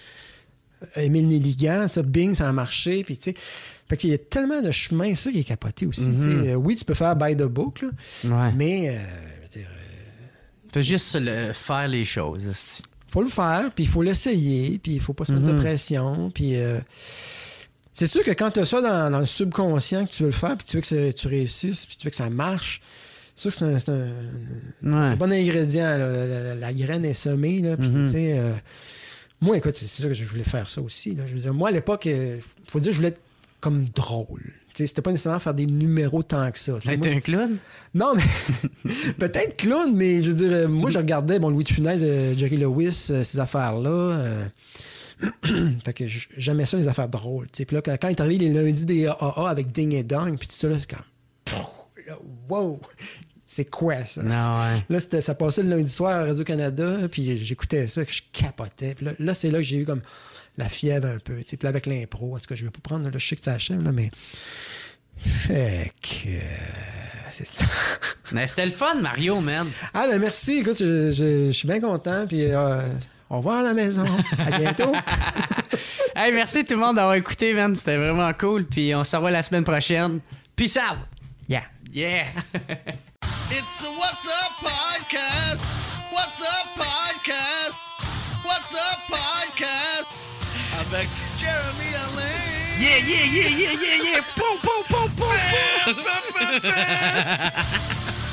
Émile Nelligan, ça, bing, ça a marché, puis tu sais. Fait qu'il y a tellement de chemins, ça qui est capoté aussi, tu sais. Mhm. Euh, oui, tu peux faire by the book, là, Ouais. mais, euh, je veux dire, Fais juste le- faire les choses. esti. faut le faire, puis il faut l'essayer, puis il faut pas se mettre Mhm. de pression, puis euh, c'est sûr que quand tu as ça dans, dans le subconscient que tu veux le faire, puis tu veux que ça- tu réussisses, puis tu veux que ça marche, c'est sûr que c'est un, c'est un- un Ouais. bon ingrédient, là. La, la- la graine est semée, là, puis Mhm. tu sais, euh, moi, écoute, c'est sûr que je voulais faire ça aussi, là. Je veux dire, moi, à l'époque, euh, faut dire, je voulais être comme drôle. Tu sais, c'était pas nécessairement faire des numéros tant que ça. Tu sais, T'es moi, un clown? non, mais peut-être clown, mais je veux dire, euh, moi, je regardais, bon, Louis de Funès, euh, Jerry Lewis, euh, ces affaires-là. euh, Fait que j'aimais ça, les affaires drôles. T'sais. Puis là, quand, quand il est arrivé les lundis des A A avec Ding et Dong, puis tout ça, là, c'est comme... Wow! C'est quoi, ça? Non, ouais. Là, c'était, ça passait le lundi soir à Radio-Canada, puis j'écoutais ça, que je capotais. Puis là, là, c'est là que j'ai eu comme la fièvre un peu. Puis là, avec l'impro, en tout cas, je vais pas prendre, là, je sais que ça achève, là, mais... Fait que... Euh, c'est ça. Mais c'était le fun, Mario, man. Ah, ben merci. Écoute, je, je, je suis bien content, puis euh, au revoir à la maison. À bientôt. Hey, merci tout le monde d'avoir écouté, man. C'était vraiment cool, puis on se revoit la semaine prochaine. Peace out! Yeah. Yeah! It's the What's Up Podcast. What's Up Podcast. What's Up Podcast. Avec Jeremy Alain. Yeah, yeah, yeah, yeah, yeah, yeah! Boum, boum, boum, boum, boum!